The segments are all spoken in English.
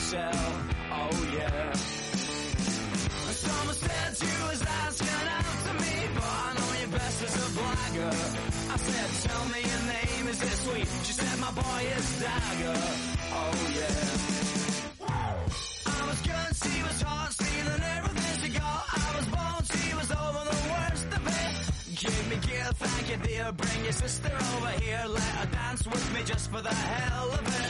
hotel. Oh yeah. Someone said you was asking out to me, but I know you best as a blagger. I said, tell me your name, is it sweet? She said, my boy is Dagger. Oh yeah. I was good, she was hot, stealing everything she got. I was bold, she was over the worst of it. Give me gear, thank you dear. Bring your sister over here, let her dance with me just for the hell of it.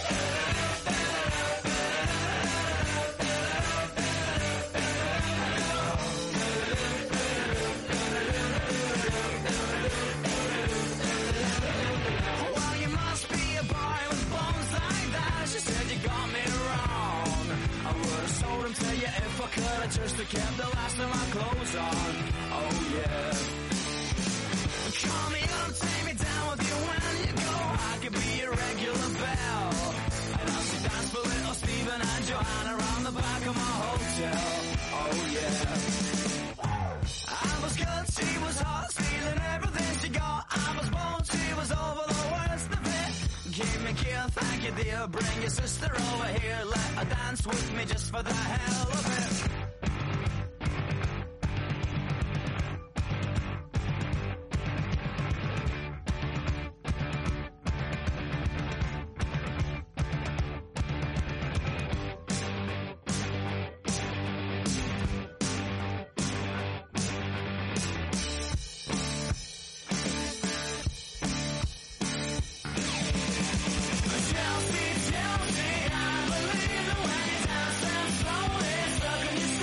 Well, you must be a boy with bones like that. She said you got me wrong. I would have sold him to you if I could have just kept the last of my clothes on. Oh yeah. Call me up, take me down with you when you go. I could be your regular belle. And I'll see dance for little Stephen and Joanna around the back of my hotel. Oh yeah. I was good, she was hot, stealing everything she got. I was bold, she was over the worst of it. Give me gear, thank you dear. Bring your sister over here, let her dance with me just for the hell of it. Tell me, I believe the way you dance and slowly stuck in your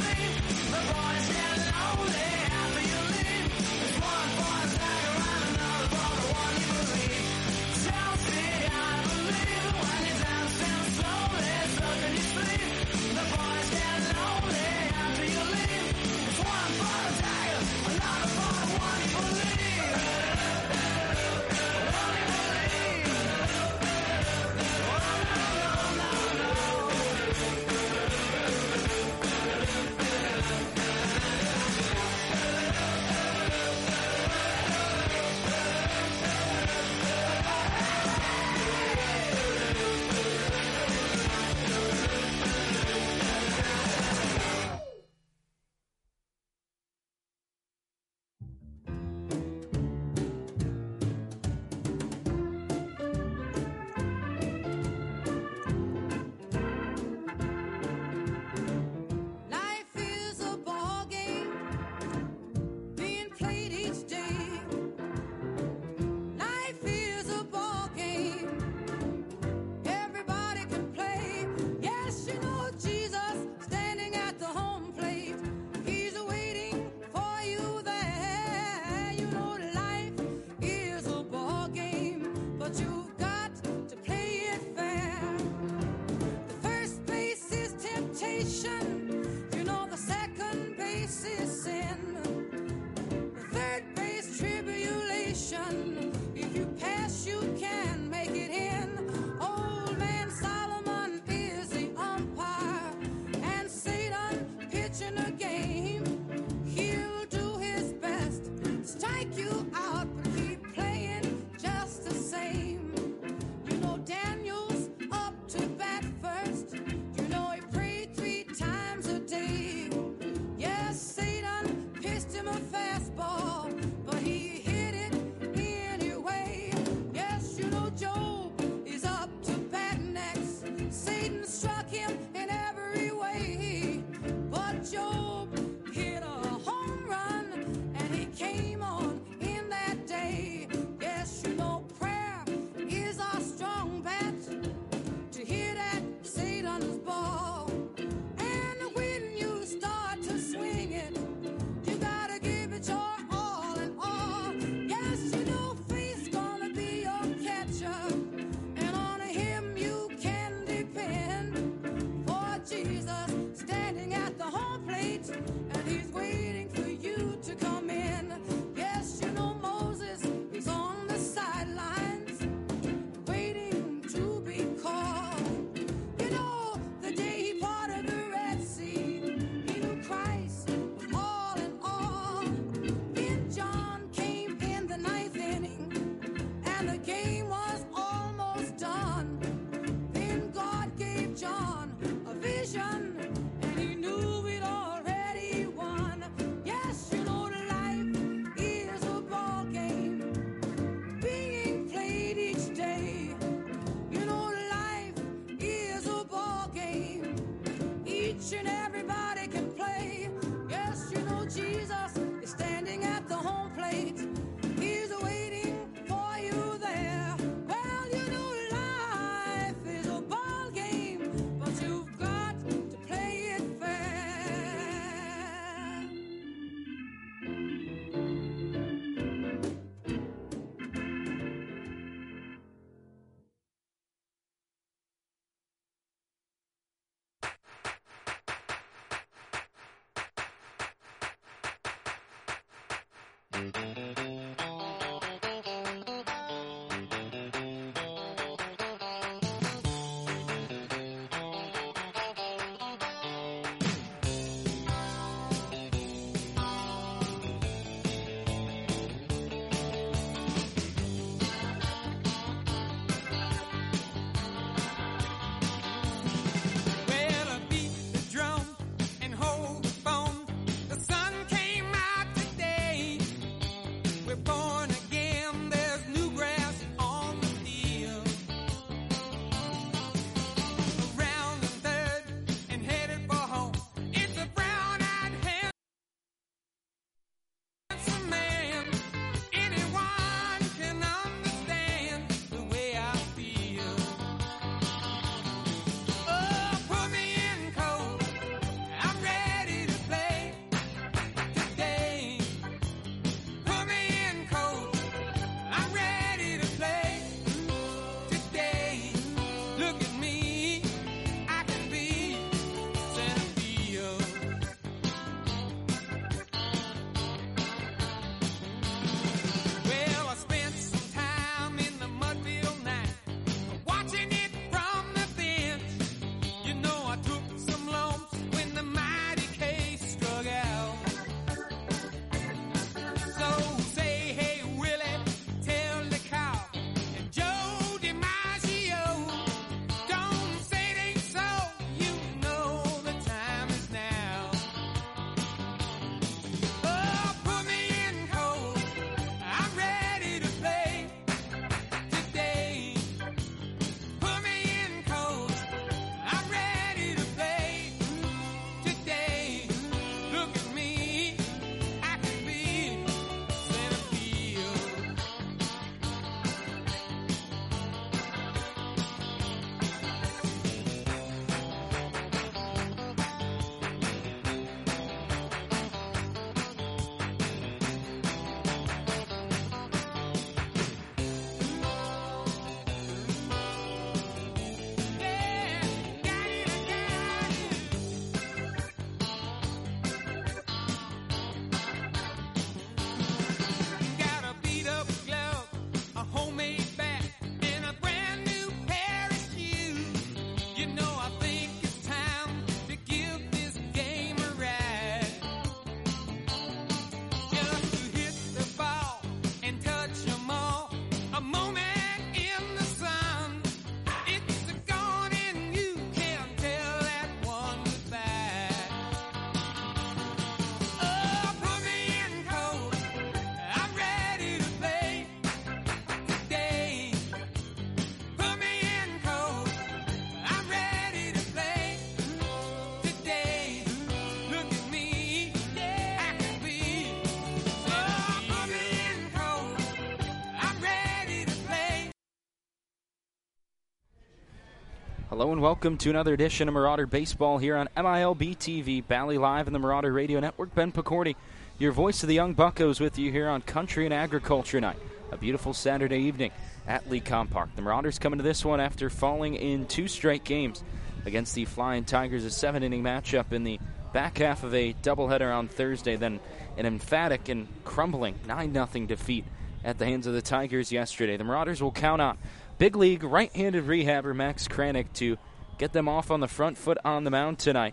Hello and welcome to another edition of Marauder Baseball here on MILB TV, Bally Live and the Marauder Radio Network. Ben Picorni, your voice of the Young Buccos, with you here on Country and Agriculture Night. A beautiful Saturday evening at Lecom Park. The Marauders coming to this one after falling in 2 straight games against the Flying Tigers, a 7-inning matchup in the back half of a doubleheader on Thursday, then an emphatic and crumbling 9-0 defeat at the hands of the Tigers yesterday. The Marauders will count on big league right-handed rehabber Max Kranick to get them off on the front foot on the mound tonight.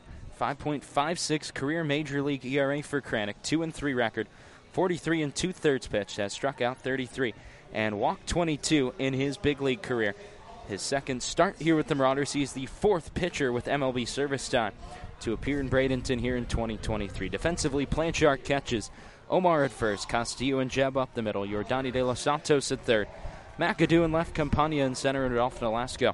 5.56 career Major League ERA for Kranick, 2-3 record, 43 2/3 pitch, has struck out 33 and walked 22 in his big league career. His second start here with the Marauders. He's the 4th pitcher with MLB service time to appear in Bradenton here in 2023. Defensively, Blanchard catches, Omar at first, Castillo and Jeb up the middle, Yordani De Los Santos at third, McAdoo in left, Campagna in center, and Rodolfo Nolasco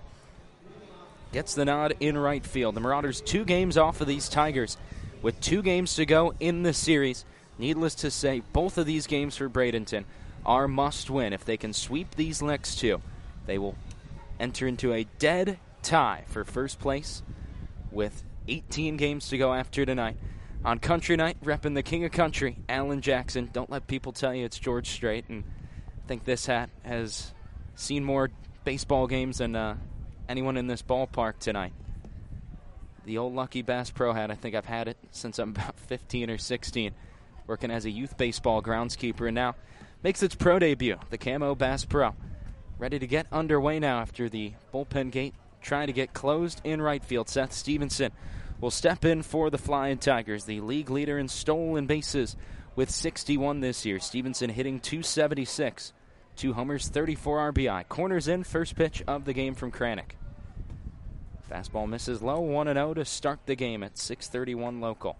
gets the nod in right field. The Marauders 2 games off of these Tigers with 2 games to go in the series. Needless to say, both of these games for Bradenton are must-win. If they can sweep these next 2, they will enter into a dead tie for first place with 18 games to go after tonight. On Country Night, repping the King of Country, Alan Jackson. Don't let people tell you it's George Strait. And I think this hat has seen more baseball games than anyone in this ballpark tonight. The old Lucky Bass Pro hat, I think I've had it since I'm about 15 or 16. working as a youth baseball groundskeeper, and now makes its pro debut, the Camo Bass Pro. Ready to get underway now after the bullpen gate trying to get closed in right field. Seth Stevenson will step in for the Flying Tigers, the league leader in stolen bases with 61 this year. Stevenson hitting .276, 2 homers, 34 RBI. Corners in, first pitch of the game from Kranick. Fastball misses low, 1-0 to start the game at 6:31 local.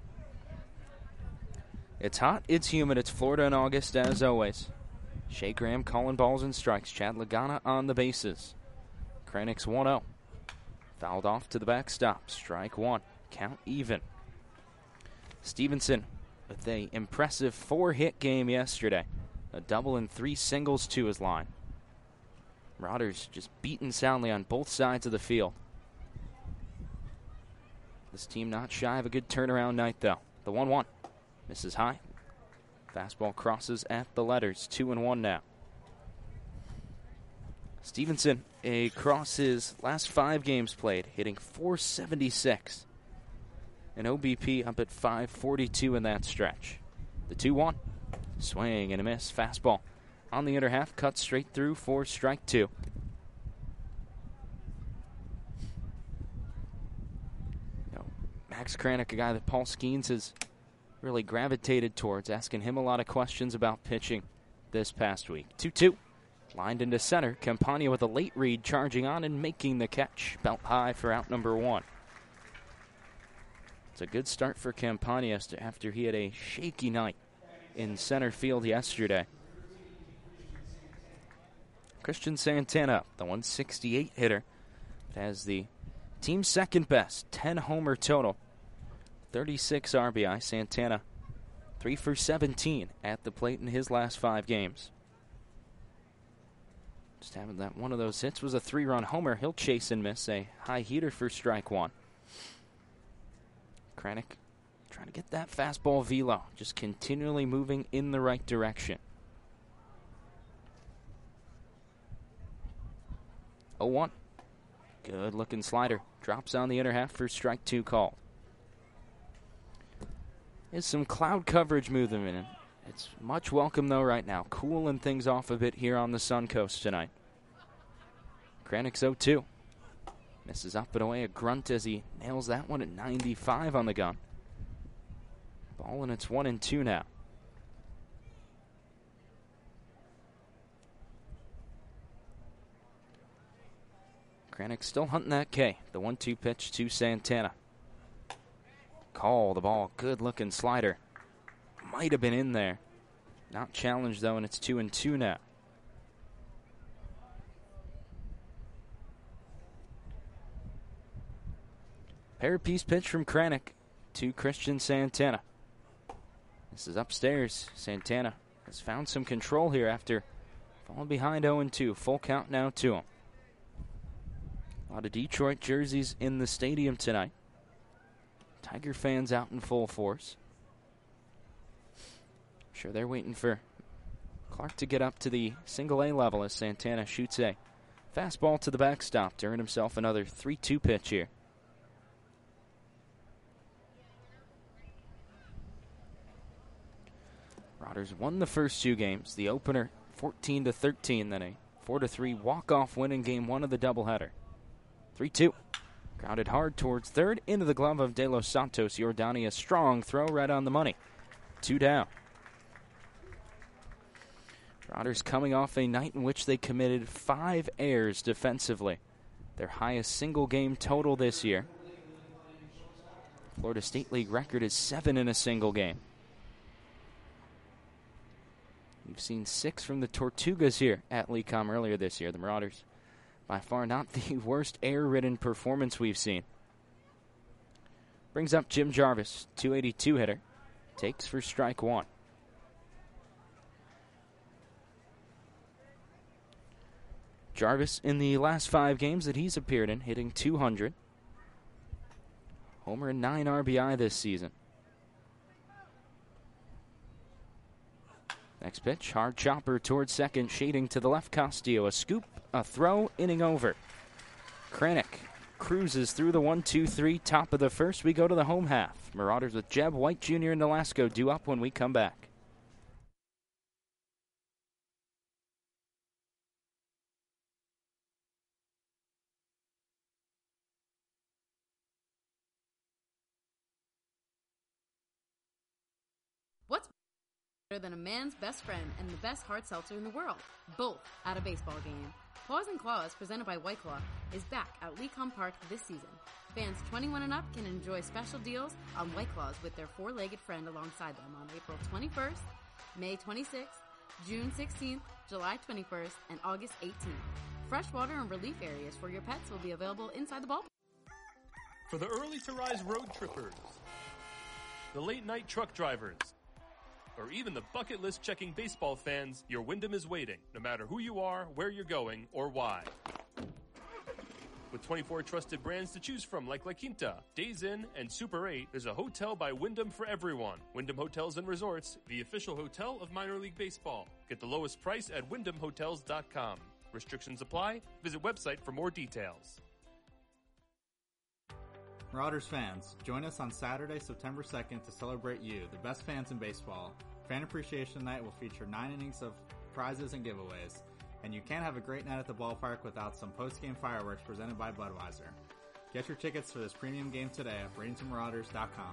It's hot, it's humid, it's Florida in August as always. Shea Graham calling balls and strikes. Chad Lagana on the bases. Kranick's 1-0. Fouled off to the backstop. Strike one. Count even. Stevenson with an impressive 4-hit game yesterday. A double and 3 singles to his line. Marauders just beaten soundly on both sides of the field. This team not shy of a good turnaround night, though. The 1-1. Misses high. Fastball crosses at the letters. 2-1 now. Stevenson, across his last 5 games played, hitting .476. An OBP up at .542 in that stretch. The 2-1. Swing and a miss. Fastball on the inner half. Cut straight through for strike 2. Max Kranick, a guy that Paul Skeens has really gravitated towards, asking him a lot of questions about pitching this past week. 2-2. Lined into center. Campagna with a late read, charging on and making the catch. Belt high for out number 1. It's a good start for Campagna after he had a shaky night in center field yesterday. Christian Santana, the 168 hitter, has the team's second best, 10 homer total, 36 RBI. Santana 3 for 17 at the plate in his last 5 games. Just having that one of those hits was a 3-run homer. He'll chase and miss, a high heater for strike 1. Kranick trying to get that fastball velo, just continually moving in the right direction. 0-1. Good looking slider. Drops on the inner half for strike 2 called. There's some cloud coverage moving in. It's much welcome, though, right now. Cooling things off a bit here on the Sun Coast tonight. Kranick's 0-2. Misses up and away, a grunt as he nails that one at 95 on the gun. Ball and it's 1-2 now. Kranick still hunting that K. The 1-2 pitch to Santana. Call the ball. Good looking slider. Might have been in there. Not challenged, though, and it's 2-2 now. Pair-piece pitch from Kranick to Christian Santana. This is upstairs. Santana has found some control here after falling behind 0-2. Full count now to him. A lot of Detroit jerseys in the stadium tonight. Tiger fans out in full force. Sure, they're waiting for Clark to get up to the single-A level as Santana shoots a fastball to the backstop to earn himself another 3-2 pitch here. Marauders won the first 2 games. The opener 14-13, then a 4-3 walk-off win in game 1 of the doubleheader. 3-2. Grounded hard towards third into the glove of De Los Santos. Giordani, a strong throw right on the money. 2 down. Marauders coming off a night in which they committed 5 errors defensively. Their highest single game total this year. Florida State League record is 7 in a single game. We've seen 6 from the Tortugas here at Lecom earlier this year. The Marauders, by far not the worst error-ridden performance we've seen. Brings up Jim Jarvis, 282 hitter. Takes for strike 1. Jarvis, in the last 5 games that he's appeared in, hitting .200. Homer and 9 RBI this season. Next pitch, hard chopper towards second, shading to the left. Castillo, a scoop, a throw, inning over. Kranick cruises through the 1-2-3, top of the first. We go to the home half. Marauders with Jeb, White Jr., and Nolasco due up when we come back. What's better than a man's best friend and the best hard seltzer in the world? Both at a baseball game. Paws and Claws, presented by White Claw, is back at Lecom Park this season. Fans 21 and up can enjoy special deals on White Claws with their four-legged friend alongside them on April 21st, May 26th, June 16th, July 21st, and August 18th. Freshwater and relief areas for your pets will be available inside the ballpark. For the early-to-rise road trippers, the late-night truck drivers, or even the bucket list checking baseball fans, your Wyndham is waiting, no matter who you are, where you're going, or why. With 24 trusted brands to choose from like La Quinta, Days Inn, and Super 8, there's a hotel by Wyndham for everyone. Wyndham Hotels and Resorts, the official hotel of minor league baseball. Get the lowest price at wyndhamhotels.com. Restrictions apply. Visit website for more details. Marauders fans, join us on Saturday, September 2nd to celebrate you, the best fans in baseball. Fan Appreciation Night will feature 9 innings of prizes and giveaways, and you can't have a great night at the ballpark without some post-game fireworks presented by Budweiser. Get your tickets for this premium game today at RadiantsandMarauders.com.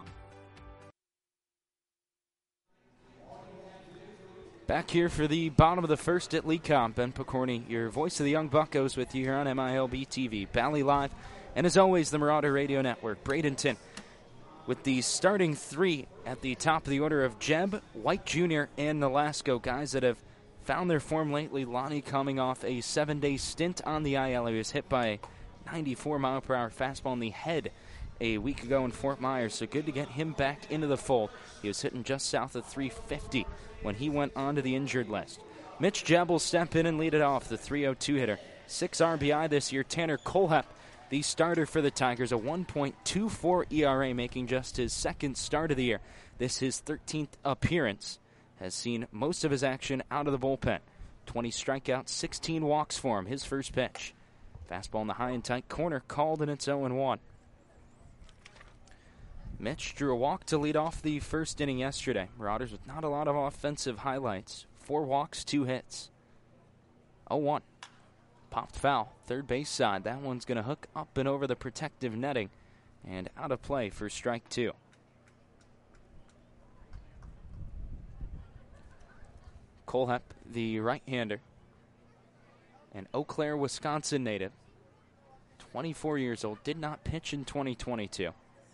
Back here for the bottom of the first at Lecom. Ben Picorni, your voice of the Young Buccos, with you here on MILB TV, Bally Live, and as always, the Marauder Radio Network. Bradenton with the starting three at the top of the order of Jeb, White Jr., and Nolasco, guys that have found their form lately. Lonnie coming off a 7-day stint on the IL. He was hit by a 94-mile-per-hour fastball in the head a week ago in Fort Myers, so good to get him back into the fold. He was hitting just south of 350 when he went onto the injured list. Mitch Jeb will step in and lead it off, the 302 hitter. 6 RBI this year. Tanner Kohlhepp, the starter for the Tigers, a 1.24 ERA, making just his second start of the year. This his 13th appearance. Has seen most of his action out of the bullpen. 20 strikeouts, 16 walks for him. His first pitch. Fastball in the high and tight corner, called, and it's 0-1. Mitch drew a walk to lead off the first inning yesterday. Marauders with not a lot of offensive highlights. 4 walks, 2 hits. 0-1. Popped foul, third base side. That one's going to hook up and over the protective netting and out of play for strike 2. Kohlhepp, the right-hander, an Eau Claire, Wisconsin native, 24 years old, did not pitch in 2022.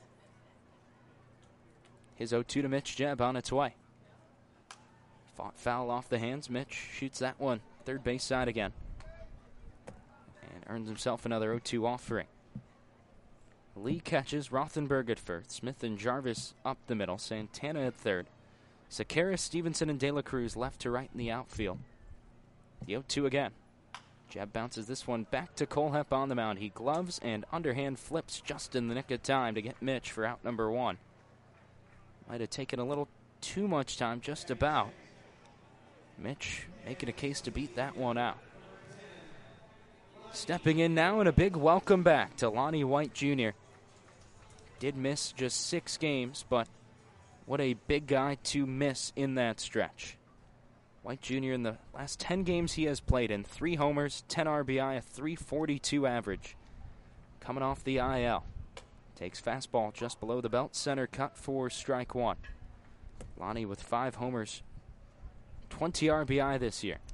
His 0-2 to Mitch Jeb on its way. Fought foul off the hands. Mitch shoots that one third base side again and earns himself another 0-2 offering. Lee catches, Rothenberg at first, Smith and Jarvis up the middle, Santana at third. Sakara, Stevenson, and De La Cruz left to right in the outfield. The 0-2 again. Jeb bounces this one back to Kohlhepp on the mound. He gloves and underhand flips just in the nick of time to get Mitch for out number 1. Might have taken a little too much time, just about. Mitch making a case to beat that one out. Stepping in now, and a big welcome back to Lonnie White Jr. Did miss just 6 games, but what a big guy to miss in that stretch. White Jr. in the last 10 games he has played in, 3 homers, 10 RBI, a .342 average. Coming off the IL. Takes fastball just below the belt, center cut for strike 1. Lonnie with 5 homers, 20 RBI this year.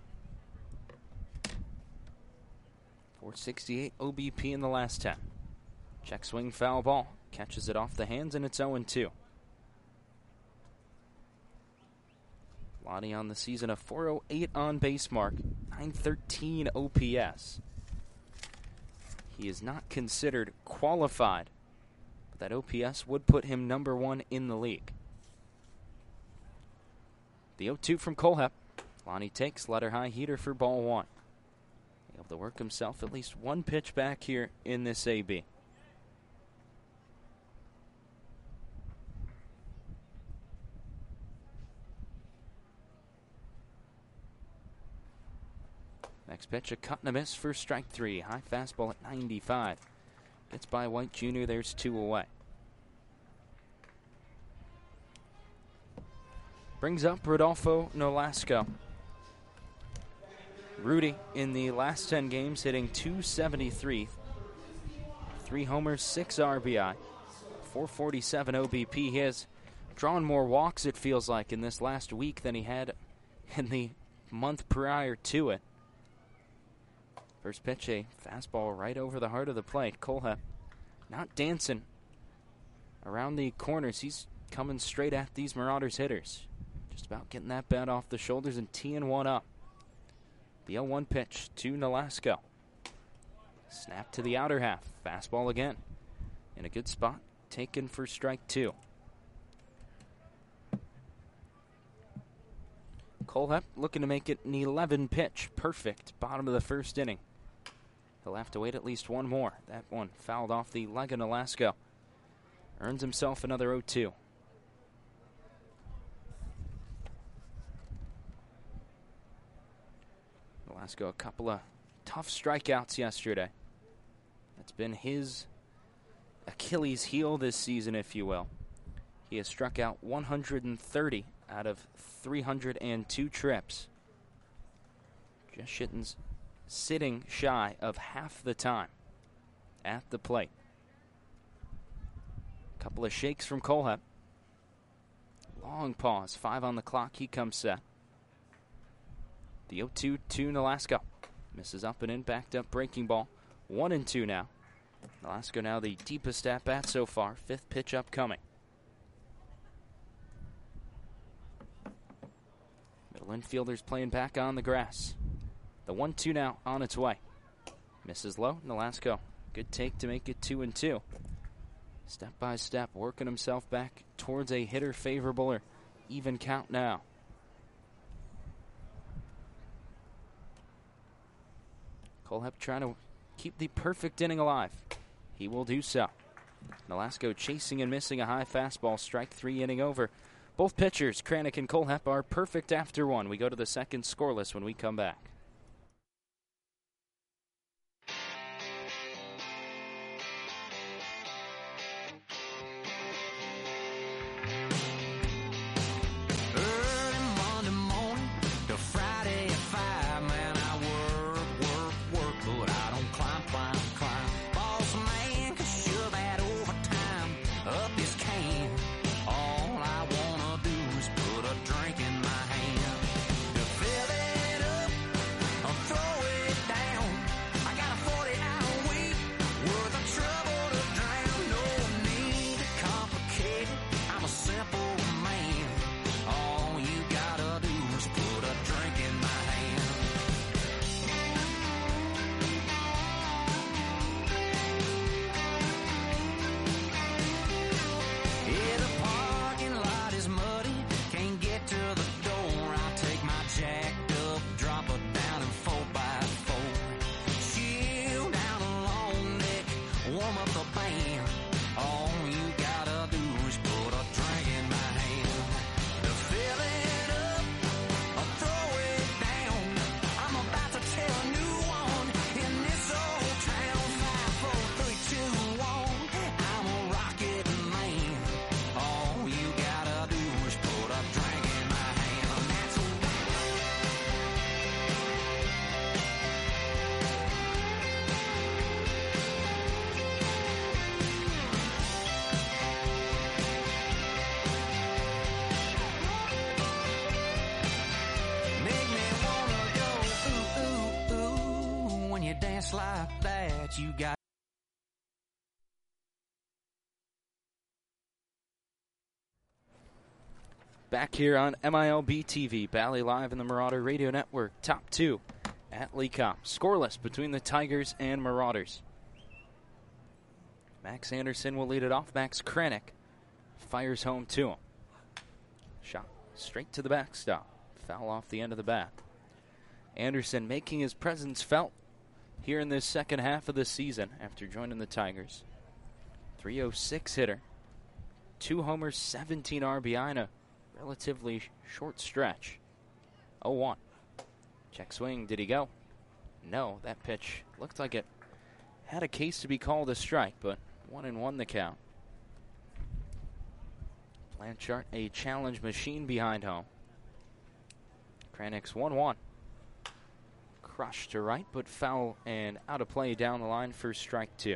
.468 OBP in the last 10. Check swing, foul ball. Catches it off the hands, and it's 0-2. Lonnie on the season, a .408 on-base mark, .913 OPS. He is not considered qualified, but that OPS would put him number 1 in the league. The 0-2 from Kohlhepp. Lonnie takes letter high heater for ball 1. Able to work himself at least 1 pitch back here in this AB. Next pitch, a cut and a miss for strike 3. High fastball at 95. Gets by White Jr. There's 2 away. Brings up Rodolfo Nolasco. Rudy in the last 10 games hitting .273. 3 homers, 6 RBI, 447 OBP. He has drawn more walks, it feels like, in this last week than he had in the month prior to it. First pitch, a fastball right over the heart of the plate. Kohlhepp not dancing around the corners. He's coming straight at these Marauders hitters. Just about getting that bat off the shoulders and teeing one up. The 0-1 pitch to Nolasco. Snap to the outer half. Fastball again. In a good spot. Taken for strike 2. Kohlhepp looking to make it an 11 pitch. Perfect. Bottom of the first inning. He'll have to wait at least one more. That one fouled off the leg of Nolasco. Earns himself another 0-2. Nolasco, a couple of tough strikeouts yesterday. That's been his Achilles heel this season, if you will. He has struck out 130 out of 302 trips. Just sitting shy of half the time at the plate. Couple of shakes from Kohlhepp. Long pause, 5 on the clock. He comes set. The 0-2 to Nolasco. Misses up and in, backed up breaking ball. 1-2 now. Nolasco now the deepest at bat so far. 5th pitch upcoming. Middle infielders playing back on the grass. The 1-2 now on its way. Misses low. Nolasco, good take to make it 2-2. Step by step, working himself back towards a hitter favorable or even count now. Kohlhepp trying to keep the perfect inning alive. He will do so. Nolasco chasing and missing a high fastball. Strike 3 inning over. Both pitchers, Kranick and Kohlhepp, are perfect after one. We go to the second scoreless when we come back. Like that, you got back here on MILB TV, Bally Live in the Marauder Radio Network. Top 2 at Lee Cobb. Scoreless between the Tigers and Marauders. Max Anderson will lead it off. Max Kranick fires home to him. Shot straight to the backstop. Foul off the end of the bat. Anderson making his presence felt here in this second half of the season after joining the Tigers. 306 hitter. 2 homers, 17 RBI in a relatively short stretch. 0-1. Check swing. Did he go? No, that pitch looked like it had a case to be called a strike, but 1-1 the count. Blanchard, a challenge machine behind home. Kranich 1-1. Crushed to right, but foul and out of play down the line for strike 2.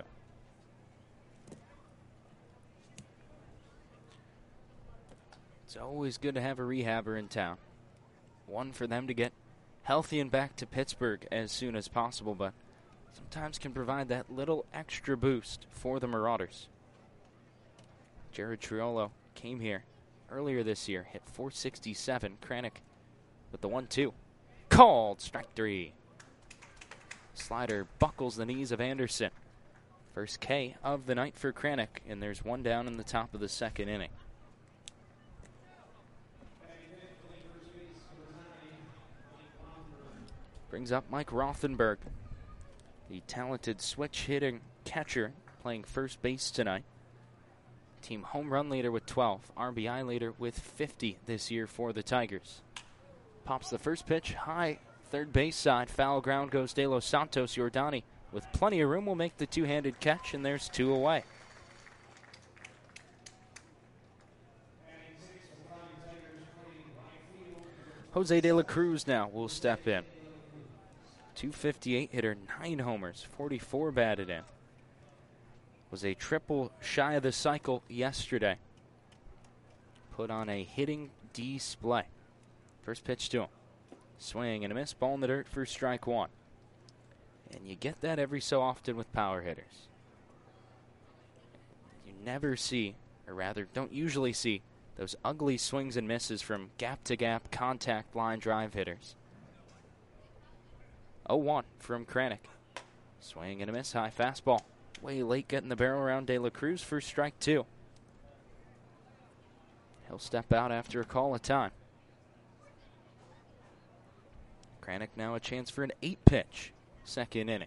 It's always good to have a rehabber in town. One for them to get healthy and back to Pittsburgh as soon as possible, but sometimes can provide that little extra boost for the Marauders. Jared Triolo came here earlier this year, hit .467. Kranich with the 1-2. Called strike 3. Slider buckles the knees of Anderson. First K of the night for Kranich, and there's one down in the top of the second inning. Brings up Mike Rothenberg, the talented switch-hitting catcher playing first base tonight. Team home run leader with 12, RBI leader with 50 this year for the Tigers. Pops the first pitch high, third base side. Foul ground goes De Los Santos. Giordani, with plenty of room, will make the two-handed catch, and there's 2 away. Jose De La Cruz now will step in. .258 hitter, 9 homers, 44 batted in. Was a triple shy of the cycle yesterday. Put on a hitting display. First pitch to him. Swing and a miss, ball in the dirt for strike 1. And you get that every so often with power hitters. You never see, or rather don't usually see, those ugly swings and misses from gap-to-gap contact line drive hitters. 0-1 from Kranich. Swing and a miss, high fastball. Way late getting the barrel around De La Cruz for strike 2. He'll step out after a call of time. Kranich now a chance for an 8-pitch second inning.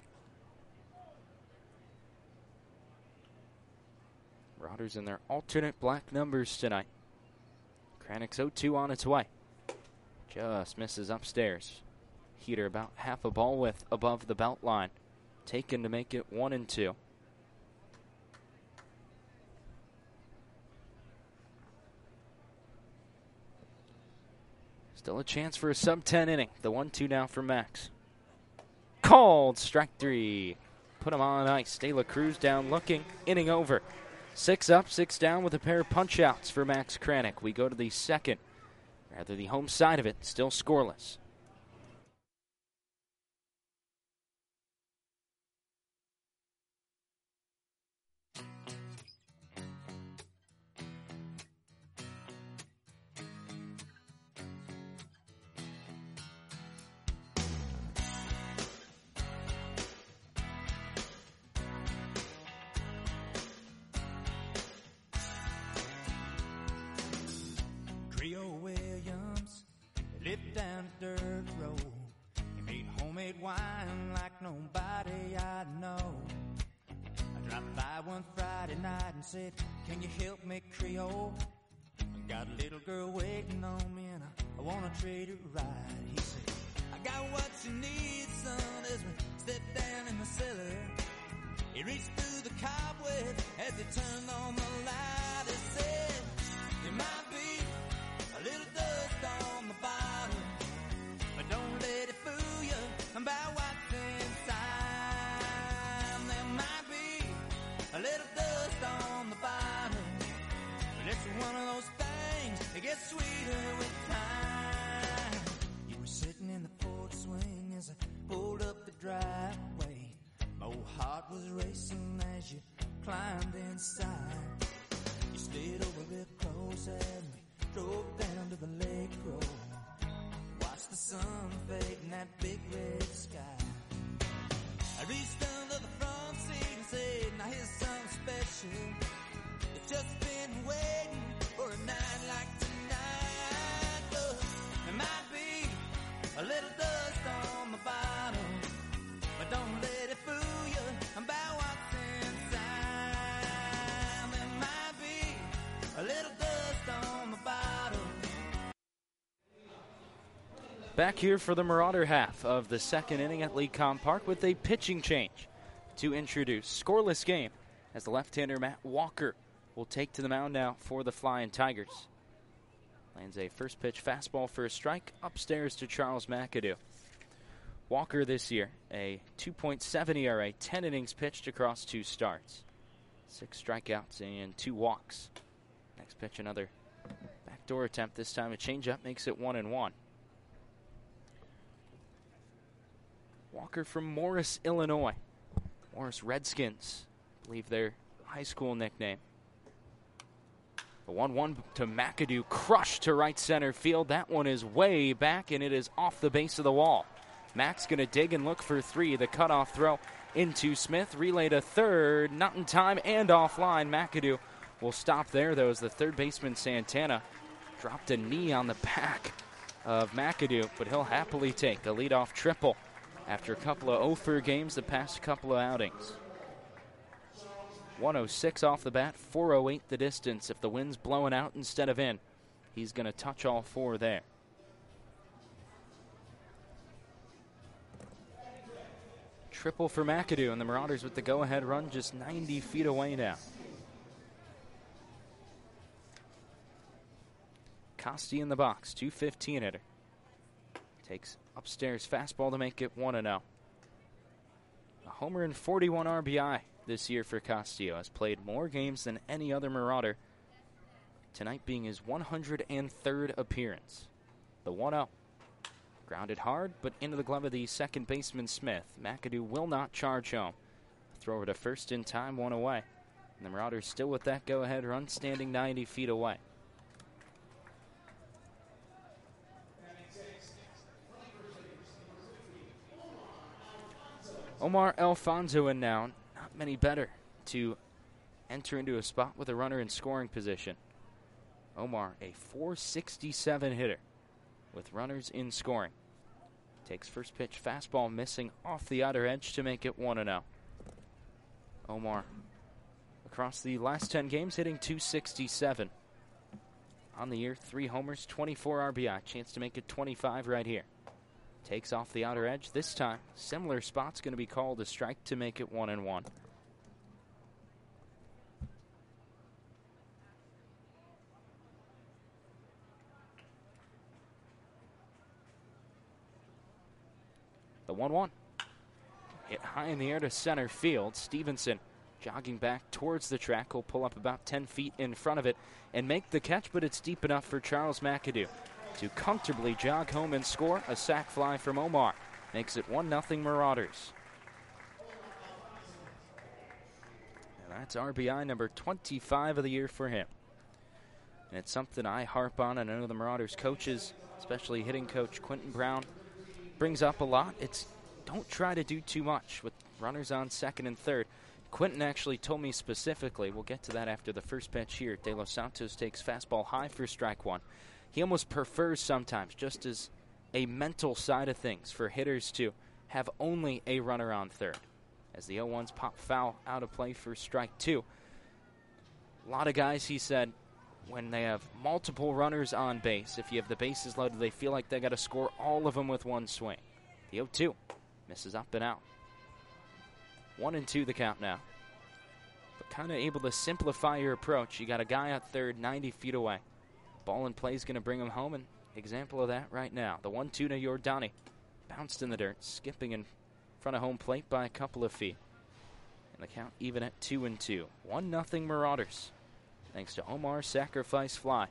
Marauders in their alternate black numbers tonight. Kranich's 0-2 on its way. Just misses upstairs. Heater about half a ball width above the belt line. Taken to make it 1-2. Still a chance for a sub-10 inning. The 1-2 now for Max. Called strike 3. Put him on ice. De La Cruz down looking. Inning over. 6 up, 6 down with a pair of punch-outs for Max Kranich. We go to the second, rather the home side of it, still scoreless. Lived down a dirt road. He made homemade wine like nobody I know. I dropped by one Friday night and said, "Can you help me, Creole? I got a little girl waiting on me and I wanna treat her right." He said, "I got what you need, son," as we stepped down in the cellar. He reached through the cobweb as he turned on the light. He said, "There might be a little dust on the bottom, but don't let it fool you about what's inside. There might be a little dust on the bottom, but it's one of those things that gets sweeter with time." You were sitting in the porch swing as I pulled up the driveway. My old heart was racing as you climbed inside. You stayed over real close and we drove down to the lake road. Watched the sun fade in that big red sky. I reached under the front seat and said, "Now here's something special. It's just been waiting for a night like tonight. But there might be a little dust on the bottom, but don't let it fool you about what's inside. There might be a little dust on the bottom." Back here for the Marauder half of the second inning at Lecom Park with a pitching change. to introduce. Scoreless game as the left-hander Matt Walker will take to the mound now for the Flying Tigers. Lands a first pitch fastball for a strike upstairs to Charles McAdoo. Walker this year, a 2.7 ERA, 10 innings pitched across 2 starts. 6 strikeouts and 2 walks. Next pitch, another backdoor attempt. This time a changeup makes it 1-1. Walker from Morris, Illinois. Morris Redskins, I believe their high school nickname. The 1-1 to McAdoo, crushed to right center field. That one is way back, and it is off the base of the wall. Mac's going to dig and look for 3. The cutoff throw into Smith. Relay to third, not in time and offline. McAdoo will stop there, though, as the third baseman Santana dropped a knee on the back of McAdoo, but he'll happily take a leadoff triple after a couple of 0-for games the past couple of outings. 106 off the bat, 408 the distance. If the wind's blowing out instead of in, he's going to touch all 4 there. Triple for McAdoo, and the Marauders with the go-ahead run just 90 feet away now. Costi in the box, 215 hitter. Takes upstairs fastball to make it 1-0. A homer and 41 RBI this year for Castillo. Has played more games than any other Marauder, tonight being his 103rd appearance. The 1-0. Grounded hard, but into the glove of the second baseman Smith. McAdoo will not charge home. Throw over to first in time, 1 away. And the Marauders still with that go-ahead run, standing 90 feet away. Omar Alfonso in now. Not many better to enter into a spot with a runner in scoring position. Omar, a .467 hitter with runners in scoring. Takes first pitch fastball missing off the outer edge to make it 1-0. Omar, across the last 10 games, hitting .267. On the year, 3 homers, 24 RBI. Chance to make it 25 right here. Takes off the outer edge. This time, similar spot's going to be called a strike to make it 1-1. The 1-1. Hit high in the air to center field. Stevenson jogging back towards the track. He'll pull up about 10 feet in front of it and make the catch, but it's deep enough for Charles McAdoo to comfortably jog home and score. A sac fly from Omar makes it 1-0 Marauders. And that's RBI number 25 of the year for him. And it's something I harp on, and I know the Marauders coaches, especially hitting coach Quentin Brown, brings up a lot. It's don't try to do too much with runners on second and third. Quentin actually told me specifically, we'll get to that after the first pitch here. De Los Santos takes fastball high for strike 1. He almost prefers sometimes, just as a mental side of things, for hitters to have only a runner on third. As the 0-1s pop foul out of play for strike 2. A lot of guys, he said, when they have multiple runners on base, if you have the bases loaded, they feel like they got to score all of them with one swing. The 0-2 misses up and out. 1-2 the count now. But kind of able to simplify your approach. You got a guy at third, 90 feet away. Ball in play is going to bring him home, and example of that right now. The 1-2 to Jordani. Bounced in the dirt, skipping in front of home plate by a couple of feet. And the count even at 2-2. 1-0 Marauders, thanks to Omar's sacrifice fly.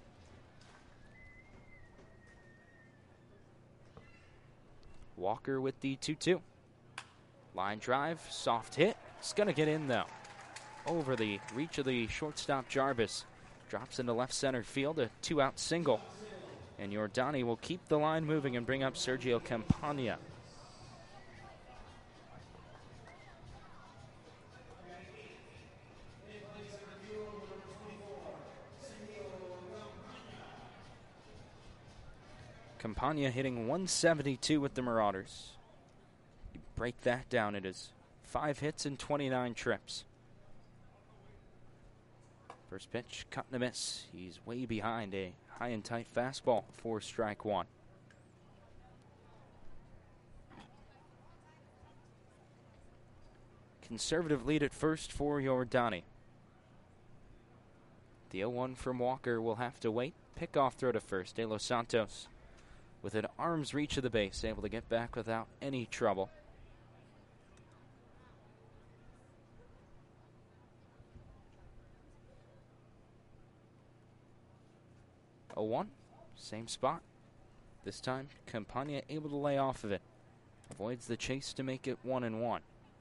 Walker with the 2-2. Line drive, soft hit. It's going to get in, though. Over the reach of the shortstop Jarvis. Drops into left center field, a 2-out single. And Jordani will keep the line moving and bring up Sergio Campagna. Campagna hitting 172 with the Marauders. You break that down, it is 5 hits and 29 trips. First pitch, cut and a miss. He's way behind a high and tight fastball for strike 1. conservative lead at first for Yordani. The 0-1 from Walker will have to wait. Pickoff throw to first. De Los Santos with an arm's reach of the base, able to get back without any trouble. A 1, same spot. This time, Campagna able to lay off of it. Avoids the chase to make it 1-1.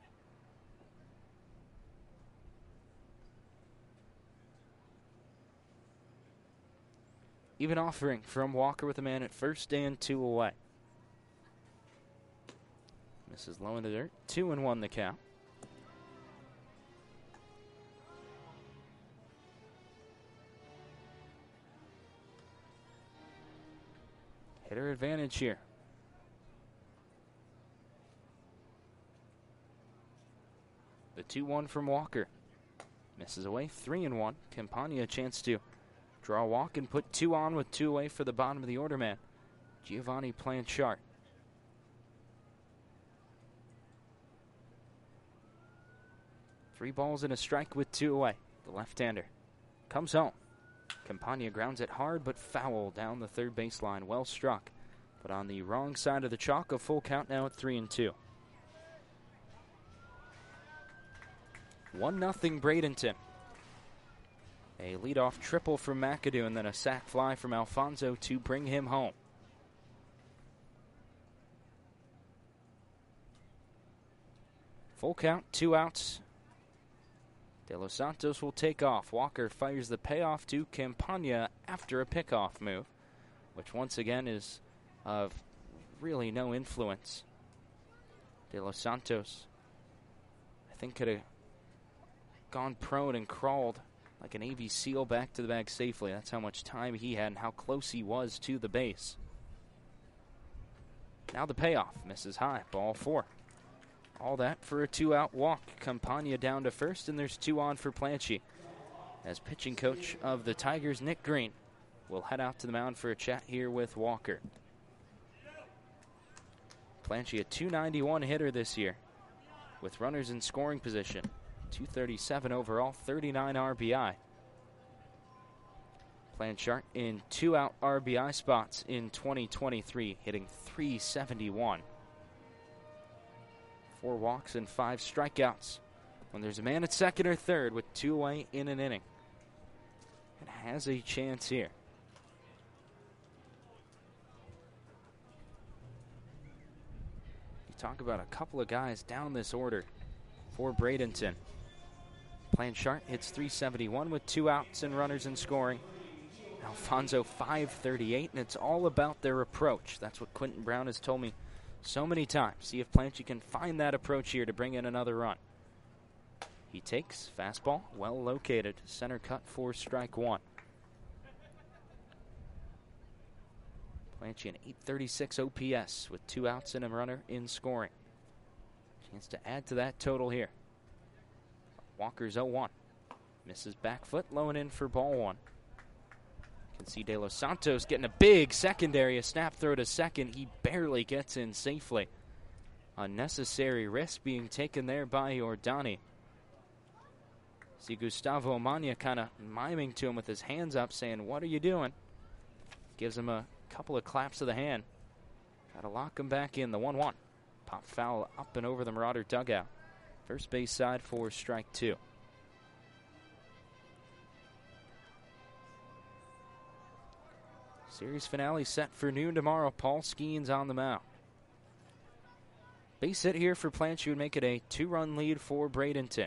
Even offering from Walker with a man at first and 2 away. Misses low in the dirt. 2-1 the count. Hitter advantage here. The 2-1 from Walker. Misses away. 3-1. Campagna a chance to draw a walk and put 2 on with 2 away for the bottom of the order man, Giovanni Planchart. Three balls and a strike with 2 away. The left-hander comes home. Campagna grounds it hard but foul down the third baseline. Well struck, but on the wrong side of the chalk. A full count now at 3-2. 1-0 Bradenton. A leadoff triple from McAdoo and then a sac fly from Alfonso to bring him home. Full count, 2 outs. De Los Santos will take off. Walker fires the payoff to Campagna after a pickoff move, which once again is of really no influence. De Los Santos, I think, could have gone prone and crawled like a Navy SEAL back to the bag safely. That's how much time he had and how close he was to the base. Now the payoff. Misses high. Ball 4. All that for a 2-out walk. Campagna down to first, and there's 2 on for Planchi. As pitching coach of the Tigers, Nick Green, will head out to the mound for a chat here with Walker. Planchi, a .291 hitter this year, with runners in scoring position. 237 overall, 39 RBI. Planchart in 2-out RBI spots in 2023, hitting .371. 4 walks and 5 strikeouts when there's a man at second or third with 2 away in an inning. And has a chance here. You talk about a couple of guys down this order for Bradenton. Planchart hits .371 with 2 outs and runners in scoring. Alfonso .538, and it's all about their approach. That's what Quentin Brown has told me so many times. See if Planchi can find that approach here to bring in another run. He takes fastball, well located, center cut for strike 1. Planchi an .836 OPS with 2 outs and a runner in scoring. Chance to add to that total here. Walker's 0-1. Misses back foot, low and in for ball 1. You can see De Los Santos getting a big secondary, a snap throw to second. He barely gets in safely. Unnecessary risk being taken there by Yordani. See Gustavo Amaya kind of miming to him with his hands up, saying, "What are you doing?" Gives him a couple of claps of the hand. Try to lock him back in. The 1-1. Pop foul up and over the Marauder dugout. First base side for strike 2. Series finale set for noon tomorrow. Paul Skeens on the mound. Base hit here for Planchi would make it a 2-run lead for Bradenton.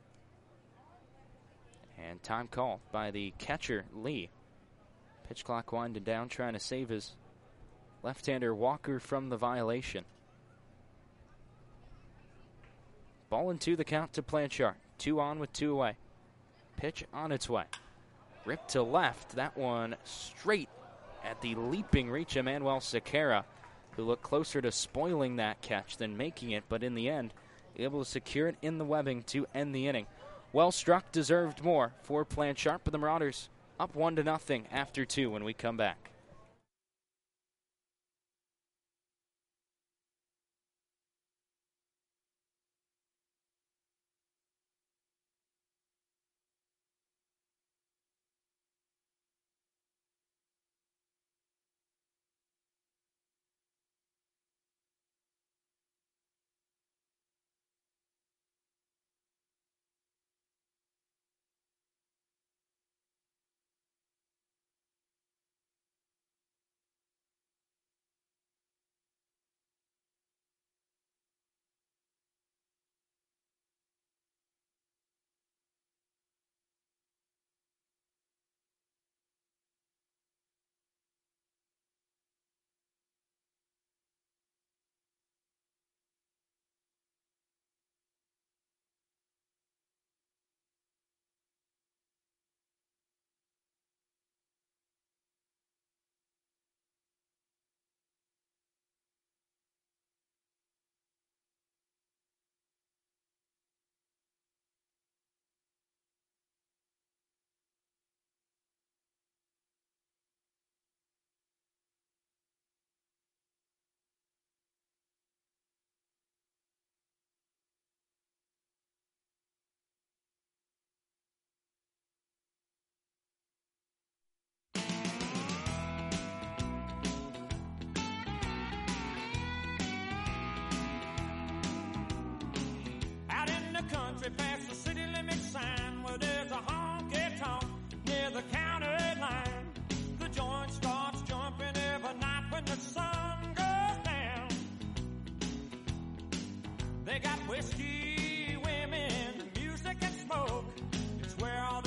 And time called by the catcher, Lee. Pitch clock winding down, trying to save his left-hander Walker from the violation. Ball and 2 the count to Planchart. 2 on with 2 away. Pitch on its way. Ripped to left. That one straight at the leaping reach of Manuel Sequeira, who looked closer to spoiling that catch than making it, but in the end, able to secure it in the webbing to end the inning. Well struck, deserved more for Planchart, but the Marauders up 1-0 after 2 when we come back. They got whiskey, women, music, and smoke. It's where all the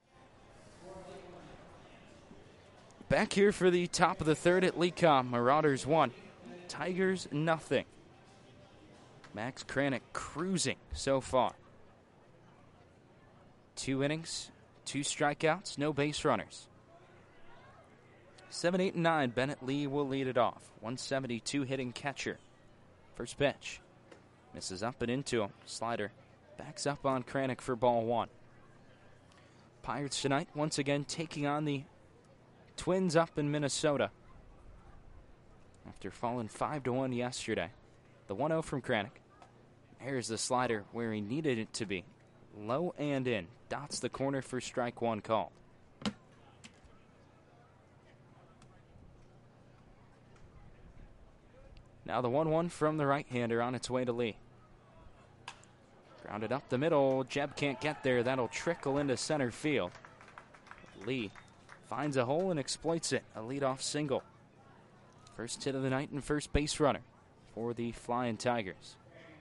Back here for the top of the third at Lecom. Marauders 1, Tigers nothing. Max Kranick cruising so far. 2 innings, 2 strikeouts, no base runners. 7, 8, and 9, Bennett Lee will lead it off. 172 hitting catcher. First pitch. Misses up and into him. Slider backs up on Kranick for ball 1. Pirates tonight once again taking on the Twins up in Minnesota. After falling 5-1 yesterday. The 1-0 from Kranick. There's the slider where he needed it to be. Low and in. Dots the corner for strike 1 called. Now the 1-1 from the right-hander on its way to Lee. Grounded up the middle. Jeb can't get there. That'll trickle into center field. Lee finds a hole and exploits it. A leadoff single. First hit of the night and first base runner for the Flying Tigers.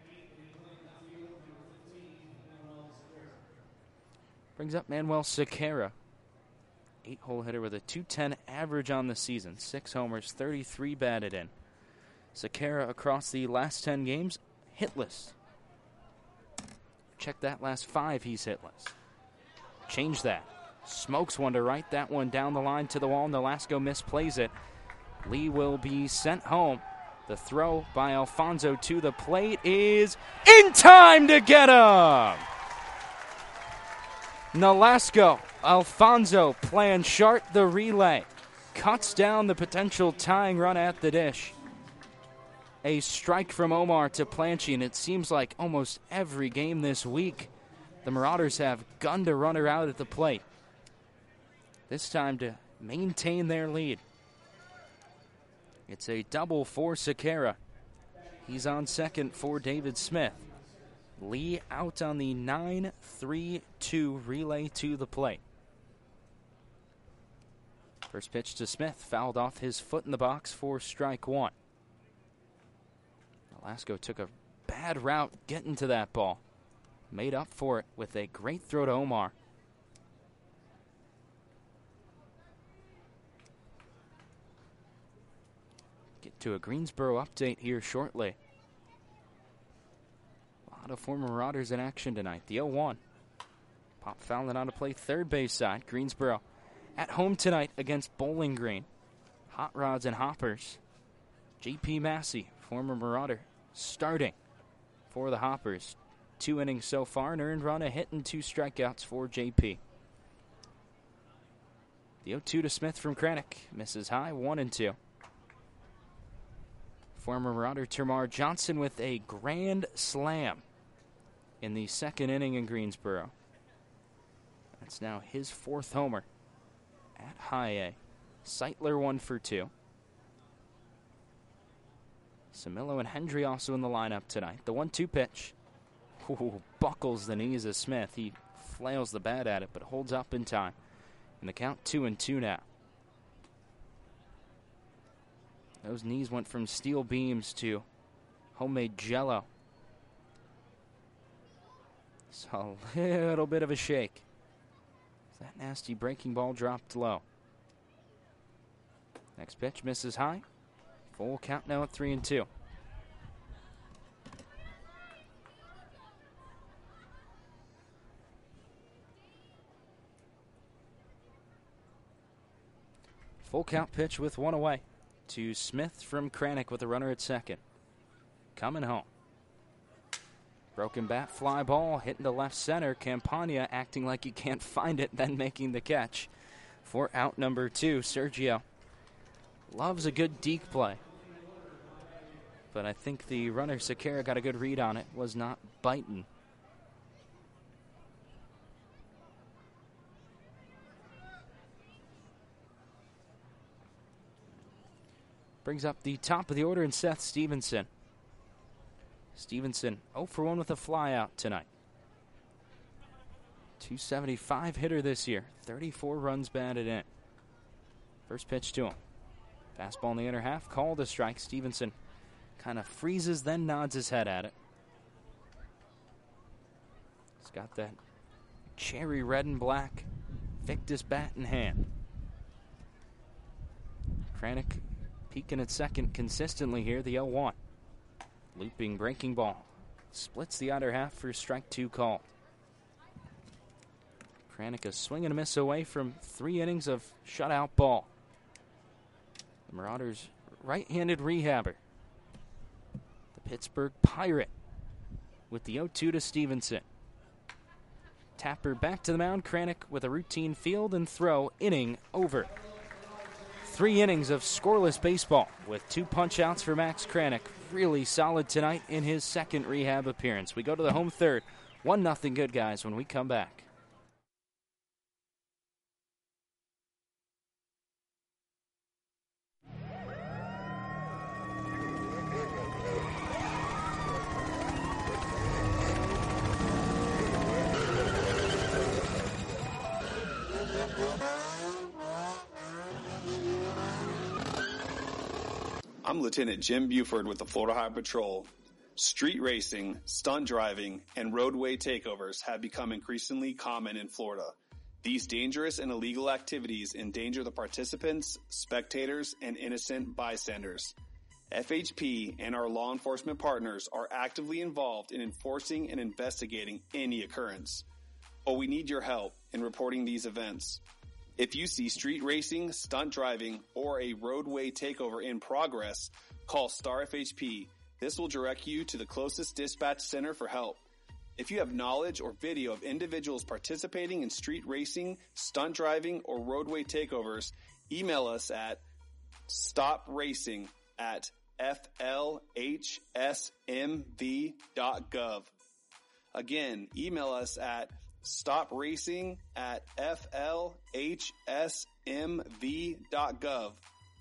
Brings up Manuel Sequeira. 8-hole hitter with a .210 average on the season. 6 homers, 33 batted in. Sequeira across the last 10 games, hitless. Check that, last 5 he's hitless. Change that. Smokes one to right. That one down the line to the wall. Nolasco misplays it. Lee will be sent home. The throw by Alfonso to the plate is in time to get him. Nolasco, Alfonso playing sharp the relay. Cuts down the potential tying run at the dish. A strike from Omar to Planche, and it seems like almost every game this week, the Marauders have gunned a runner out at the plate. This time to maintain their lead. It's a double for Sequeira. He's on second for David Smith. Lee out on the 9-3-2 relay to the plate. First pitch to Smith, fouled off his foot in the box for strike 1. Nolasco took a bad route getting to that ball. Made up for it with a great throw to Omar. Get to a Greensboro update here shortly. A lot of former Marauders in action tonight. The 0-1. Pop Fallon on to play third base side. Greensboro at home tonight against Bowling Green. Hot Rods and Hoppers. J.P. Massey, former Marauder, starting for the Hoppers. 2 innings so far, an earned run, a hit, and 2 strikeouts for J.P. The 0-2 to Smith from Kranick. Misses high, 1-2. Former Marauder Termar Johnson with a grand slam in the second inning in Greensboro. That's now his 4th homer at High A. Seitler 1 for 2. Samillo and Hendry also in the lineup tonight. The 1-2 pitch. Ooh, buckles the knees of Smith. He flails the bat at it, but holds up in time. And the count 2-2 now. Those knees went from steel beams to homemade Jell-O. So a little bit of a shake. That nasty breaking ball dropped low. Next pitch misses high. Full count now at 3-2. Full count pitch with 1 away to Smith from Kranick with a runner at second. Coming home. Broken bat, fly ball, hitting to left center. Campagna acting like he can't find it, then making the catch for out number 2. Sergio loves a good deke play. But I think the runner, Sequeira, got a good read on it, was not biting. Brings up the top of the order in Seth Stevenson. Stevenson 0 for 1 with a flyout tonight. 275 hitter this year. 34 runs batted in. First pitch to him. Fastball in the inner half. Called a strike. Stevenson kind of freezes, then nods his head at it. He's got that cherry red and black Victus bat in hand. Kranick peeking at second consistently here, the 0-1. Looping breaking ball. Splits the outer half for strike 2 called. Kranick a swing and a miss away from 3 innings of shutout ball. The Marauders' right-handed rehabber, the Pittsburgh Pirate, with the 0-2 to Stevenson. Tapper back to the mound. Kranick with a routine field and throw. Inning over. 3 innings of scoreless baseball with 2 punch-outs for Max Kranick. Really solid tonight in his second rehab appearance. We go to the home third. 1-0 good, guys, when we come back. I'm Lieutenant Jim Buford with the Florida Highway Patrol. Street racing, stunt driving, and roadway takeovers have become increasingly common in Florida. These dangerous and illegal activities endanger the participants, spectators, and innocent bystanders. FHP and our law enforcement partners are actively involved in enforcing and investigating any occurrence. But we need your help in reporting these events. If you see street racing, stunt driving, or a roadway takeover in progress, call Star FHP. This will direct you to the closest dispatch center for help. If you have knowledge or video of individuals participating in street racing, stunt driving, or roadway takeovers, email us at stopracing@flhsmv.gov. Again, email us at stopracing@flhsmv.gov.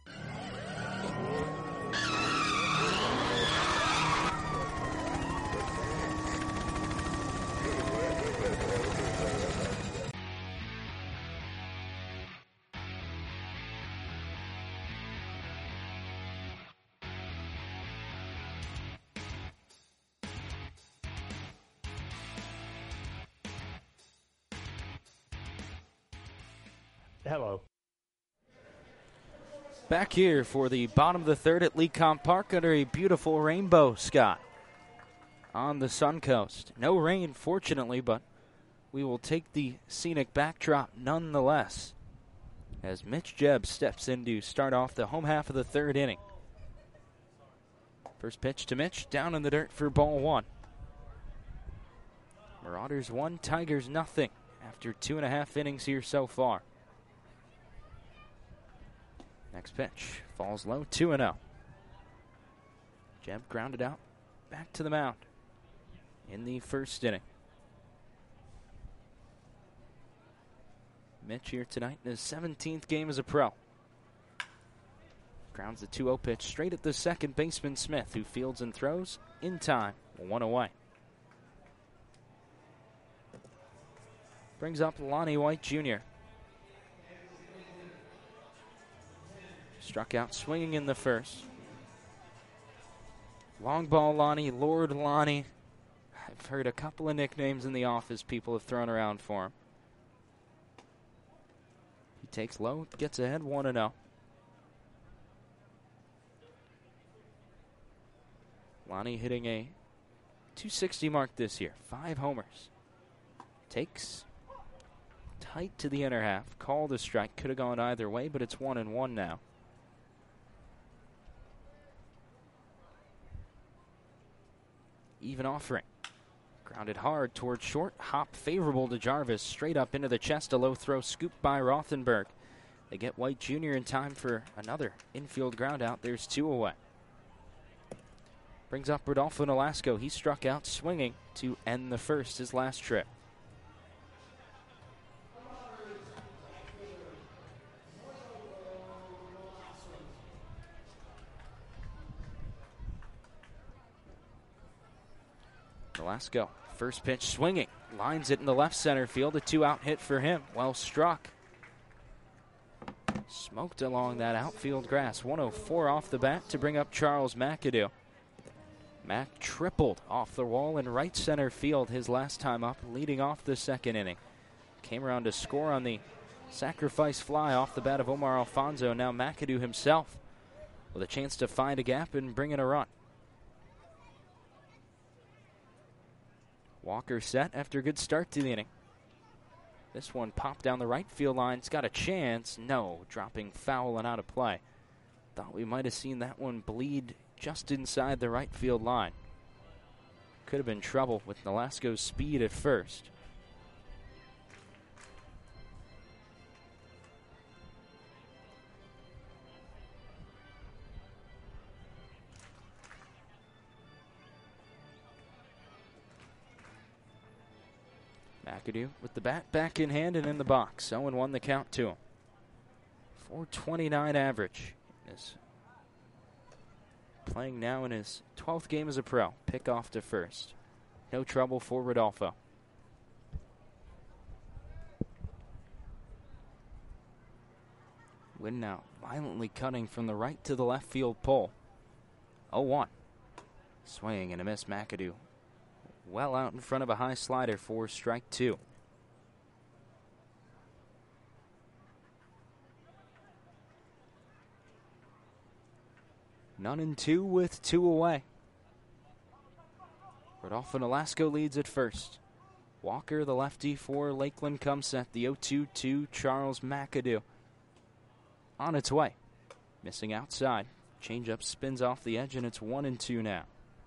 Hello. Back here for the bottom of the third at Lecomte Park under a beautiful rainbow sky on the Suncoast. No rain, fortunately, but we will take the scenic backdrop nonetheless as Mitch Jebb steps in to start off the home half of the third inning. First pitch to Mitch, down in the dirt for ball 1. Marauders 1, Tigers nothing after 2.5 innings here so far. Next pitch falls low, 2-0. Jebb grounded out, back to the mound in the first inning. Mitch here tonight in his 17th game as a pro. Grounds the 2-0 pitch straight at the second baseman Smith, who fields and throws in time, 1 away. Brings up Lonnie White Jr. Struck out swinging in the first. Long ball Lonnie, Lord Lonnie. I've heard a couple of nicknames in the office people have thrown around for him. He takes low, gets ahead 1-0. Lonnie hitting a 260 mark this year, 5 homers. Takes tight to the inner half, called a strike, could have gone either way, but it's 1-1 now. Even offering. Grounded hard towards short. Hop favorable to Jarvis. Straight up into the chest. A low throw scooped by Rothenberg. They get White Jr. in time for another infield ground out. There's 2 away. Brings up Rodolfo Nolasco. He struck out swinging to end the first, his last trip. Nolasco, first pitch swinging, lines it in the left center field, a 2-out hit for him, well struck. Smoked along that outfield grass, 104 off the bat to bring up Charles McAdoo. Mack tripled off the wall in right center field his last time up, leading off the second inning. Came around to score on the sacrifice fly off the bat of Omar Alfonso. Now McAdoo himself with a chance to find a gap and bring in a run. Walker set after a good start to the inning. This one popped down the right field line. It's got a chance. No, dropping foul and out of play. Thought we might have seen that one bleed just inside the right field line. Could have been trouble with Nolasco's speed at first. McAdoo with the bat back in hand and in the box. 0-1 the count to him. 4.29 average. Is playing now in his 12th game as a pro. Pick off to first. No trouble for Rodolfo. Win now violently cutting from the right to the left field pole. 0-1. Swing and a miss. McAdoo well out in front of a high slider for strike two. None in two with two away. Rodolfo Nolasco leads at first. Walker, the lefty for Lakeland, comes set. The 0-2 to Charles McAdoo. On its way. Missing outside. Changeup spins off the edge, and it's 1-2 now.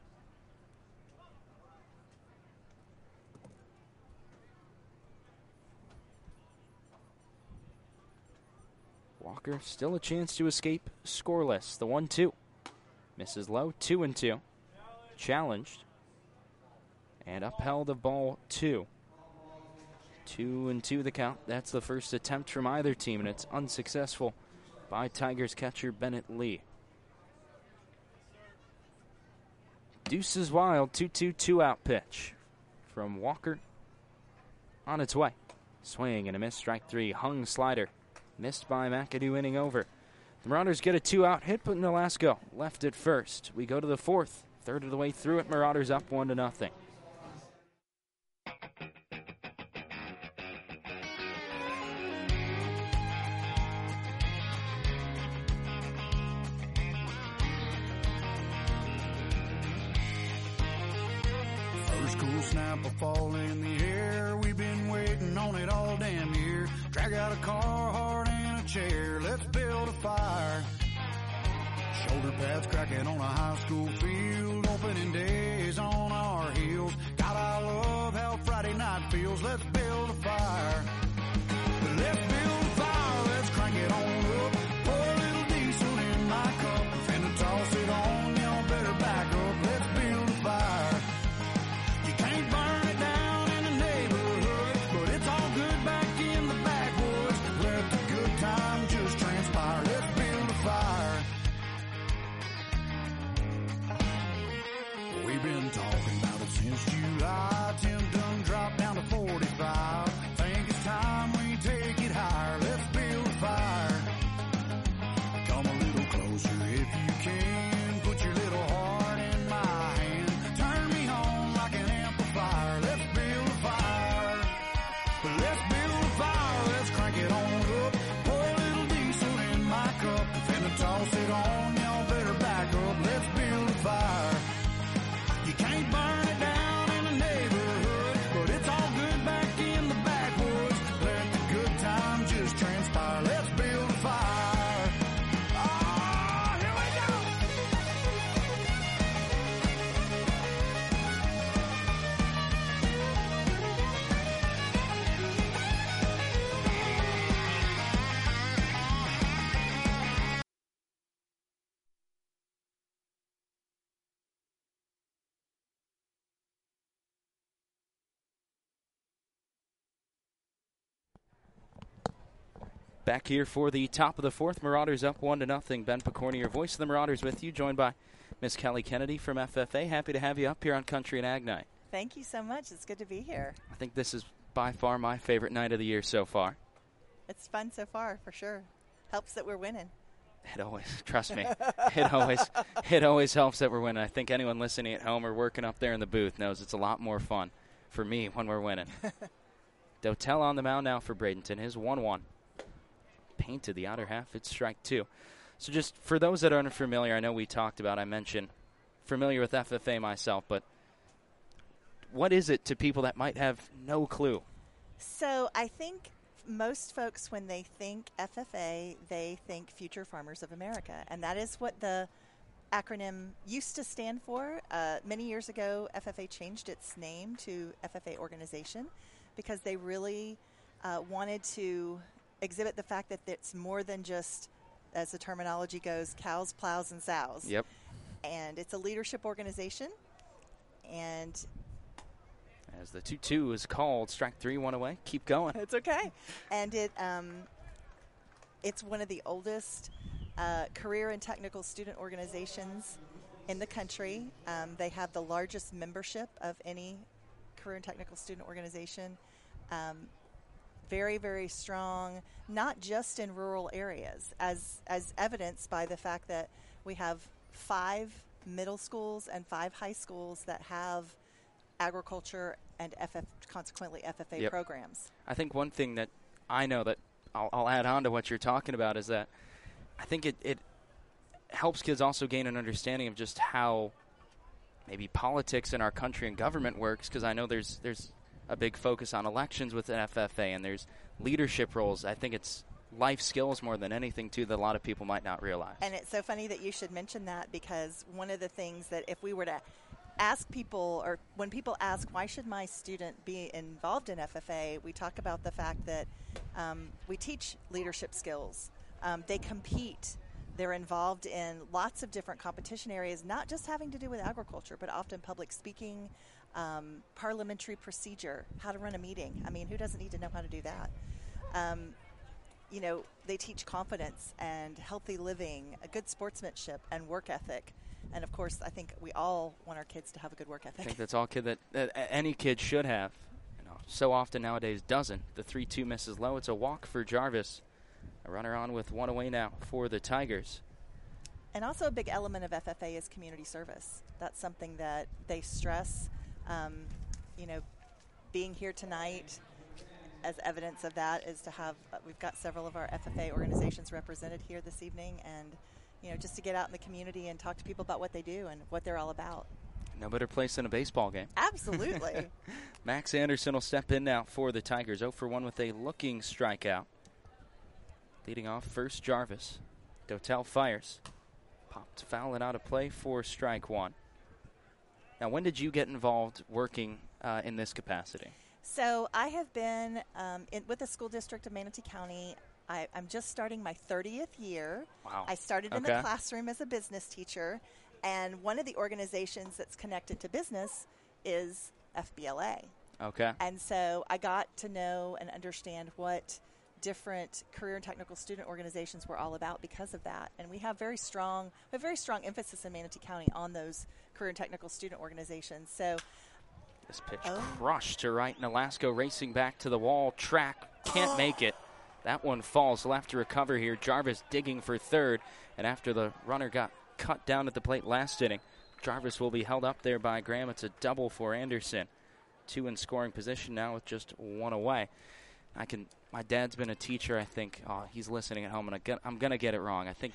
Walker still a chance to escape scoreless. The 1-2. Misses low. 2-2. Challenged. And upheld of ball two. 2-2 the count. That's the first attempt from either team, and it's unsuccessful by Tigers catcher Bennett Lee. Deuces wild. 2-2, 2-out pitch from Walker. On its way. Swing and a miss. Strike three. Hung slider. Missed by McAdoo, inning over. The Marauders get a 2-out hit, but Nolasco left at first. We go to the fourth. Third of the way through it. Marauders up 1-0. First cool snap will fall in the air. We've been waiting on it all damn year. Drag out a car, heart, and a chair. Let's build a fire. Shoulder pads cracking on a high school field. Opening days on our heels. God, I love how Friday night feels. Let's build a fire. Let's build a fire. Let's crank it on up. Pour a little diesel in my cup. Finna toss it on. Y'all better back up. Let's build a fire. You can't burn it down in the neighborhood, but it's all good back in the backwoods. Let the good time just transpire. Let's build a fire. We've been talking about it since July. Tim done dropped down to 45. Think it's time we take it higher. Let's build a fire. Come a little closer if you can. Put your little heart in my hand. Turn me on like an amplifier. Let's build a fire. Let's build a fire. Let's crank it on up. Pour a little diesel in my cup. Finna toss it on. Y'all better back up. Let's build a fire. You can't burn it down in the neighborhood, but it's all good back in the backwoods. Let the good time just transpire. Let's build a fire. Oh, here we go. Back here for the top of the fourth. Marauders up 1-0. Ben Picorni, your voice of the Marauders, with you, joined by Miss Kelly Kennedy from FFA. Happy to have you up here on Country and Ag Night. Thank you so much. It's good to be here. I think this is by far my favorite night of the year so far. It's fun so far, for sure. Helps that we're winning. It always, trust me, it always helps that we're winning. I think anyone listening at home or working up there in the booth knows it's a lot more fun for me when we're winning. Dotel on the mound now for Bradenton. His 1-1. Painted the outer half. It's strike 2. So just for those that aren't familiar, I know we talked about, I mentioned, familiar with FFA myself, but what is it to people that might have no clue? So I think most folks, when they think FFA, they think Future Farmers of America, and that is what the acronym used to stand for. Many years ago, FFA changed its name to FFA Organization because they really wanted to exhibit the fact that it's more than just, as the terminology goes, cows, plows, and sows. Yep. And it's a leadership organization, and as the 2-2 is called, strike 3, 1 away. Keep going. it's okay. And it's one of the oldest career and technical student organizations in the country. They have the largest membership of any career and technical student organization. Very, very strong, not just in rural areas, as evidenced by the fact that we have 5 middle schools and 5 high schools that have agriculture and consequently FFA programs. I think one thing that I know that I'll add on to what you're talking about is that I think it helps kids also gain an understanding of just how maybe politics in our country and government works, because I know there's a big focus on elections with an FFA, and there's leadership roles. I think it's life skills more than anything, too, that a lot of people might not realize. And it's so funny that you should mention that, because one of the things that if we were to ask people, or when people ask, why should my student be involved in FFA, we talk about the fact that we teach leadership skills. They compete. They're involved in lots of different competition areas, not just having to do with agriculture, but often public speaking, parliamentary procedure, how to run a meeting. I mean, who doesn't need to know how to do that? They teach confidence and healthy living, a good sportsmanship and work ethic. And, of course, I think we all want our kids to have a good work ethic. I think that's all that any kid should have. So often nowadays doesn't. The 3-2 misses low. It's a walk for Jarvis. A runner on with 1 away now for the Tigers. And also a big element of FFA is community service. That's something that they stress. Being here tonight, as evidence of that, is to have we've got several of our FFA organizations represented here this evening, and just to get out in the community and talk to people about what they do and what they're all about. No better place than a baseball game. Absolutely. Max Anderson will step in now for the Tigers. 0 for 1 with a looking strikeout. Leading off first, Jarvis. Dotel fires. Popped foul and out of play for strike 1. Now, when did you get involved working in this capacity? So I have been with the school district of Manatee County. I'm just starting my 30th year. Wow. I started in the classroom as a business teacher, and one of the organizations that's connected to business is FBLA. Okay. And so I got to know and understand what different career and technical student organizations were all about because of that. And we have very strong emphasis in Manatee County on those career and technical student organizations. So this pitch crushed to right. Nolasco racing back to the wall. Track can't make it. That one falls. He'll have to recover here. Jarvis digging for third. And after the runner got cut down at the plate last inning, Jarvis will be held up there by Graham. It's a double for Anderson. 2 in scoring position now with just 1 away. My dad's been a teacher, I think. Oh, he's listening at home, and I'm going to get it wrong. I think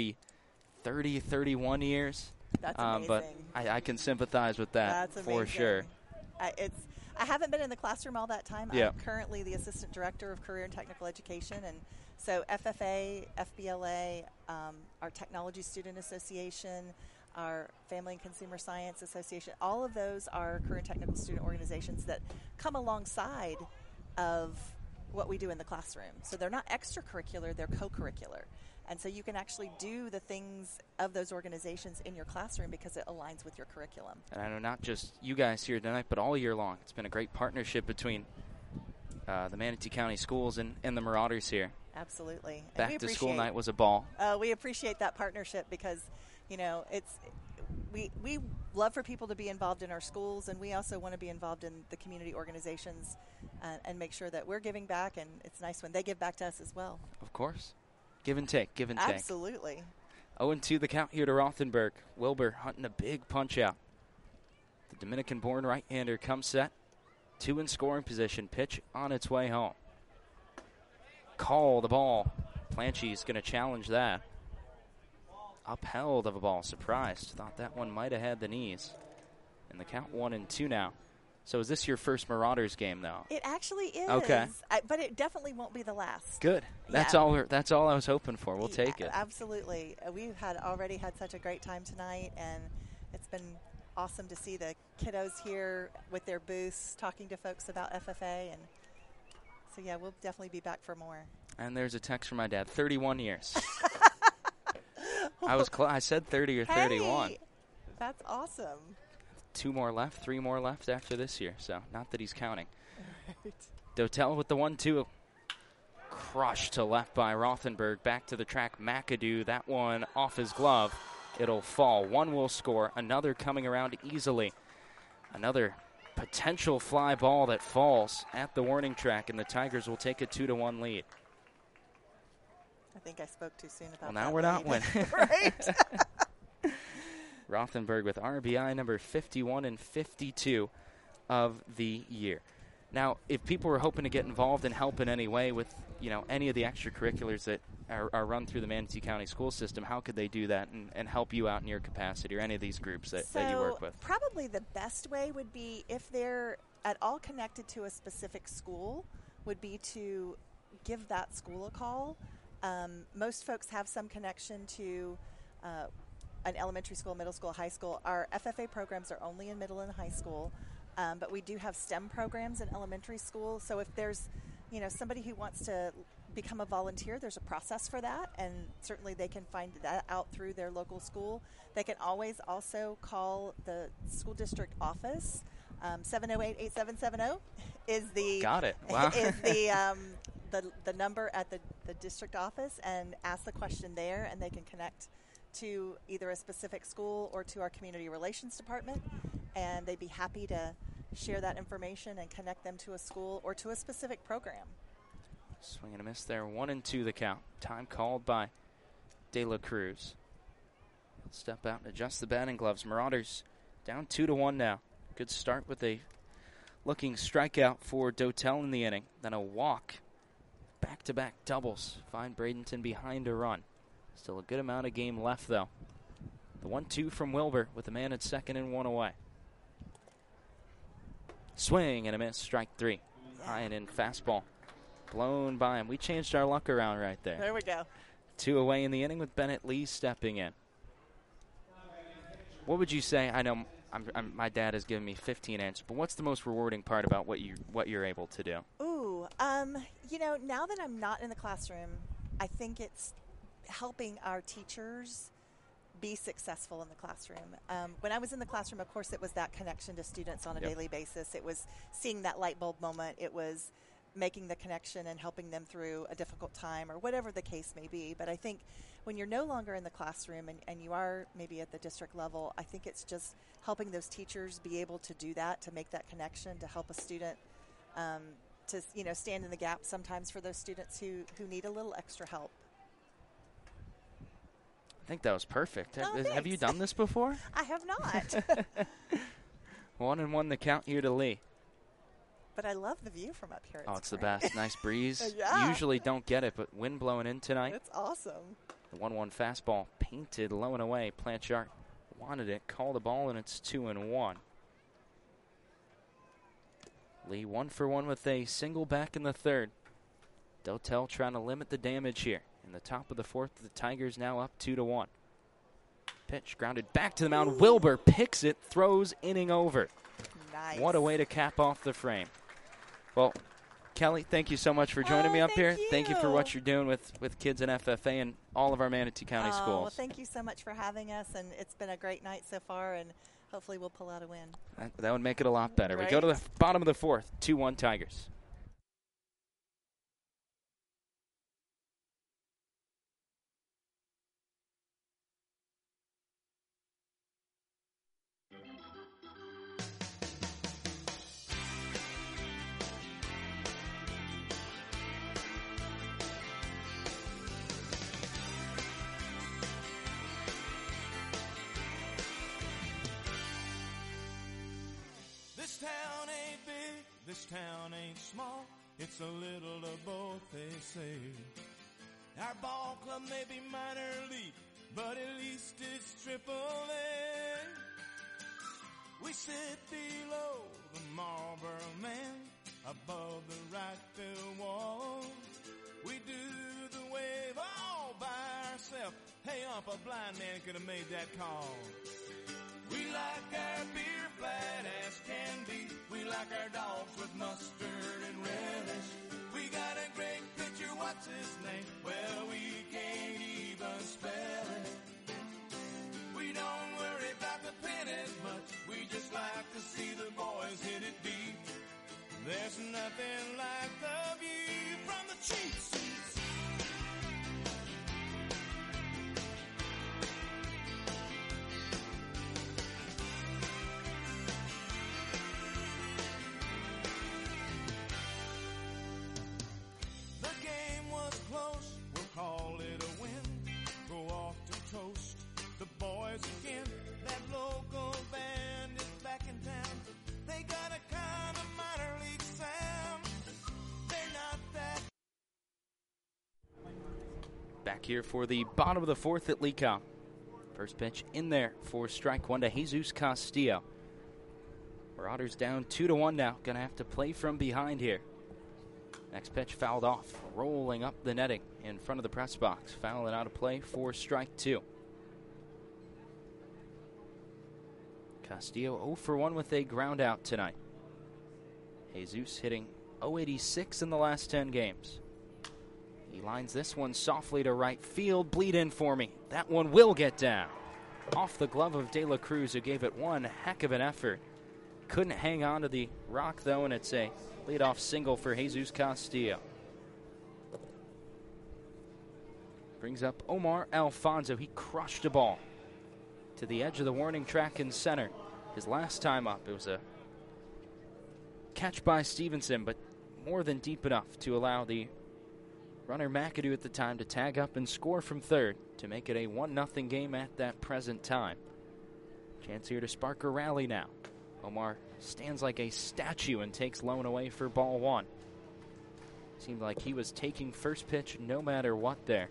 31 years. That's amazing. But I can sympathize with that. That's for sure. I haven't been in the classroom all that time. Yeah. I'm currently the assistant director of career and technical education, and so FFA, FBLA, our Technology Student Association, our Family and Consumer Science Association, all of those are career and technical student organizations that come alongside of what we do in the classroom. So they're not extracurricular, they're co-curricular. And so you can actually do the things of those organizations in your classroom because it aligns with your curriculum. And I know not just you guys here tonight, but all year long. It's been a great partnership between the Manatee County schools and the Marauders here. Absolutely. Back to school night was a ball. We appreciate that partnership because, we love for people to be involved in our schools, and we also want to be involved in the community organizations and make sure that we're giving back, and it's nice when they give back to us as well. Of course. Give and take, give and take. Absolutely. 0-2 the count here to Rothenberg. Wilbur hunting a big punch out. The Dominican-born right-hander comes set. 2 in scoring position. Pitch on its way home. Call the ball. Planche's going to challenge that. Upheld of a ball. Surprised. Thought that one might have had the knees. And the count 1-2 now. So is this your first Marauders game, though? It actually is. Okay. But it definitely won't be the last. Good. That's all I was hoping for. We'll take it. Absolutely. We've already had such a great time tonight, and it's been awesome to see the kiddos here with their booths talking to folks about FFA. And so, yeah, we'll definitely be back for more. And there's a text from my dad. 31 years. I said 30 or 31. That's awesome. 2 more left, 3 more left after this year. So not that he's counting. Right. Dotel with the 1-2. Crushed to left by Rothenberg. Back to the track. McAdoo. That one off his glove. It'll fall. 1 will score. Another coming around easily. Another potential fly ball that falls at the warning track, and the Tigers will take a 2-1 lead. I think I spoke too soon about that. Well, now we're not winning. Right. Rothenberg with RBI number 51 and 52 of the year. Now, if people were hoping to get involved and help in any way with, any of the extracurriculars that are run through the Manatee County school system, how could they do that and help you out in your capacity or any of these groups that you work with? Probably the best way would be, if they're at all connected to a specific school, would be to give that school a call. Most folks have some connection to an elementary school, middle school, high school. Our FFA programs are only in middle and high school, but we do have STEM programs in elementary school. So if there's, somebody who wants to become a volunteer, there's a process for that, and certainly they can find that out through their local school. They can always also call the school district office. 708-8770 is the Got it. Wow. is the number at the district office, and ask the question there, and they can connect to either a specific school or to our community relations department, and they'd be happy to share that information and connect them to a school or to a specific program. Swing and a miss there. 1-2 the count. Time called by De La Cruz. Step out and adjust the batting gloves. Marauders down 2-1 now. Good start with a looking strikeout for Dotel in the inning. Then a walk. Back-to-back doubles. Find Bradenton behind a run. Still a good amount of game left, though. The 1-2 from Wilbur with a man at second and 1 away. Swing and a miss. Strike 3. High and in fastball. Blown by him. We changed our luck around right there. There we go. 2 away in the inning with Bennett Lee stepping in. What would you say? I know my dad has given me 15 answers, but what's the most rewarding part about what you're able to do? Ooh, now that I'm not in the classroom, I think it's helping our teachers be successful in the classroom. When I was in the classroom, of course, it was that connection to students on a daily basis. It was seeing that light bulb moment. It was making the connection and helping them through a difficult time or whatever the case may be. But I think when you're no longer in the classroom and you are maybe at the district level, I think it's just helping those teachers be able to do that, to make that connection, to help a student to stand in the gap sometimes for those students who need a little extra help. I think that was perfect. Oh, have you done this before? I have not. 1-1 the count here to Lee. But I love the view from up here. It's the best. Nice breeze. Yeah. Usually don't get it, but wind blowing in tonight. It's awesome. The 1-1 fastball painted low and away. Planchard wanted it, called the ball, and it's 2-1. Lee 1 for 1 with a single back in the third. Dotel trying to limit the damage here. In the top of the fourth, the Tigers now up 2-1. Pitch grounded back to the mound. Wilbur picks it, throws inning over. Nice. What a way to cap off the frame. Well, Kelly, thank you so much for joining me up here. Thank you for what you're doing with kids in FFA and all of our Manatee County schools. Well, thank you so much for having us, and it's been a great night so far, and hopefully we'll pull out a win. That would make it a lot better. Right. We go to the bottom of the fourth, 2-1 Tigers. this town ain't small, it's a little of both, they say. Our ball club may be minor league, but at least it's AAA. We sit below the Marlboro Man, above the right field wall. We do the wave all by ourselves. Hey, a blind man could have made that call. We like our beer flat as can be. We like our dogs with mustard and relish. We got a great pitcher, what's his name? Well, we can't even spell it. We don't worry about the pennies much. We just like to see the boys hit it deep. There's nothing like the view from the cheap seats. The game was close, we'll call it a win. Go off to toast the boys again. That local band is back in town. They got a kind of minor league sound. They're not that. Back here for the bottom of the fourth at Lecom. First pitch in there for strike one to Jesus Castillo. Marauders down 2-1 now. Going to have to play from behind here. Next pitch fouled off, rolling up the netting in front of the press box. Fouling out of play for strike two. Castillo 0 for 1 with a ground out tonight. Jesus hitting .086 in the last 10 games. He lines this one softly to right field. Bleed in for me. That one will get down. Off the glove of De La Cruz, who gave it one heck of an effort. Couldn't hang on to the rock, though, and it's a leadoff single for Jesus Castillo. Brings up Omar Alfonso. He crushed a ball to the edge of the warning track in center. His last time up, it was a catch by Stevenson, but more than deep enough to allow the runner McAdoo at the time to tag up and score from third to make it a 1-0 game at that present time. Chance here to spark a rally now. Omar stands like a statue and takes lone away for ball one. Seemed like he was taking first pitch no matter what there.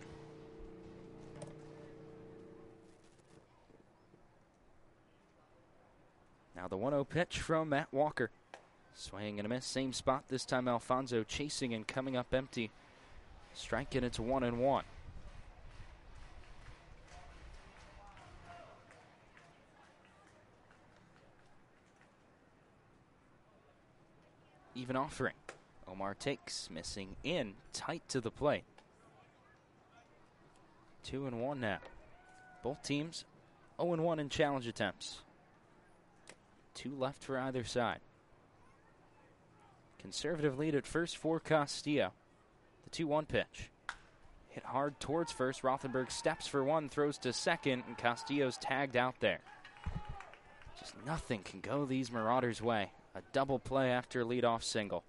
Now the 1-0 pitch from Matt Walker. Swing and a miss, same spot. This time Alfonso chasing and coming up empty. Strike and it's 1-1. Even offering. Omar takes, missing in, tight to the plate. 2-1 now. Both teams 0-1 in challenge attempts. 2 left for either side. Conservative lead at first for Castillo. The 2-1 pitch. Hit hard towards first. Rothenberg steps for one, throws to second, and Castillo's tagged out there. Just nothing can go these Marauders' way. A double play after leadoff single.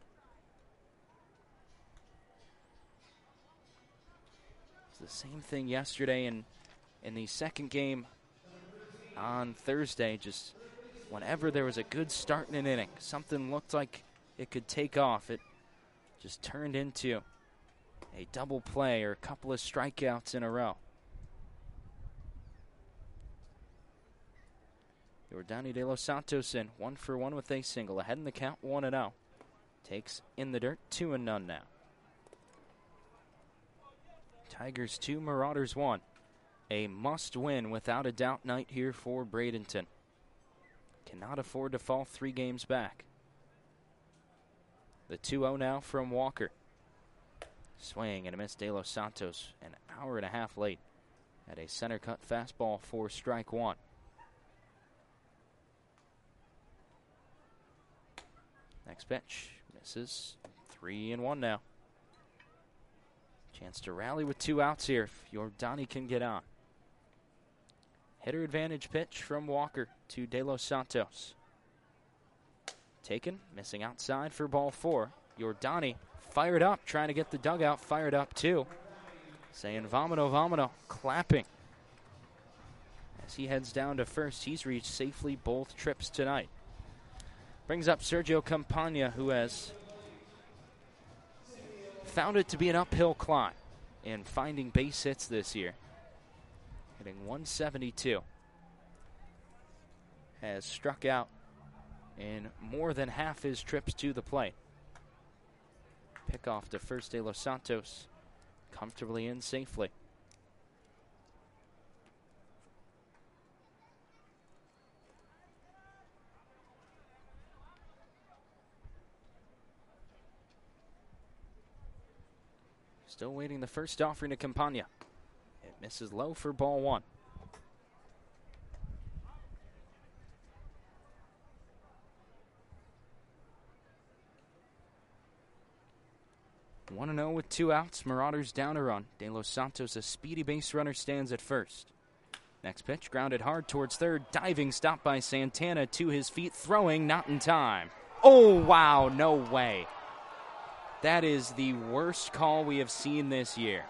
It's the same thing yesterday in the second game on Thursday. Just whenever there was a good start in an inning, something looked like it could take off. It just turned into a double play or a couple of strikeouts in a row. Yordani De Los Santos in 1 for 1 with a single. Ahead in the count, 1-0. Takes in the dirt, 2-0 now. Tigers 2, Marauders 1. A must-win without a doubt night here for Bradenton. Cannot afford to fall 3 games back. The 2-0 now from Walker. Swing and a miss. De Los Santos an hour and a half late at a center cut fastball for strike one. Next pitch misses. 3-1 now. Chance to rally with 2 outs here if Yordani can get on. Hitter advantage pitch from Walker to De Los Santos. Taken, missing outside for ball 4. Yordani fired up, trying to get the dugout fired up too. Saying vomito, vomito, clapping. As he heads down to first, he's reached safely both trips tonight. Brings up Sergio Campagna, who has found it to be an uphill climb in finding base hits this year. Hitting 172. Has struck out in more than half his trips to the plate. Pickoff to first, De Los Santos comfortably in safely. Still waiting the first offering to Campagna. It misses low for ball one. One and 0 with 2 outs. Marauders down a run. De Los Santos, a speedy base runner, stands at first. Next pitch, grounded hard towards third. Diving stop by Santana to his feet. Throwing, not in time. Oh, wow, no way. That is the worst call we have seen this year.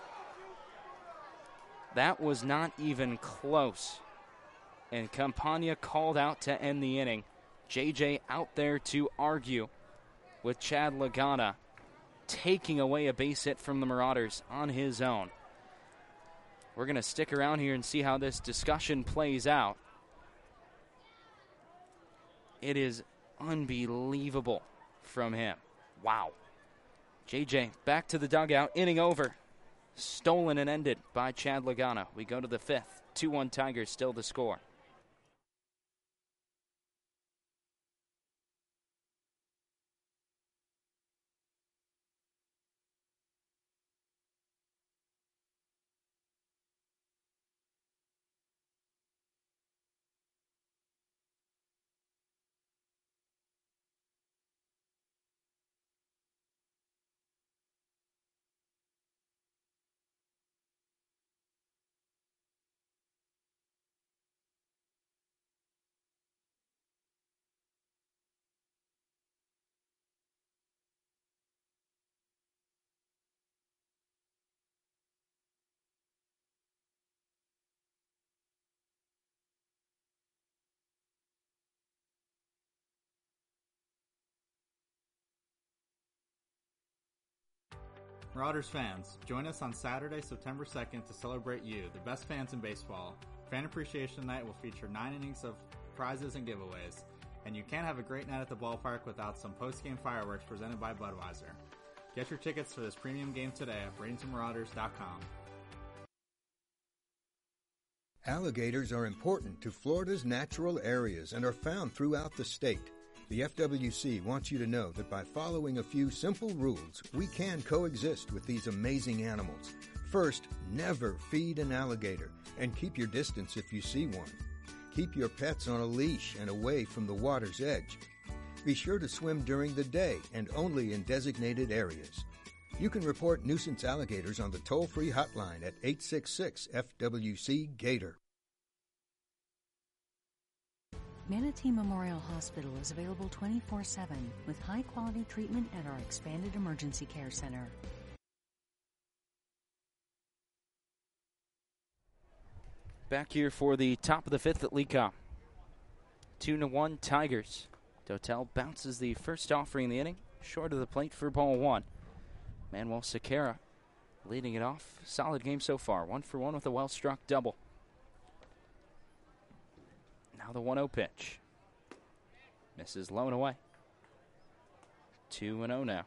That was not even close. And Campagna called out to end the inning. JJ out there to argue with Chad Lagana, taking away a base hit from the Marauders on his own. We're going to stick around here and see how this discussion plays out. It is unbelievable from him. Wow. JJ back to the dugout, inning over. Stolen and ended by Chad Lagana. We go to the fifth. 2-1 Tigers, still the score. Marauders fans, join us on Saturday, September 2nd to celebrate you, the best fans in baseball. Fan Appreciation Night will feature 9 innings of prizes and giveaways, and you can't have a great night at the ballpark without some post-game fireworks presented by Budweiser. Get your tickets for this premium game today at BradentonMarauders.com. Alligators are important to Florida's natural areas and are found throughout the state. The FWC wants you to know that by following a few simple rules, we can coexist with these amazing animals. First, never feed an alligator, and keep your distance if you see one. Keep your pets on a leash and away from the water's edge. Be sure to swim during the day and only in designated areas. You can report nuisance alligators on the toll-free hotline at 866-FWC-GATOR. Manatee Memorial Hospital is available 24/7 with high-quality treatment at our expanded emergency care center. Back here for the top of the fifth at Lecom. 2-1 Tigers. Dotel bounces the first offering in the inning, short of the plate for ball one. Manuel Sequeira leading it off. Solid game so far. 1-for-1 with a well-struck double. Now the 1-0 pitch. Misses low and away. 2-0 now.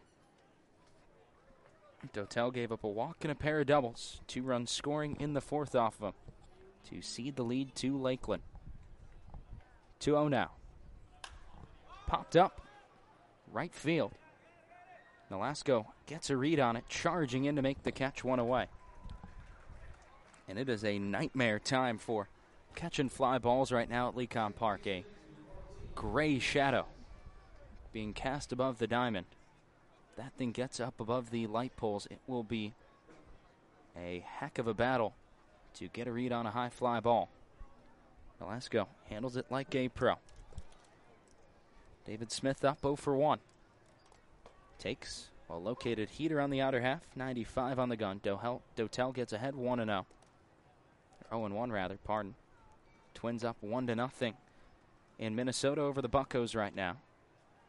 Dotel gave up a walk and a pair of doubles. 2 runs scoring in the fourth off of him to cede the lead to Lakeland. 2-0 now. Popped up. Right field. Nolasco gets a read on it, charging in to make the catch one away. And it is a nightmare time for catching fly balls right now at Lecom Park. A gray shadow being cast above the diamond. That thing gets up above the light poles. It will be a heck of a battle to get a read on a high fly ball. Nolasco handles it like a pro. David Smith up 0-for-1. Takes a located heater on the outer half. 95 on the gun. Dotel gets ahead 1-0. 0-1 rather, pardon. Twins up 1-0 in Minnesota over the Buccos right now.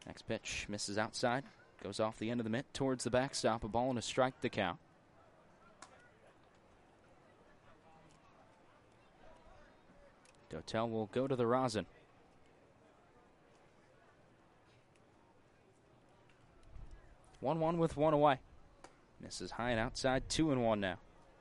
Next pitch misses outside. Goes off the end of the mitt towards the backstop. A ball and a strike to count. Dotel will go to the rosin. One with one away. Misses high and outside. 2-1 now.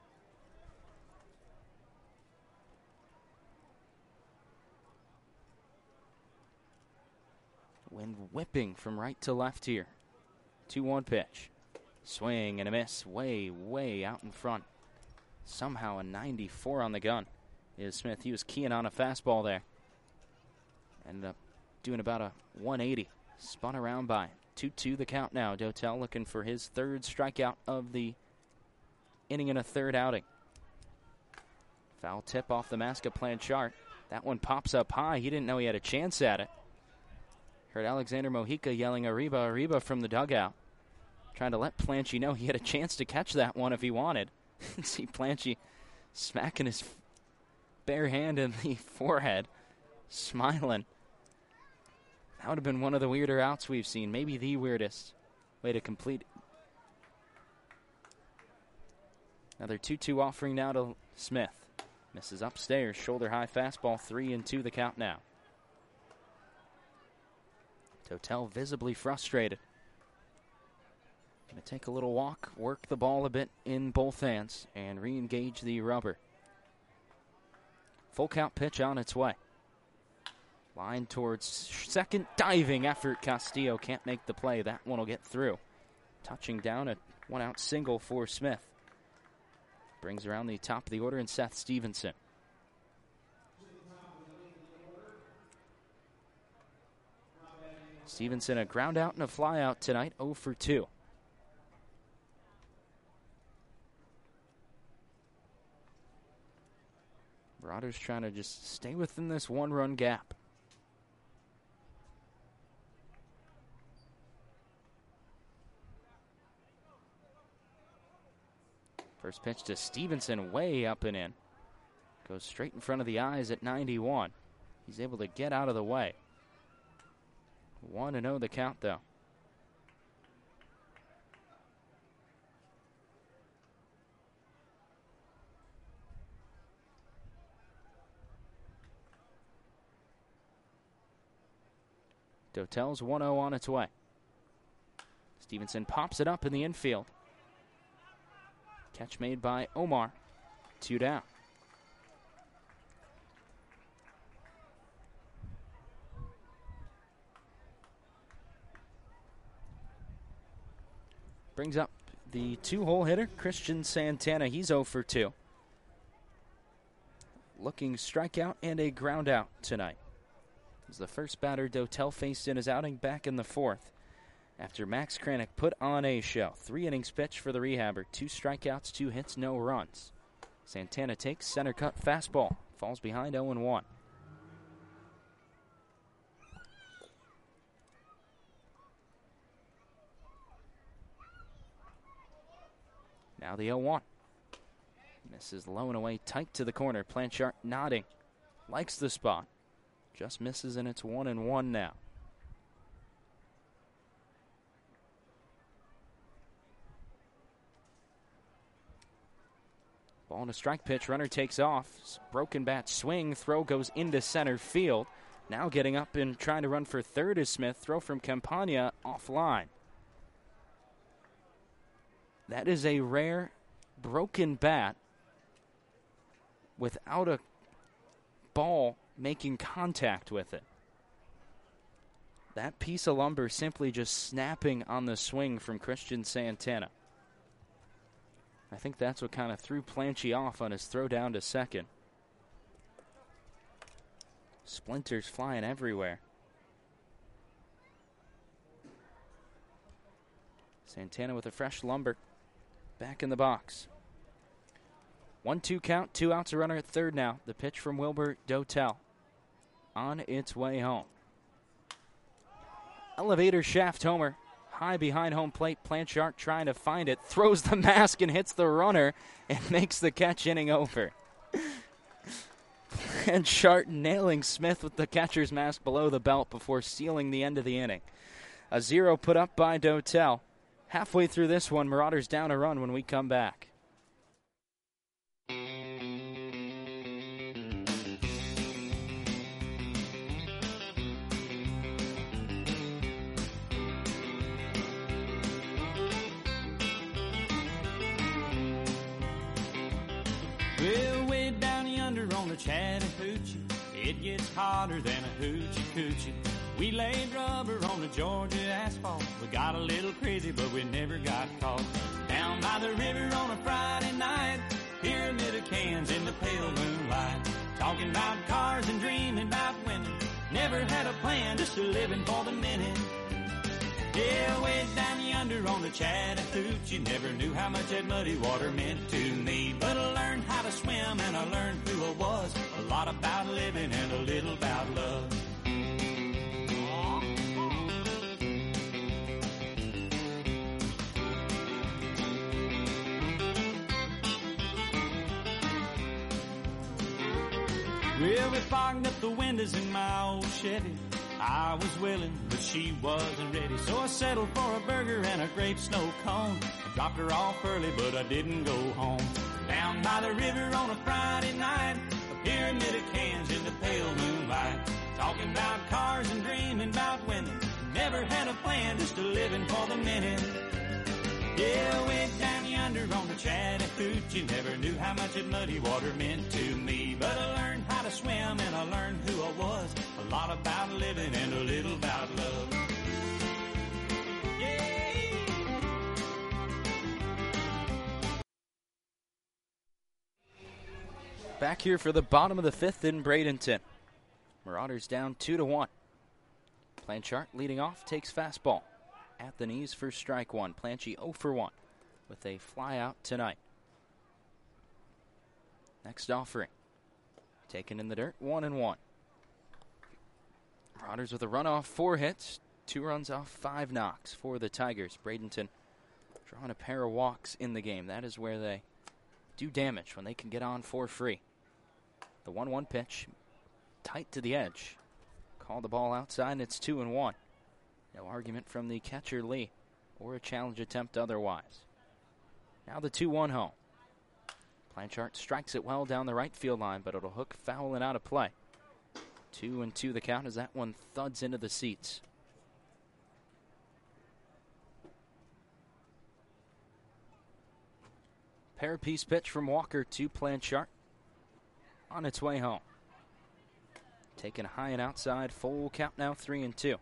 Wind whipping from right to left here. 2-1 pitch. Swing and a miss. Way out in front. Somehow a 94 on the gun is Smith. He was keying on a fastball there. Ended up doing about a 180. Spun around by 2-2 the count now. Dotel looking for his third strikeout of the inning and a third outing. Foul tip off the mask of Planchart. That one pops up high. He didn't know he had a chance at it. Heard Alexander Mojica yelling Arriba from the dugout. Trying to let Planchy know he had a chance to catch that one if he wanted. See Planchy smacking his bare hand in the forehead, smiling. That would have been one of the weirder outs we've seen. Maybe the weirdest way to complete it. Another 2-2 offering now to Smith. Misses upstairs, shoulder high fastball, 3-2 the count now. Dotel visibly frustrated. Going to take a little walk, work the ball a bit in both hands, and re-engage the rubber. Full count pitch on its way. Line towards second, diving effort. Castillo can't make the play. That one will get through. Touching down a one-out single for Smith. Brings around the top of the order and Seth Stevenson. Stevenson a ground out and a fly out tonight, 0 for 2. Marauders trying to just stay within this one-run gap. First pitch to Stevenson, way up and in. Goes straight in front of the eyes at 91. He's able to get out of the way. 1-0 the count, though. Dotel's 1-0 on its way. Stevenson pops it up in the infield. Catch made by Omar. 2 down. Brings up the 2-hole hitter, Christian Santana. He's 0 for 2. Looking strikeout and a ground out tonight. This is the first batter Dotel faced in his outing back in the 4th. After Max Kranick put on a show. 3 innings pitched for the rehabber. 2 strikeouts, 2 hits, no runs. Santana takes center cut fastball. Falls behind 0-1. Now the 0-1. Misses low and away, tight to the corner. Planchart nodding. Likes the spot. Just misses, and it's 1-1 now. Ball and a strike pitch. Runner takes off. Broken bat swing. Throw goes into center field. Now getting up and trying to run for third is Smith. Throw from Campagna offline. That is a rare broken bat without a ball making contact with it. That piece of lumber simply just snapping on the swing from Christian Santana. I think that's what kind of threw Planchy off on his throw down to second. Splinters flying everywhere. Santana with a fresh lumber. Back in the box. 1-2 count, 2 outs, a runner at third now. The pitch from Wilbur Dotel. On its way home. Elevator shaft homer. High behind home plate. Planchart trying to find it. Throws the mask and hits the runner and makes the catch, inning over. Planchart nailing Smith with the catcher's mask below the belt before sealing the end of the inning. A 0 put up by Dotel. Halfway through this one, Marauders down a run when we come back. Well, way down yonder on the Chattahoochee, it gets hotter than a hoochie coochie. We laid rubber on the Georgia asphalt. We got a little crazy, but we never got caught. Down by the river on a Friday night, pyramid of cans in the pale moonlight. Talking about cars and dreaming about women. Never had a plan, just a living for the minute. Yeah, way down yonder on the Chattahoochee, never knew how much that muddy water meant to me. But I learned how to swim and I learned who I was. A lot about living and a little about love. Well, we fogged up the windows in my old Chevy. I was willing, but she wasn't ready. So I settled for a burger and a grape snow cone. I dropped her off early, but I didn't go home. Down by the river on a Friday night, a pyramid of cans in the pale moonlight. Talking about cars and dreaming about women. Never had a plan, just a living for the minute. Yeah, way down yonder on the Chattahoochee, never knew how much that muddy water meant to me. But I learned how to swim and I learned who I was. A lot about living and a little about love. Yeah. Back here for the bottom of the fifth in Bradenton. Marauders down 2-1. Blanchard leading off, takes fastball. At the knees for strike one. Planchy 0 for 1 with a fly out tonight. Next offering. Taken in the dirt, 1-1. Marauders with a run off 4 hits, 2 runs off 5 knocks for the Tigers. Bradenton drawing a pair of walks in the game. That is where they do damage, when they can get on for free. The 1-1 pitch, tight to the edge. Call the ball outside, and it's 2-1. No argument from the catcher, Lee, or a challenge attempt otherwise. Now the 2-1 home. Blanchard strikes it well down the right field line, but it'll hook foul and out of play. 2-2 the count as that one thuds into the seats. Pair piece pitch from Walker to Blanchard. On its way home. Taken high and outside, full count now, 3-2.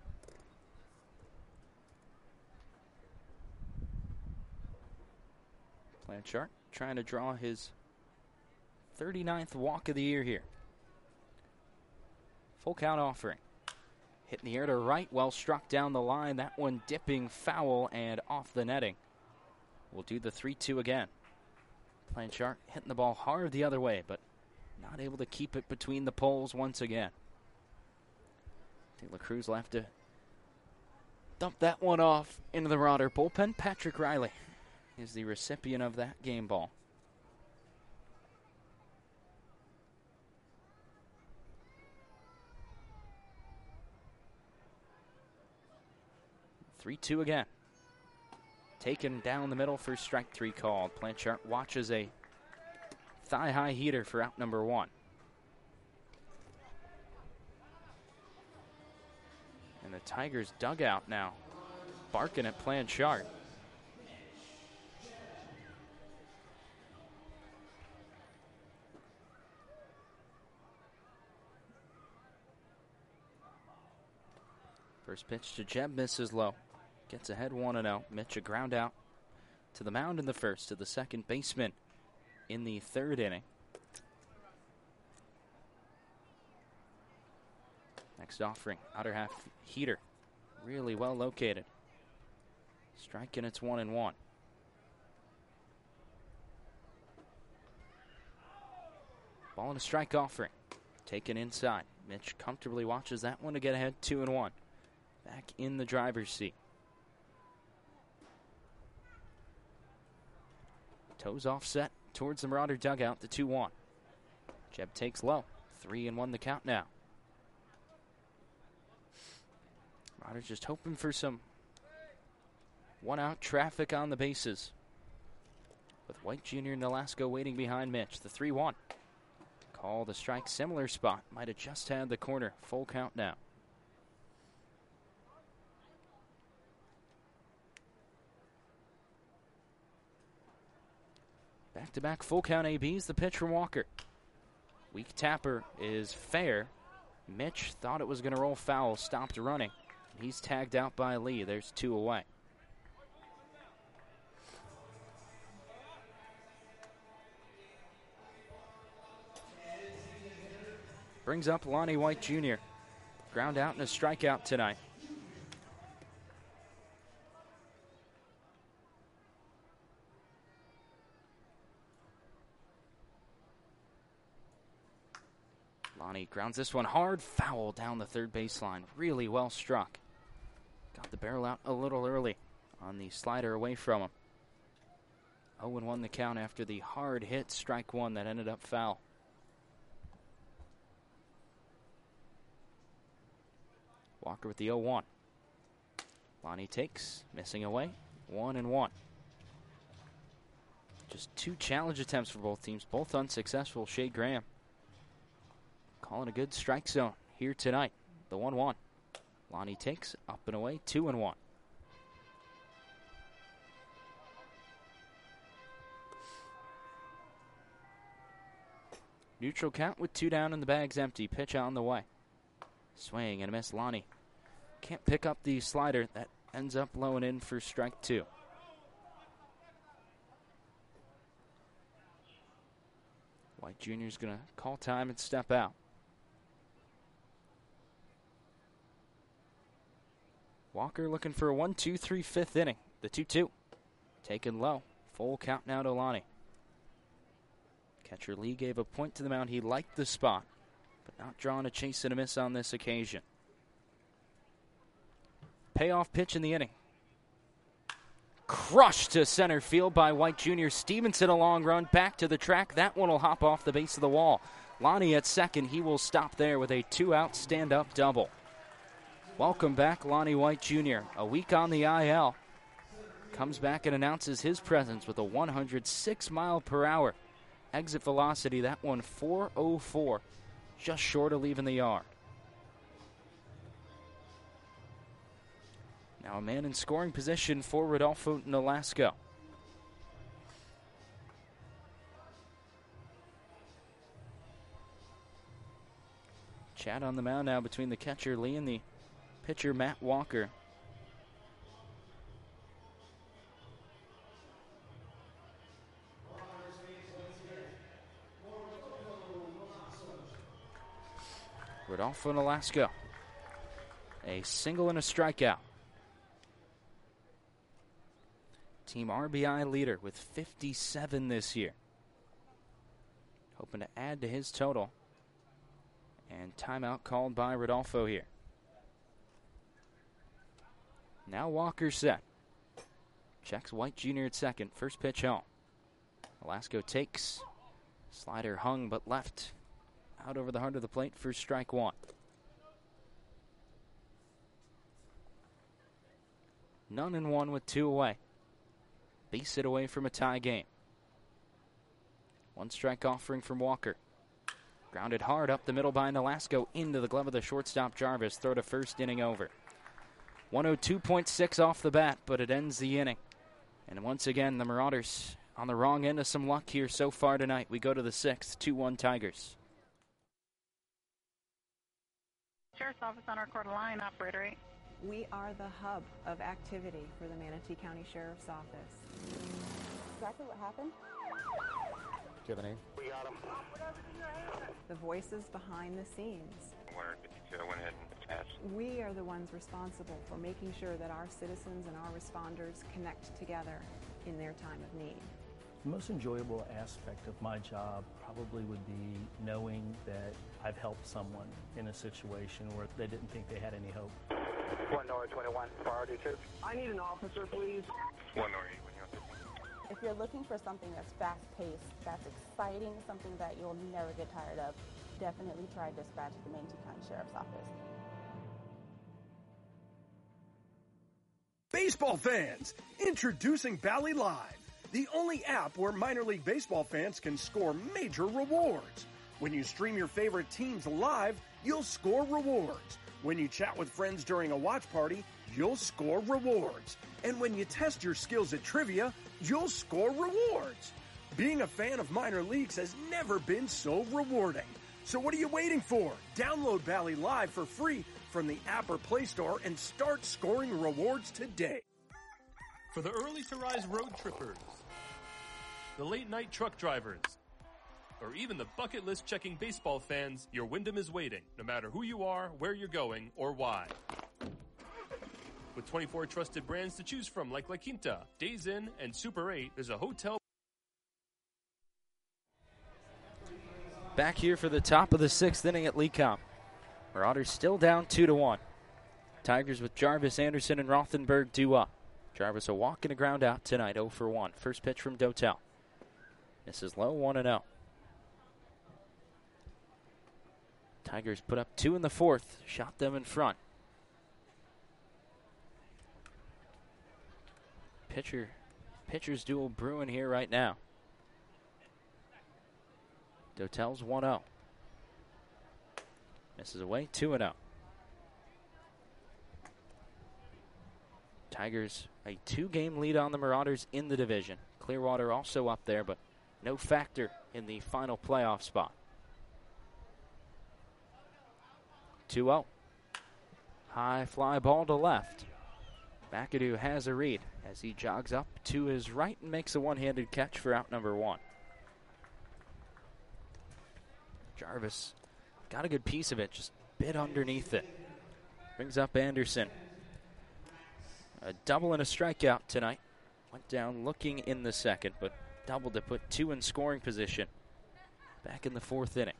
Blanchard trying to draw his 39th walk of the year here. Full count offering. Hit in the air to right, well struck down the line. That one dipping foul and off the netting. We'll do the 3-2 again. Blanchard hitting the ball hard the other way, but not able to keep it between the poles once again. I think La Cruz will have to dump that one off into the Marauder bullpen. Patrick Riley is the recipient of that game ball. (3-2) again. Taken down the middle for strike 3 called. Blanchard watches a thigh-high heater for out number 1. And the Tigers dugout now barking at Blanchard. First pitch to Jeb misses low. Gets ahead 1-0. Mitch a ground out to the mound in the first, to the second baseman in the third inning. Next offering, outer half heater. Really well located. Striking, it's 1-1. Ball and a strike offering. Taken inside. Mitch comfortably watches that one to get ahead 2-1. Back in the driver's seat. Toes offset towards the Marauder dugout, the 2-1. Jeb takes low. 3-1 the count now. Marauders just hoping for some One out, traffic on the bases. With White Jr. and Nolasco waiting behind Mitch. The 3-1. Call the strike, similar spot. Might have just had the corner. Full count now. Back-to-back full count ABs. The pitch from Walker. Weak tapper is fair. Mitch thought it was going to roll foul. Stopped running. He's tagged out by Lee. There's 2 away. Brings up Lonnie White Jr. Ground out and a strikeout tonight. Lonnie grounds this one hard. Foul down the third baseline. Really well struck. Got the barrel out a little early on the slider away from him. 0-1 the count after the hard hit strike one that ended up foul. Walker with the 0-1. Lonnie takes, missing away, 1-1. Just 2 challenge attempts for both teams, both unsuccessful. Shea Graham calling a good strike zone here tonight. The 1-1. Lonnie takes, up and away, 2-1. Neutral count with 2 down and the bag's empty. Pitch on the way. Swing and a miss. Lonnie can't pick up the slider. That ends up blowing in for strike 2. White Jr. is going to call time and step out. Walker looking for a 1-2-3 fifth inning. The 2-2. Taken low. Full count now to Lonnie. Catcher Lee gave a point to the mound. He liked the spot, but not drawing a chase and a miss on this occasion. Payoff pitch in the inning. Crushed to center field by White Jr. Stevenson a long run back to the track. That one will hop off the base of the wall. Lonnie at second. He will stop there with a 2-out stand-up double. Welcome back, Lonnie White Jr. A week on the IL. Comes back and announces his presence with a 106 mile per hour exit velocity. That one 404. Just short of leaving the yard. Now a man in scoring position for Rodolfo Nolasco. Chat on the mound now between the catcher Lee and the pitcher Matt Walker. Rodolfo Nolasco. A single and a strikeout. Team RBI leader with 57 this year. Hoping to add to his total. And timeout called by Rodolfo here. Now Walker set. Checks White Jr. at second. First pitch home. Nolasco takes. Slider hung but left. Out over the heart of the plate for strike 1. None in 1 with 2 away. Base hit away from a tie game. 1 strike offering from Walker. Grounded hard up the middle by Nolasco into the glove of the shortstop Jarvis. Throw to first, inning over. 102.6 off the bat, but it ends the inning. And once again, the Marauders on the wrong end of some luck here so far tonight. We go to the 6th, 2-1 Tigers. Sheriff's Office on our quarter line, operator 8. We are the hub of activity for the Manatee County Sheriff's Office. Exactly what happened? Do you have a name? We got him. The voices behind the scenes. Where I went ahead and attached. We are the ones responsible for making sure that our citizens and our responders connect together in their time of need. The most enjoyable aspect of my job probably would be knowing that I've helped someone in a situation where they didn't think they had any hope. 1 North 21, priority 2. I need an officer, please. 1 North 8, if you're looking for something that's fast-paced, that's exciting, something that you'll never get tired of, definitely try dispatch at the Manatee County Sheriff's Office. Baseball fans, introducing Bally Live, the only app where minor league baseball fans can score major rewards. When you stream your favorite teams live, you'll score rewards. When you chat with friends during a watch party, you'll score rewards. And when you test your skills at trivia, you'll score rewards. Being a fan of minor leagues has never been so rewarding. So what are you waiting for? Download Bally Live for free from the app or Play Store and start scoring rewards today. For the early to rise road trippers, the late night truck drivers, or even the bucket list checking baseball fans, your Wyndham is waiting, no matter who you are, where you're going, or why. With 24 trusted brands to choose from like La Quinta, Days Inn, and Super 8, there's a hotel. Back here for the top of the 6th inning at Lecom. Marauders still down 2-1. Tigers with Jarvis, Anderson, and Rothenberg due up. Jarvis a walk and a ground out tonight, 0 for 1. First pitch from Dotel. Misses low, 1-0. Tigers put up 2 in the 4th, shot them in front. Pitcher's duel brewing here right now. Dotel's 1-0. Misses away, 2-0. Tigers a 2-game lead on the Marauders in the division. Clearwater also up there, but no factor in the final playoff spot. 2-0. High fly ball to left. McAdoo has a read as he jogs up to his right and makes a one-handed catch for out number 1. Jarvis got a good piece of it, just bit underneath it. Brings up Anderson. A double and a strikeout tonight. Went down looking in the second, but doubled to put 2 in scoring position. Back in the 4th inning.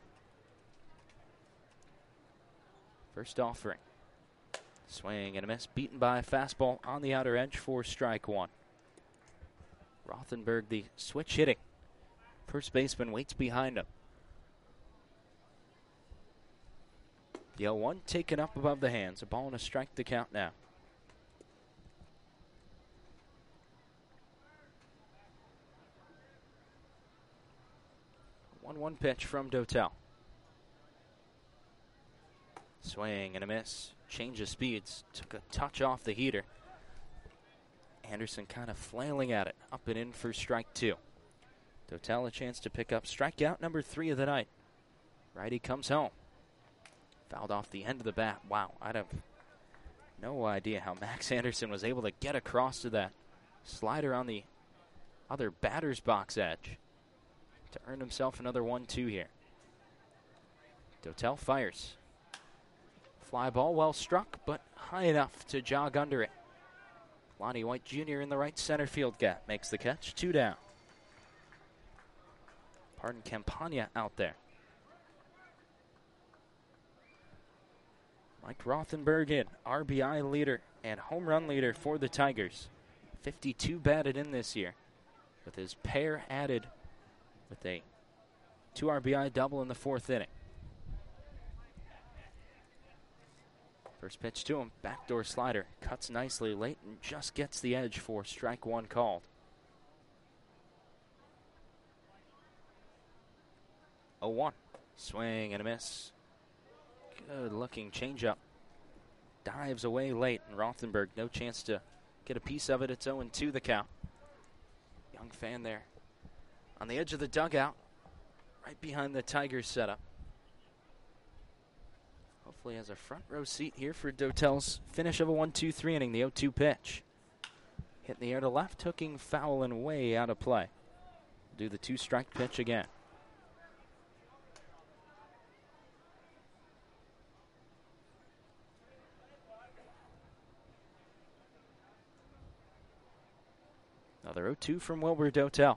First offering. Swing and a miss, beaten by a fastball on the outer edge for strike 1. Rothenberg, the switch hitting. First baseman waits behind him. The 0-1 taken up above the hands. A ball and a strike to count now. One pitch from Dotel. Swing and a miss. Change of speeds. Took a touch off the heater. Anderson kind of flailing at it. Up and in for strike 2. Dotel a chance to pick up strikeout number 3 of the night. Righty comes home. Fouled off the end of the bat. Wow, I'd have no idea how Max Anderson was able to get across to that slider on the other batter's box edge to earn himself another 1-2 here. Dotel fires. Fly ball well struck, but high enough to jog under it. Lonnie White Jr. in the right center field gap makes the catch. 2 down. Pardon Campagna out there. Mike Rothenberg in, RBI leader and home run leader for the Tigers. 52 batted in this year, with his pair added with a 2 RBI double in the 4th inning. First pitch to him, backdoor slider, cuts nicely late and just gets the edge for strike 1 called. 0-1, swing and a miss. Good looking changeup. Dives away late, and Rothenberg no chance to get a piece of it. It's 0-2 the count. Young fan there on the edge of the dugout, right behind the Tigers setup. Hopefully has a front row seat here for Dotel's finish of a 1-2-3 inning. The 0-2 pitch. Hit in the air to left, hooking foul and way out of play. Do the 2-strike pitch again. Another 0-2 from Wilbur Dotel.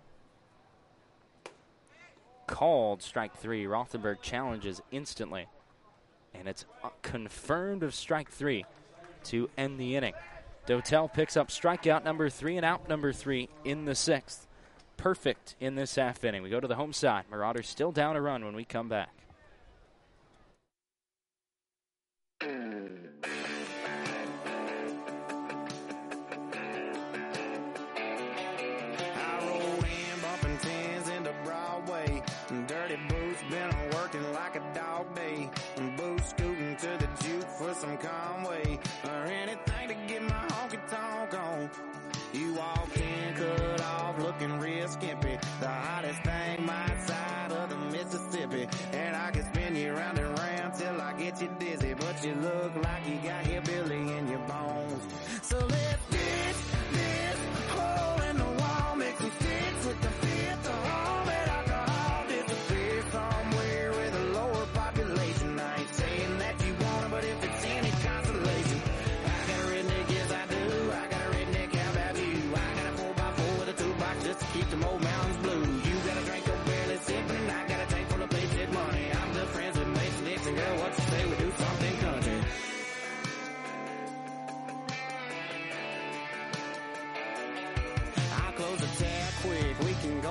Called strike 3. Rothenberg challenges instantly. And it's confirmed of strike 3 to end the inning. Dotel picks up strikeout number 3 and out number 3 in the 6th. Perfect in this half inning. We go to the home side. Marauders still down a run when we come back.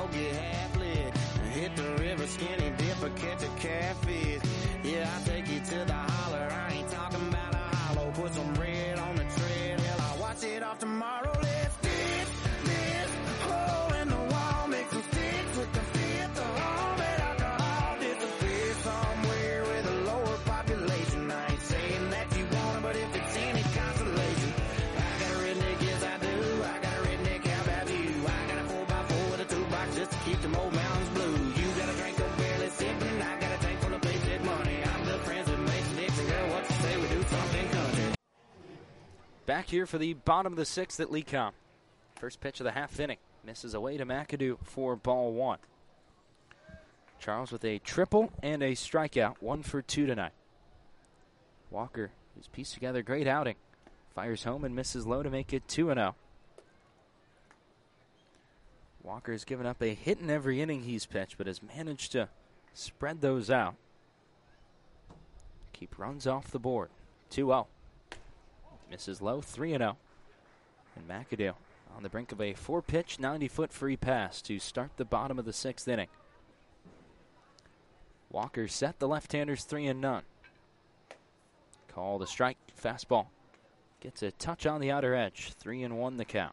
boat, get half lit. Hit the river, skinny dip, or catch a catfish. Yeah, I'll take you to the holler. I ain't talking about a hollow. Put some bread on the tread. Hell, I'll watch it off tomorrow. Let's dig this hole in the wall. Make some sticks with the fifth of homemade alcohol. Disappear somewhere with a lower population. I ain't saying that you want it, but if it's any consolation. I got a redneck, yes I do. I got a redneck, how about you? I got a 4x4 with a toolbox just to keep them old mountains blue. You got a drink of barely sipping, and I got a tank full of basic money. I'm the friends that make sticks, and girl, what you say we do something country. Back here for the bottom of the sixth at Lecom. First pitch of the half inning. Misses away to McAdoo for ball one. Charles with a triple and a strikeout. 1 for 2 tonight. Walker, who's pieced together a great outing, fires home and misses low to make it 2-0. Walker has given up a hit in every inning he's pitched, but has managed to spread those out. Keep runs off the board. 2-0. Misses low, 3-0. And McAdoo on the brink of a 4-pitch, 90-foot free pass to start the bottom of the sixth inning. Walker set the left-handers 3-0. Called a strike, fastball. Gets a touch on the outer edge, 3-1 the count.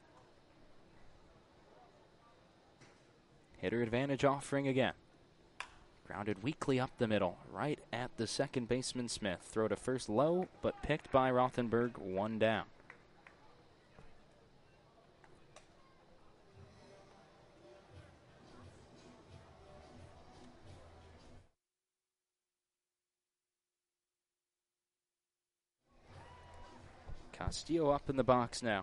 Hitter advantage offering again. Grounded weakly up the middle, right at the second baseman Smith. Throw to first low, but picked by Rothenberg, 1 down. Castillo up in the box now.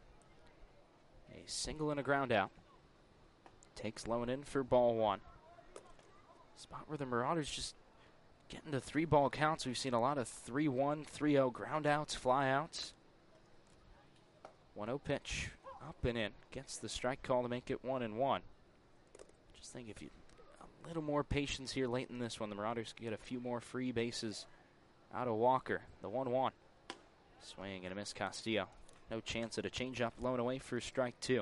A single and a ground out. Takes low and in for ball one. Spot where the Marauders just getting to 3-ball counts. We've seen a lot of 3-1, 3-0 ground outs, fly outs. 1-0 pitch up and in. Gets the strike call to make it 1-1. Just think if you a little more patience here late in this one, the Marauders could get a few more free bases out of Walker. The 1-1. Swing and a miss Castillo. No chance at a changeup, low and away for strike 2.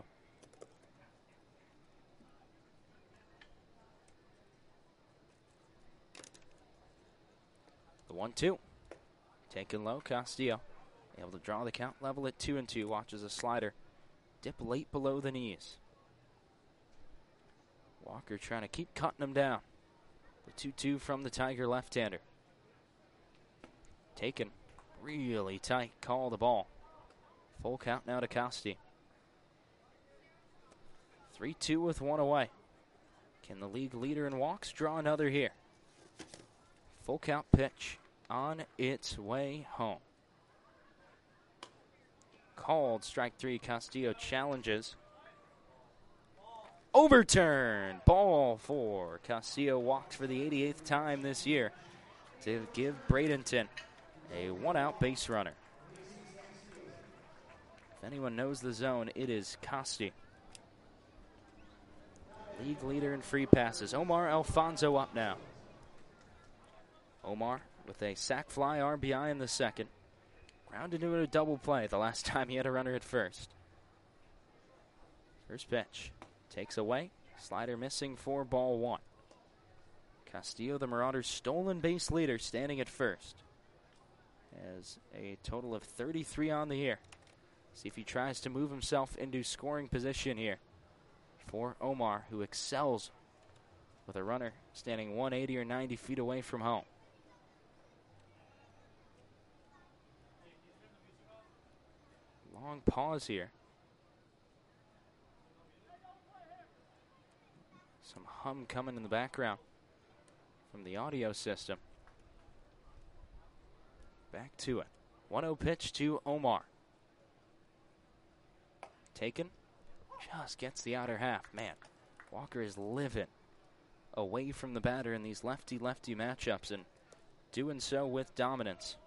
The 1-2. Taken low, Castillo. Able to draw the count level at 2-2. Watches a slider dip late below the knees. Walker trying to keep cutting him down. The 2-2 from the Tiger left-hander. Taken. Really tight. Call the ball. Full count now to Costi. 3-2 with 1 away. Can the league leader in walks draw another here? Full count pitch on its way home. Called strike 3. Castillo challenges. Overturned. Ball 4. Castillo walks for the 88th time this year to give Bradenton a 1-out base runner. If anyone knows the zone, it is Costi. League leader in free passes. Omar Alfonso up now. Omar with a sac fly RBI in the second. Grounded into a double play the last time he had a runner at first. First pitch. Takes away. Slider missing for ball 1. Castillo, the Marauders' stolen base leader, standing at first. Has a total of 33 on the year. See if he tries to move himself into scoring position here for Omar, who excels with a runner standing 180 or 90 feet away from home. Long pause here. Some hum coming in the background from the audio system. Back to it. 1-0 pitch to Omar. Taken. Just gets the outer half. Man, Walker is living away from the batter in these lefty-lefty matchups and doing so with dominance.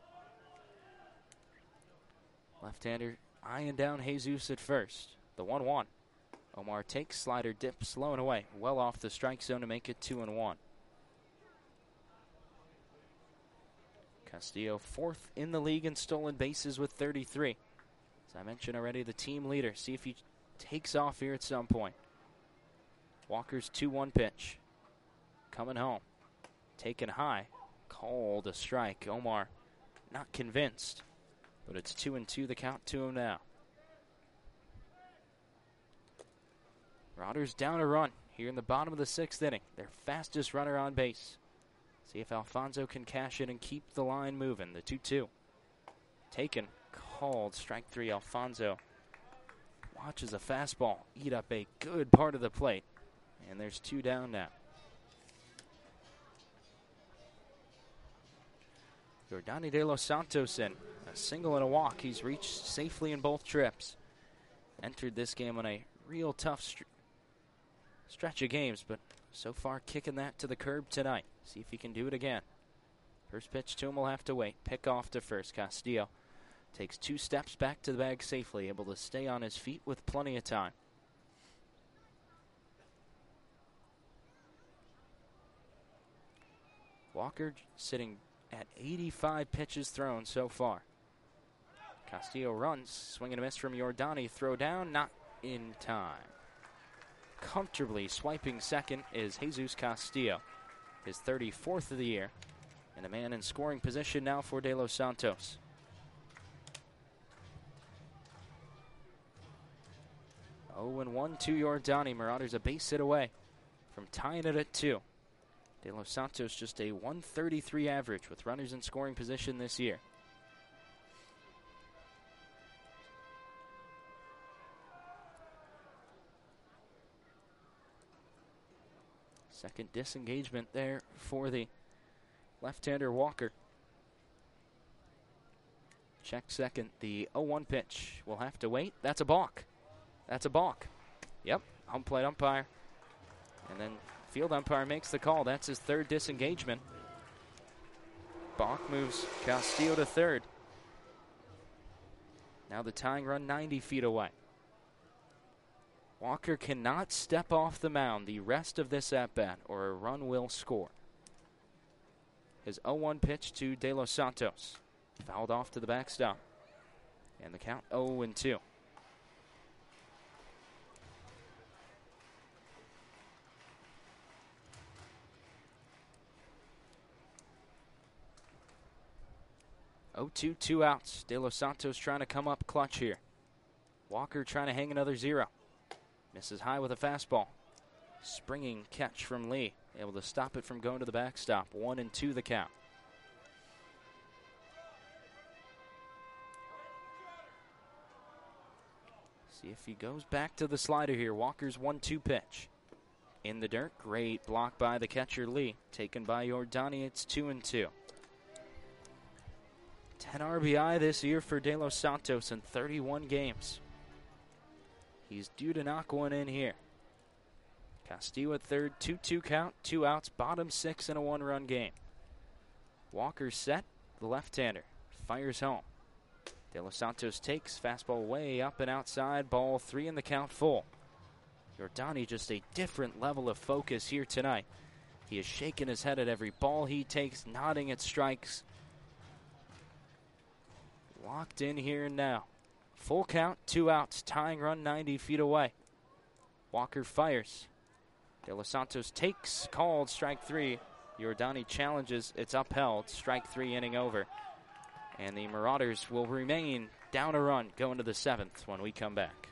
Left-hander eyeing down Jesus at first. The 1-1. Omar takes, slider dip, slow and away. Well off the strike zone to make it 2-1. Castillo, 4th in the league in stolen bases with 33. As I mentioned already, the team leader. See if he takes off here at some point. Walker's 2-1 pitch. Coming home. Taken high. Called a strike. Omar not convinced. But it's 2-2 the count to him now. Marauders down a run here in the bottom of the 6th inning. Their fastest runner on base. See if Alfonso can cash it and keep the line moving. The 2-2. Taken. Called. Strike 3. Alfonso watches a fastball eat up a good part of the plate. And there's 2 down now. Yordani De Los Santos in. A single and a walk. He's reached safely in both trips. Entered this game on a real tough stretch of games, but so far kicking that to the curb tonight. See if he can do it again. First pitch to him will have to wait. Pick off to first. Castillo takes 2 steps back to the bag safely, able to stay on his feet with plenty of time. Walker sitting at 85 pitches thrown so far. Castillo runs, swing and a miss from Yordani. Throw down, not in time. Comfortably swiping second is Jesus Castillo, his 34th of the year, and a man in scoring position now for De Los Santos. Oh, and 1 to Yordani. Marauders a base hit away from tying it at 2. De Los Santos just a 133 average with runners in scoring position this year. Second disengagement there for the left-hander Walker. Check second. The 0-1 pitch will have to wait. That's a balk. That's a balk. Yep, home plate umpire. And then field umpire makes the call. That's his 3rd disengagement. Balk moves Castillo to 3rd. Now the tying run 90 feet away. Walker cannot step off the mound the rest of this at-bat or a run will score. His 0-1 pitch to De Los Santos. Fouled off to the backstop. And the count 0-2. (0-2), 2 outs. De Los Santos trying to come up clutch here. Walker trying to hang another 0. Misses high with a fastball. Springing catch from Lee. Able to stop it from going to the backstop. 1-2 the count. See if he goes back to the slider here. Walker's 1-2 pitch. In the dirt. Great block by the catcher Lee. Taken by Yordani. It's 2-2. 10 RBI this year for De Los Santos in 31 games. He's due to knock one in here. Castillo at 3rd, 2-2 count, 2 outs, bottom 6 in a 1-run game. Walker set, the left-hander fires home. De Los Santos takes, fastball way up and outside, ball 3 in the count, full. Yordani just a different level of focus here tonight. He is shaking his head at every ball he takes, nodding at strikes. Locked in here and now. Full count, 2 outs, tying run 90 feet away. Walker fires. De Los Santos takes, called, strike 3. Yordani challenges, it's upheld, strike 3, inning over. And the Marauders will remain down a run going to the 7th when we come back.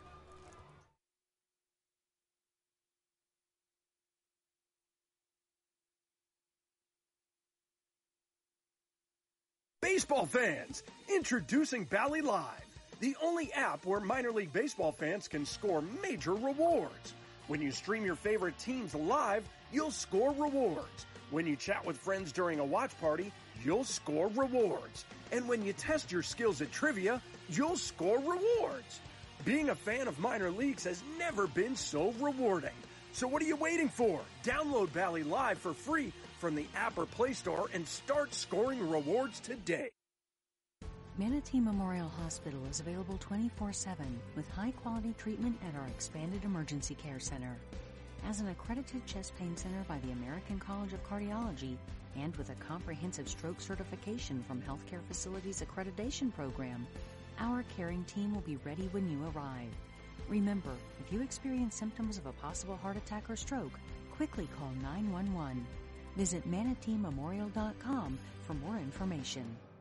Baseball fans, introducing Bally Live, the only app where minor league baseball fans can score major rewards. When you stream your favorite teams live, you'll score rewards. When you chat with friends during a watch party, you'll score rewards. And when you test your skills at trivia, you'll score rewards. Being a fan of minor leagues has never been so rewarding. So what are you waiting for? Download Bally Live for free from the app or Play Store and start scoring rewards today. Manatee Memorial Hospital is available 24/7 with high-quality treatment at our expanded emergency care center. As an accredited chest pain center by the American College of Cardiology and with a comprehensive stroke certification from Healthcare Facilities Accreditation Program, our caring team will be ready when you arrive. Remember, if you experience symptoms of a possible heart attack or stroke, quickly call 911. Visit manateememorial.com for more information.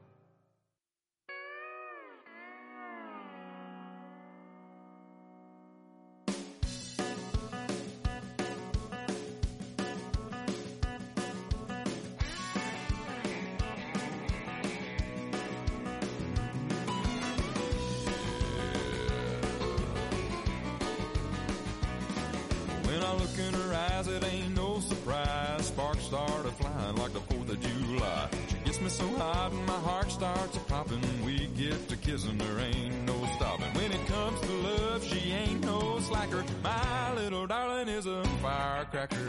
When I look in her eyes, it ain't no surprise. Sparks started flying like the 4th of July. She gets me so hot and my heart starts a-popping. We get to kissing, there ain't no stopping. When it comes to love, she ain't no slacker. My little darling is a firecracker.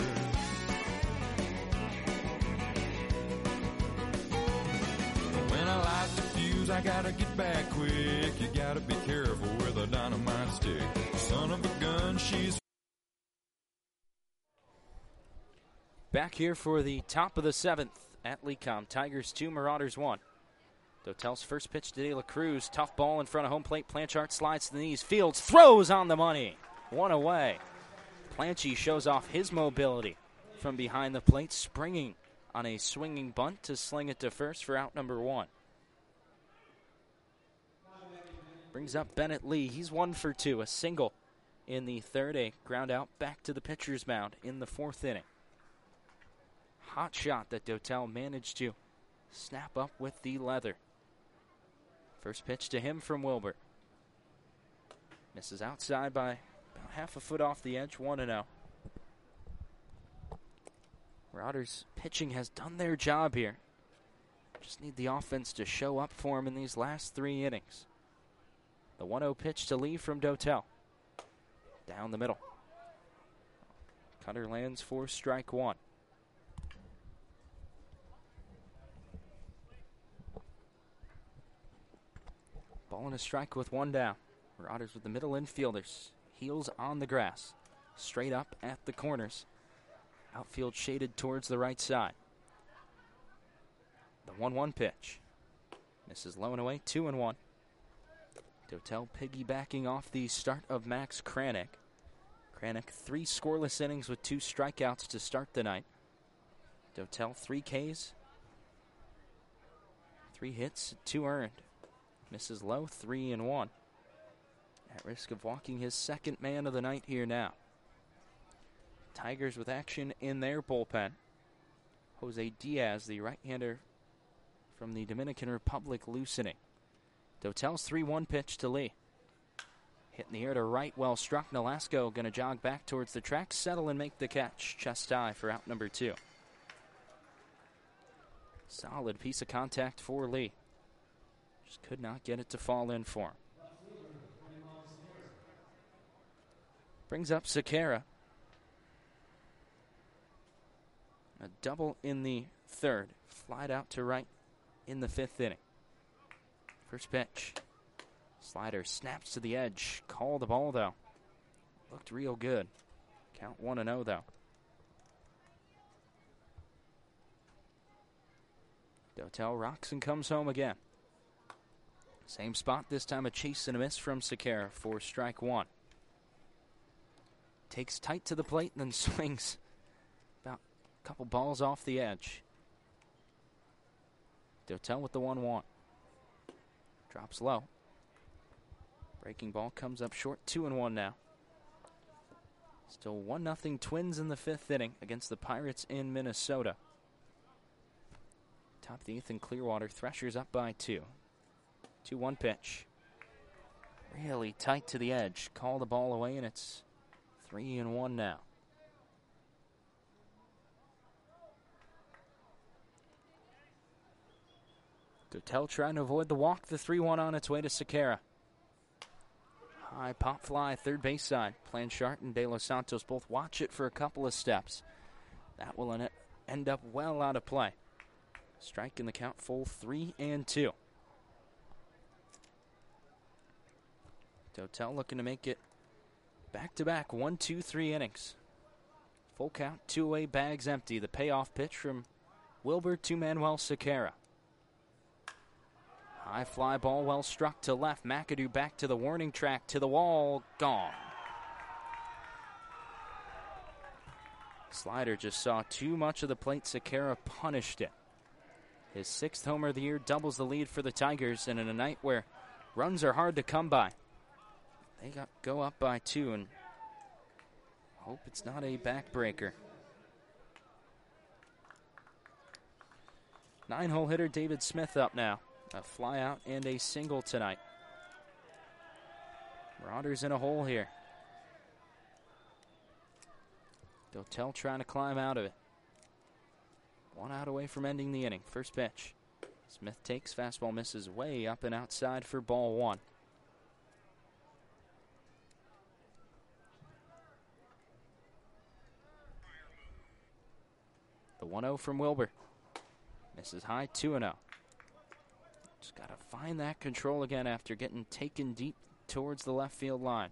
When I light the fuse, I gotta get back quick. You gotta be careful with a dynamite stick. Son of a gun, she's... Back here for the top of the 7th at Lecom. Tigers 2, Marauders 1. Dotel's first pitch to De La Cruz. Tough ball in front of home plate. Planchart slides to the knees. Fields throws on the money. One away. Planchy shows off his mobility from behind the plate, springing on a swinging bunt to sling it to first for out number 1. Brings up Bennett Lee. He's 1 for 2. A single in the third. A ground out back to the pitcher's mound in the 4th inning. Hot shot that Dotel managed to snap up with the leather. First pitch to him from Wilbur. Misses outside by about half a foot off the edge, 1-0. Marauders pitching has done their job here. Just need the offense to show up for him in these last 3 innings. The 1-0 pitch to Lee from Dotel. Down the middle. Cutter lands for strike 1. Ball and a strike with 1 down. Marauders with the middle infielders. Heels on the grass. Straight up at the corners. Outfield shaded towards the right side. The 1-1 pitch. Misses low and away, 2-1. Dotel piggybacking off the start of Max Kranick. Kranick 3 scoreless innings with 2 strikeouts to start the night. Dotel 3 Ks. 3 hits, 2 earned. Misses low, 3-1. At risk of walking his second man of the night here now. Tigers with action in their bullpen. Jose Diaz, the right-hander from the Dominican Republic, loosening. Dotel's 3-1 pitch to Lee. Hit in the air to right, well struck. Nolasco going to jog back towards the track, settle and make the catch. Chest high for out number 2. Solid piece of contact for Lee. Just could not get it to fall in for him. Brings up Sakara. A double in the 3rd. Flied out to right in the 5th inning. First pitch. Slider snaps to the edge. Called the ball, though. Looked real good. Count 1-0, though. Dotel rocks and comes home again. Same spot, this time a chase and a miss from Sakara for strike 1. Takes tight to the plate and then swings about a couple balls off the edge. Dotel with the 1-1. Drops low. Breaking ball comes up short, 2-1 now. Still 1-0 Twins in the 5th inning against the Pirates in Minnesota. Top of the 8th in Clearwater, Threshers up by 2. 2-1 pitch. Really tight to the edge. Call the ball away, and it's 3-1 now. Dotel trying to avoid the walk. The 3-1 on its way to Sakara. High pop fly, third base side. Planchart and De Los Santos both watch it for a couple of steps. That will end up well out of play. Strike in the count, full 3-2. Dotel looking to make it back-to-back 1-2-3 innings. Full count, 2 away, bags empty. The payoff pitch from Wilbur to Manuel Sakara. High fly ball well struck to left. McAdoo back to the warning track, to the wall, gone. Slider just saw too much of the plate. Sekera punished it. His 6th homer of the year doubles the lead for the Tigers, and in a night where runs are hard to come by, they go up by 2, and hope it's not a backbreaker. 9-hole hitter David Smith up now. A fly out and a single tonight. Marauders in a hole here. Dotel trying to climb out of it. 1 out away from ending the inning. First pitch. Smith takes, fastball misses way up and outside for ball 1. The 1-0 from Wilbur. Misses high, 2-0. Just got to find that control again after getting taken deep towards the left field line.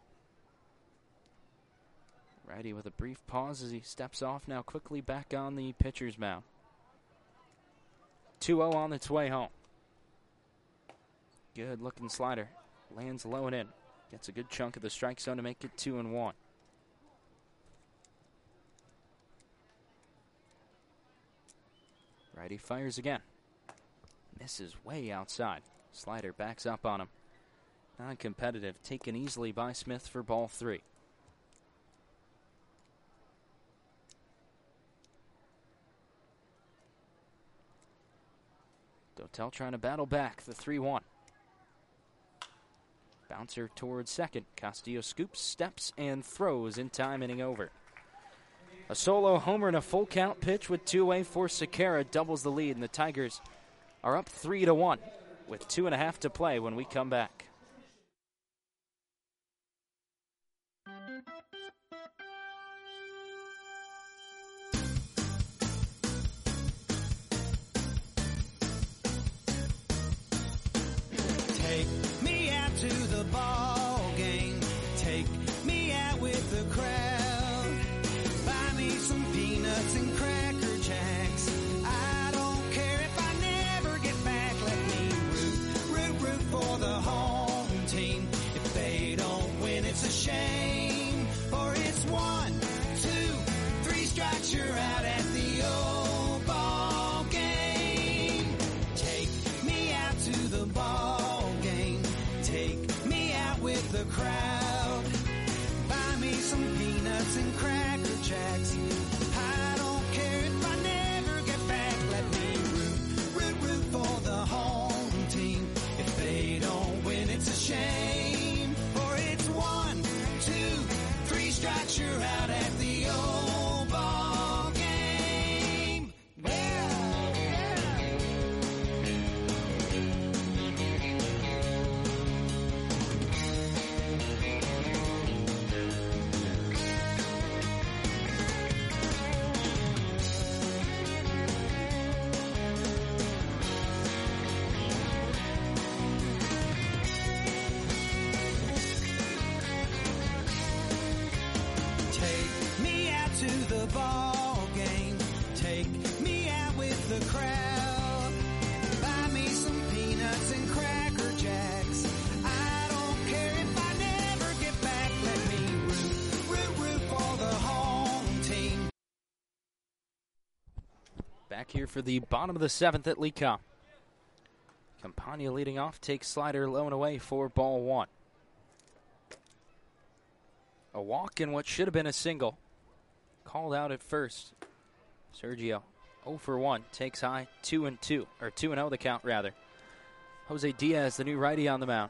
Righty with a brief pause as he steps off, now quickly back on the pitcher's mound. 2-0 on its way home. Good looking slider. Lands low and in. Gets a good chunk of the strike zone to make it 2-1. Righty fires again. Misses way outside. Slider backs up on him. Non-competitive, taken easily by Smith for ball 3. Dotel trying to battle back, the 3-1. Bouncer towards second. Castillo scoops, steps, and throws in time, inning over. A solo homer and a full count pitch with 2 away for Sekera doubles the lead, and the Tigers are up 3-1 with 2.5 to play when we come back. Take me out to the ball game. Take me out with the crowd. Buy me some peanuts and Cracker Jacks. I don't care if I never get back. Let me root for the home team. If they don't win, it's a shame. Or it's 1, 2, 3 strikes, you're out at the old ball game. Take me out to the ball game. Take me out with the crowd. Buy me some peanuts and Cracker Jacks. I don't care if I never get back. Let me root for the home team. If they don't win, it's a shame. Or it's 1, 2, 3 strikes, you're out at the old ball game. Take me out to the ball game. Take me out with the crowd. Buy me some peanuts and Cracker Jacks. I don't care if I never get back. Let me root for the home team. Back here for the bottom of the 7th at Lee Cup. Campagna leading off, takes Slider low and away for ball 1. A walk in what should have been a single. Called out at first. Sergio 0 for 1, takes high, 2-2, or 2-0 the count rather. Jose Diaz, the new righty on the mound.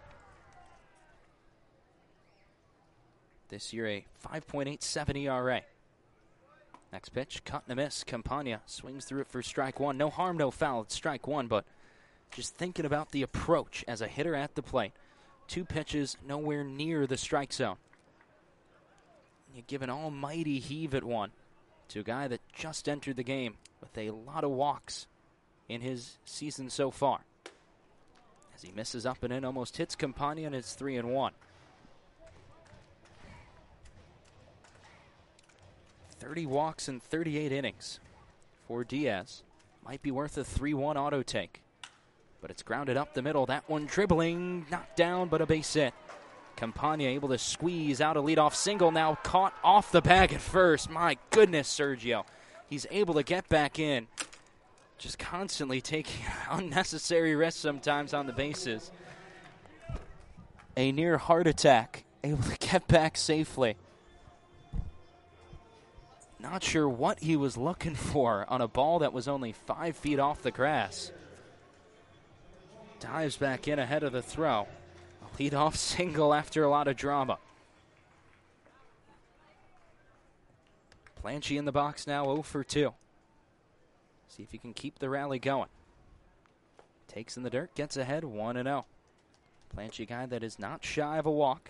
This year a 5.87 ERA. Next pitch, cut and a miss. Campagna swings through it for strike 1. No harm, no foul. It's strike 1, but just thinking about the approach as a hitter at the plate. 2 pitches nowhere near the strike zone. You give an almighty heave at one to a guy that just entered the game with a lot of walks in his season so far. As he misses up and in, almost hits Campagna, and it's 3-1. 30 walks in 38 innings for Diaz. Might be worth a 3-1 auto take. But it's grounded up the middle. That one dribbling, knocked down, but a base hit. Campagna able to squeeze out a leadoff single, now caught off the bag at first. My goodness, Sergio. He's able to get back in. Just constantly taking unnecessary risks sometimes on the bases. A near heart attack, able to get back safely. Not sure what he was looking for on a ball that was only 5 feet off the grass. Dives back in ahead of the throw. A leadoff single after a lot of drama. Planchy in the box now, 0 for 2. See if he can keep the rally going. Takes in the dirt, gets ahead, 1-0. Planchy, a guy that is not shy of a walk.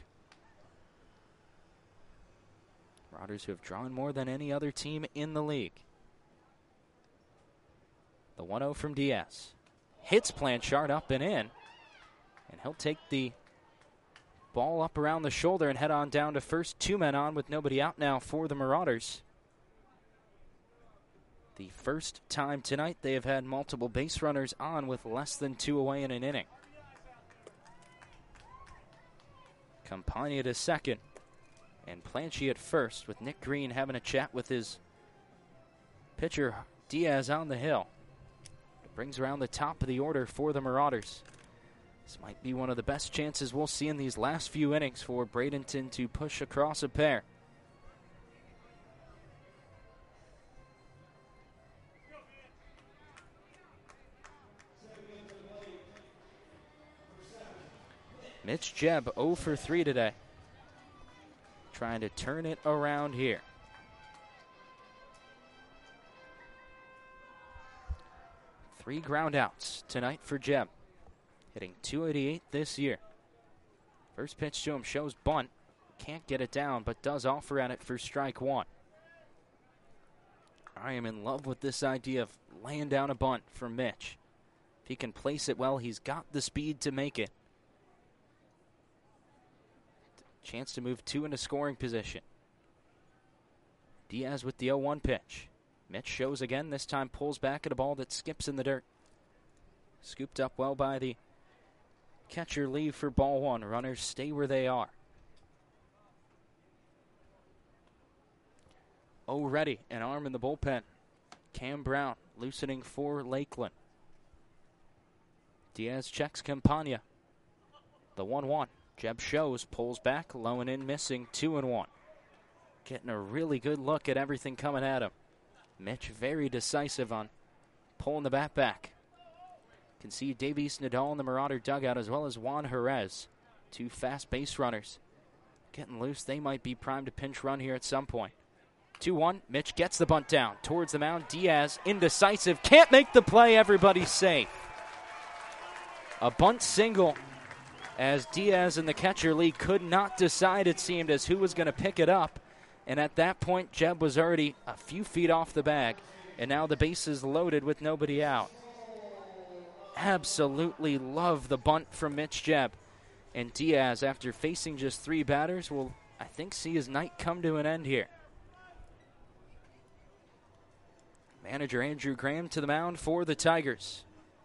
Marauders who have drawn more than any other team in the league. The 1-0 from Diaz. Hits Blanchard up and in. And he'll take the ball up around the shoulder and head on down to first. 2 men on with nobody out now for the Marauders. The first time tonight they have had multiple base runners on with less than 2 away in an inning. Campagna to second. And Planchy at first, with Nick Green having a chat with his pitcher Diaz on the hill. It brings around the top of the order for the Marauders. This might be one of the best chances we'll see in these last few innings for Bradenton to push across a pair. Mitch Jebb 0 for 3 today. Trying to turn it around here. Three groundouts tonight for Jebb. Hitting .288 this year. First pitch to him shows bunt. Can't get it down, but does offer at it for strike 1. I am in love with this idea of laying down a bunt for Mitch. If he can place it well, he's got the speed to make it. Chance to move 2 into scoring position. Diaz with the 0-1 pitch. Mitch shows again, this time pulls back at a ball that skips in the dirt. Scooped up well by the catcher Lee for ball 1. Runners stay where they are. Ready, an arm in the bullpen. Cam Brown loosening for Lakeland. Diaz checks Campagna. The 1-1. Jebb shows, pulls back, low and in, missing, 2-1. Getting a really good look at everything coming at him. Mitch very decisive on pulling the bat back. Can see Davies Nadal in the Marauder dugout as well as Juan Jerez. 2 fast base runners. Getting loose, they might be primed to pinch run here at some point. 2-1, Mitch gets the bunt down towards the mound. Diaz, indecisive, can't make the play, everybody's safe. A bunt single as Diaz and the catcher Lee could not decide, it seemed, as who was going to pick it up. And at that point, Jebb was already a few feet off the bag. And now the base is loaded with nobody out. Absolutely love the bunt from Mitch Jebb. And Diaz, after facing just 3 batters, will, I think, see his night come to an end here. Manager Andrew Graham to the mound for the Tigers.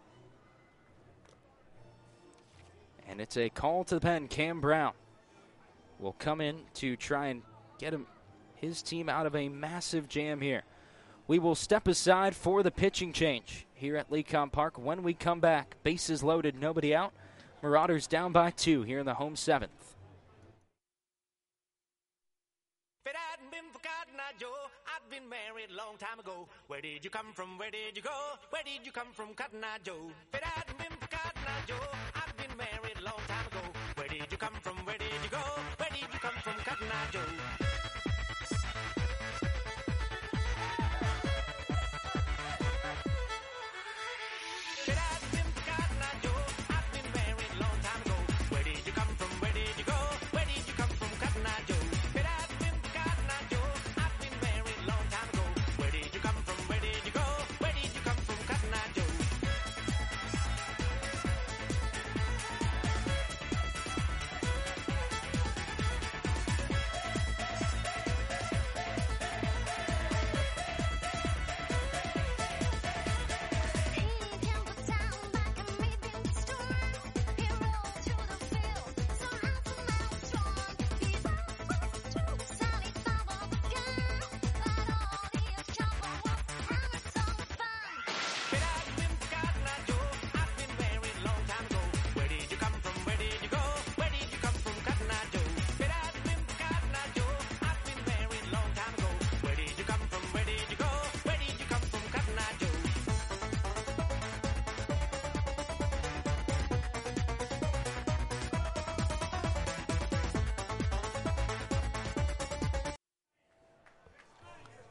And it's a call to the pen. Cam Brown will come in to try and get his team out of a massive jam here. We will step aside for the pitching change here at Lecom Park. When we come back, bases loaded, nobody out. Marauders down by 2 here in the home 7th. If it hadn't been for Cotton Eye Joe, I'd been married a long time ago. Where did you come from? Where did you go? Where did you come from, Cotton Eye Joe? If it hadn't been for Cotton Eye Joe, I'd been married a long time ago. Where did you come from? Where did you go? Where did you come from, Cotton Eye Joe?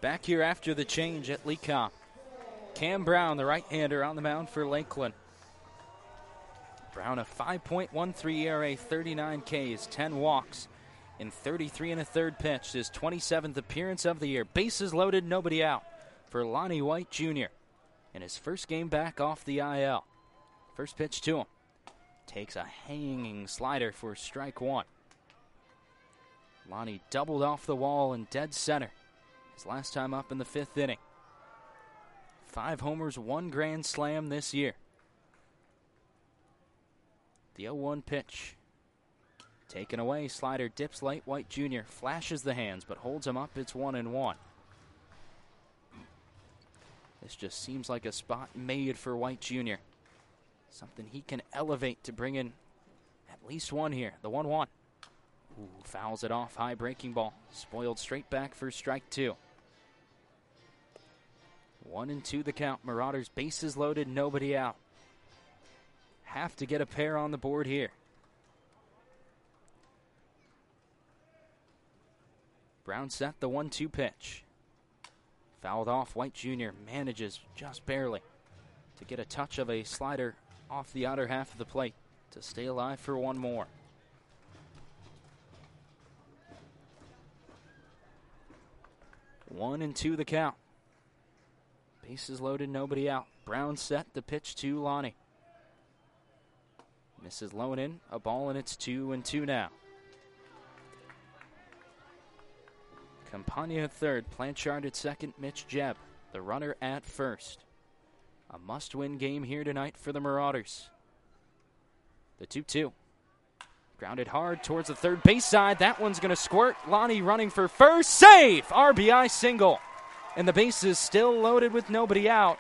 Back here after the change at Lecom. Cam Brown, the right-hander, on the mound for Lakeland. Brown, a 5.13 ERA, 39 Ks, 10 walks in 33 and a third pitch. His 27th appearance of the year. Bases loaded, nobody out for Lonnie White Jr. in his first game back off the IL. First pitch to him. Takes a hanging slider for strike one. Lonnie doubled off the wall in dead center his last time up in the fifth inning. 5 homers, 1 grand slam this year. The 0-1 pitch. Taken away, slider dips late. White Jr. flashes the hands but holds him up. It's 1-1. This just seems like a spot made for White Jr. Something he can elevate to bring in at least one here. The 1-1. Ooh, fouls it off. High breaking ball. Spoiled straight back for strike two. 1-2 the count. Marauders bases loaded, nobody out. Have to get a pair on the board here. Brown set the 1-2 pitch. Fouled off. White Jr. manages just barely to get a touch of a slider off the outer half of the plate to stay alive for one more. One and two the count. Bases loaded, nobody out. Brown set the pitch to Lonnie. Misses low and in, a ball, and it's 2-2 now. Campagna at third, Blanchard at second, Mitch Jebb, the runner at first. A must-win game here tonight for the Marauders. The 2-2. Grounded hard towards the third base side. That one's going to squirt. Lonnie running for first. Save! RBI single. And the bases still loaded with nobody out.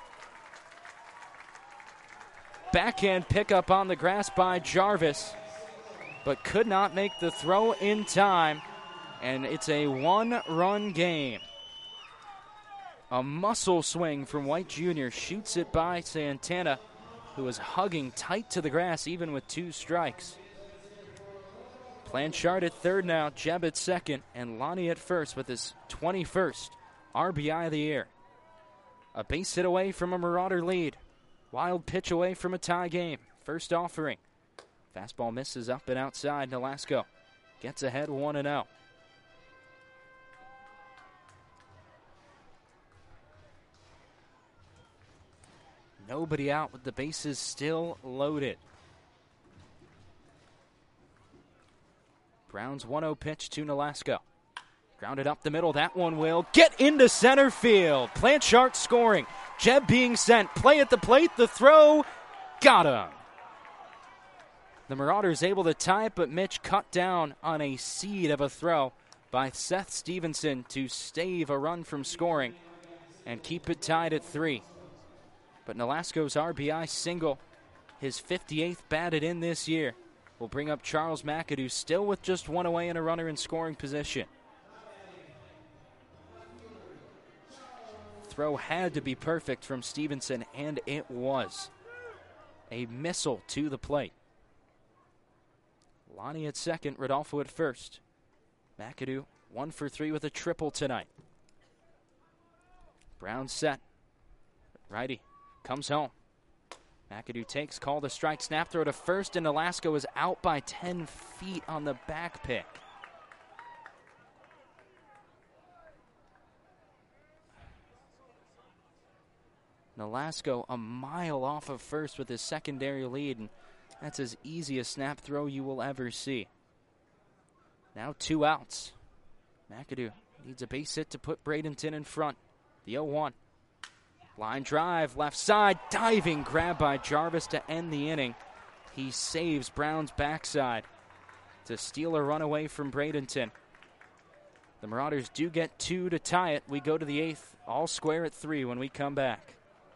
Backhand pickup on the grass by Jarvis, but could not make the throw in time. And it's a one-run game. A muscle swing from White Jr. shoots it by Santana, who is hugging tight to the grass even with 2 strikes. Blanchard at third now, Jebb at second, and Lonnie at first with his 21st RBI of the year. A base hit away from a Marauder lead. Wild pitch away from a tie game. First offering. Fastball misses up and outside. Nolasco gets ahead 1-0. Nobody out with the bases still loaded. Brown's 1-0 pitch to Nolasco. Grounded up the middle. That one will get into center field. Blanchard scoring. Jebb being sent. Play at the plate. The throw. Got him. The Marauders able to tie it, but Mitch cut down on a seed of a throw by Seth Stevenson to stave a run from scoring and keep it tied at 3. But Nolasco's RBI single, his 58th batted in this year, will bring up Charles McAdoo, still with just one away and a runner in scoring position. Throw had to be perfect from Stevenson, and it was. A missile to the plate. Lonnie at second, Rodolfo at first. McAdoo 1 for 3 with a triple tonight. Brown set. Righty comes home. McAdoo takes, called a strike, snap throw to first, and Nolasco is out by 10 feet on the back pick. Nolasco a mile off of first with his secondary lead, and that's as easy a snap throw you will ever see. Now 2 outs. McAdoo needs a base hit to put Bradenton in front. The 0-1. Line drive, left side, diving grab by Jarvis to end the inning. He saves Brown's backside to steal a run away from Bradenton. The Marauders do get 2 to tie it. We go to the 8th, all square at 3 when we come back.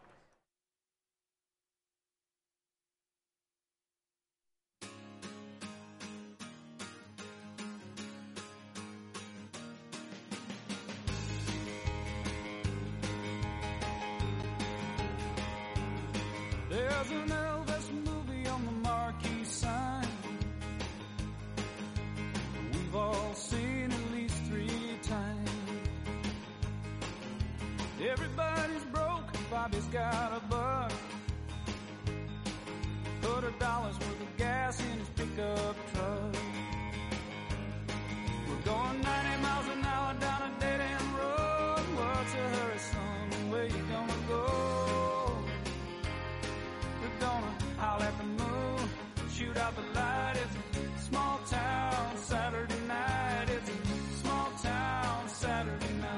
There's an Elvis movie on the marquee sign. We've all seen at least 3 times. Bobby's got a buck. Put $1 worth of gas in his pickup truck. We're going 90 miles an hour down a dead-end road. What's a hurry, son? Where you gonna go? We're gonna howl at the moon, shoot out the light. It's a small town Saturday night. It's a small town Saturday night.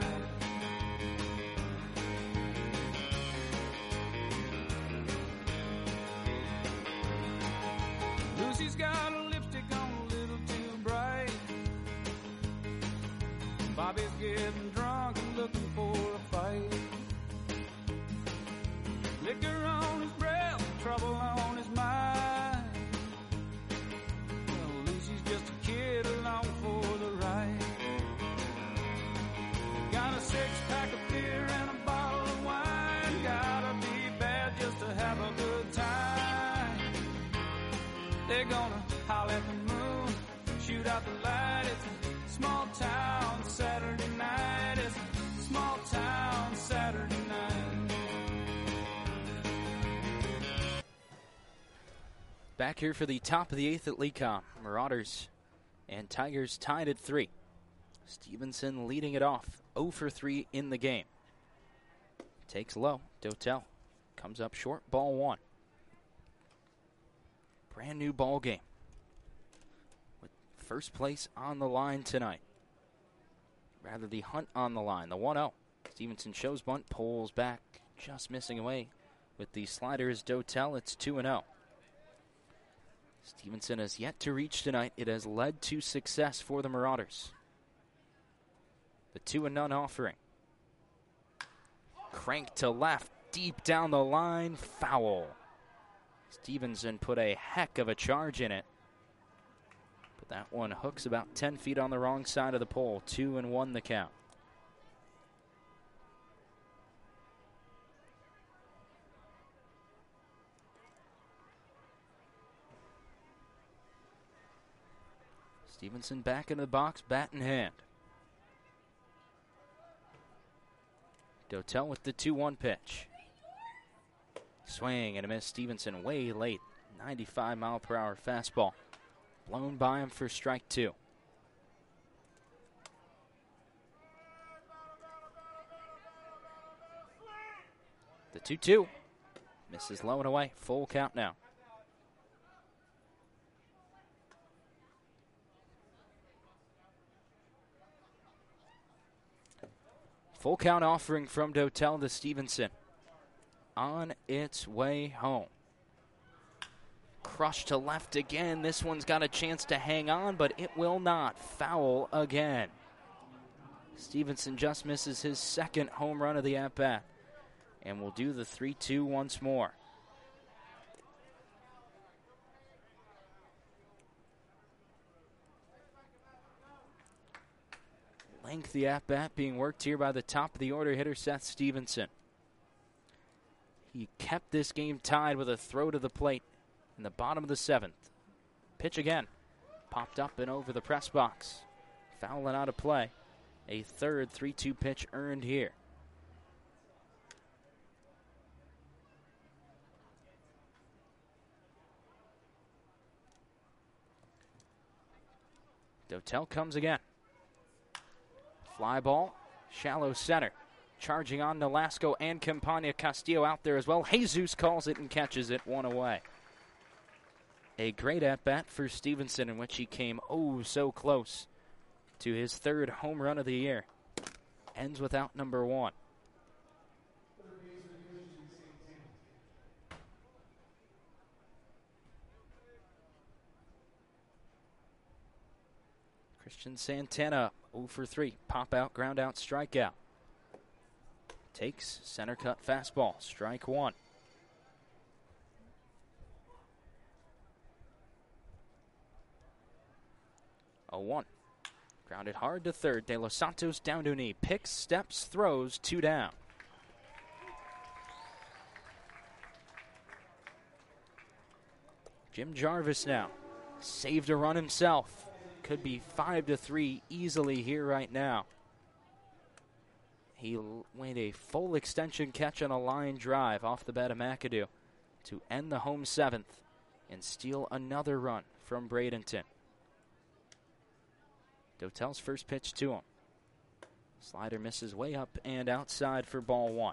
Lucy's got a lipstick on a little too bright. Bobby's getting drunk and looking for a fight. Liquor on his breath, trouble on his mind. Well, Lucy's just a kid along for the ride. Got a 6-pack of beer and a bottle of wine. Gotta be bad just to have a good time. They're gonna howl at the moon, shoot out the light. It's a small town Saturday night. It's a small town Saturday night. Back here for the top of the 8th at Lecom. Marauders and Tigers tied at 3. Stevenson leading it off, 0 for 3 in the game. Takes low. Dotel comes up short, ball 1. Brand new ball game with first place on the line tonight. Rather, the hunt on the line. The 1-0. Stevenson shows bunt, pulls back, just missing away with the slider is Dotel. It's 2-0. Stevenson has yet to reach tonight. It has led to success for the Marauders. The 2-0 offering. Crank to left, deep down the line, foul. Stevenson put a heck of a charge in it. But that one hooks about 10 feet on the wrong side of the pole. 2-1 the count. Stevenson back into the box, bat in hand. Dotel with the 2-1 pitch. Swing and a miss. Stevenson way late. 95-mile-per-hour fastball. Blown by him for strike 2. The 2-2. Misses low and away. Full count now. Full count offering from Dotel to Stevenson. On its way home. Crushed to left again. This one's got a chance to hang on, but it will not. Foul again. Stevenson just misses his second home run of the at-bat. And will do the 3-2 once more. Lengthy at-bat being worked here by the top of the order hitter, Seth Stevenson. He kept this game tied with a throw to the plate in the bottom of the 7th. Pitch again. Popped up and over the press box. Foul and out of play. A third 3-2 pitch earned here. Dotel comes again. Fly ball, shallow center. Charging on Nolasco and Campagna. Castillo out there as well. Jesus calls it and catches it, 1 away. A great at-bat for Stevenson in which he came oh so close to his third home run of the year. Ends without number 1. Christian Santana 0 for 3. Pop out, ground out, strikeout. Takes center cut fastball. Strike 1. 0-1. Grounded hard to third. De Los Santos down to a knee. Picks, steps, throws, 2 down. Jim Jarvis now. Saved a run himself. Could be 5-3 easily here right now. He made a full extension catch on a line drive off the bat of McAdoo to end the home seventh and steal another run from Bradenton. Dotel's first pitch to him. Slider misses way up and outside for ball one.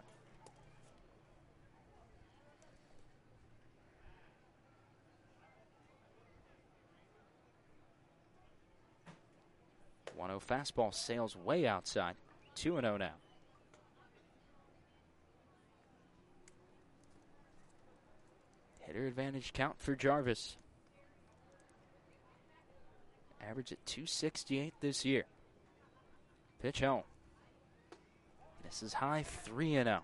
.1-0 fastball sails way outside. 2-0 now. Hitter advantage count for Jarvis. Average at .268 this year. Pitch home. Misses high, 3-0.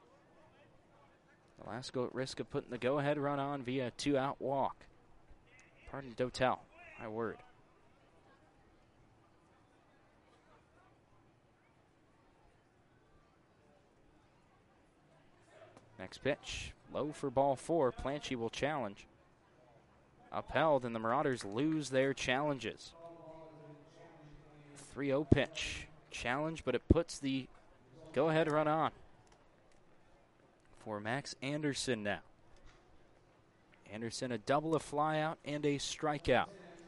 Velasco at risk of putting the go-ahead run on via a two-out walk. Pardon Dotel, my word. Next pitch, low for ball four. Planche will challenge. Upheld, and the Marauders lose their challenges. 3-0 pitch. Challenge, but it puts the go-ahead run on for Max Anderson now. Anderson a double, a flyout, and a strikeout.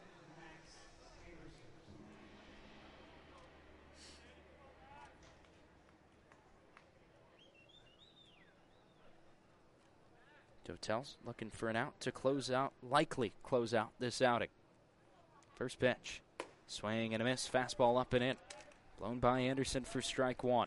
Dotel's looking for an out to close out, likely close out this outing. First pitch, swing and a miss, fastball up and in. Blown by Anderson for strike one.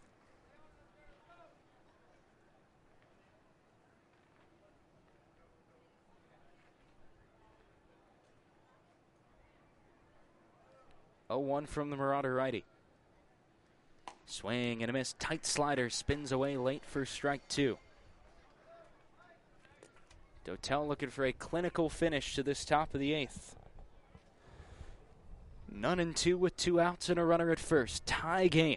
Oh, 1 from the Marauder righty. Swing and a miss, tight slider, spins away late for strike two. Dotel looking for a clinical finish to this top of the eighth. 0-2 with 2 outs and a runner at first. Tie game.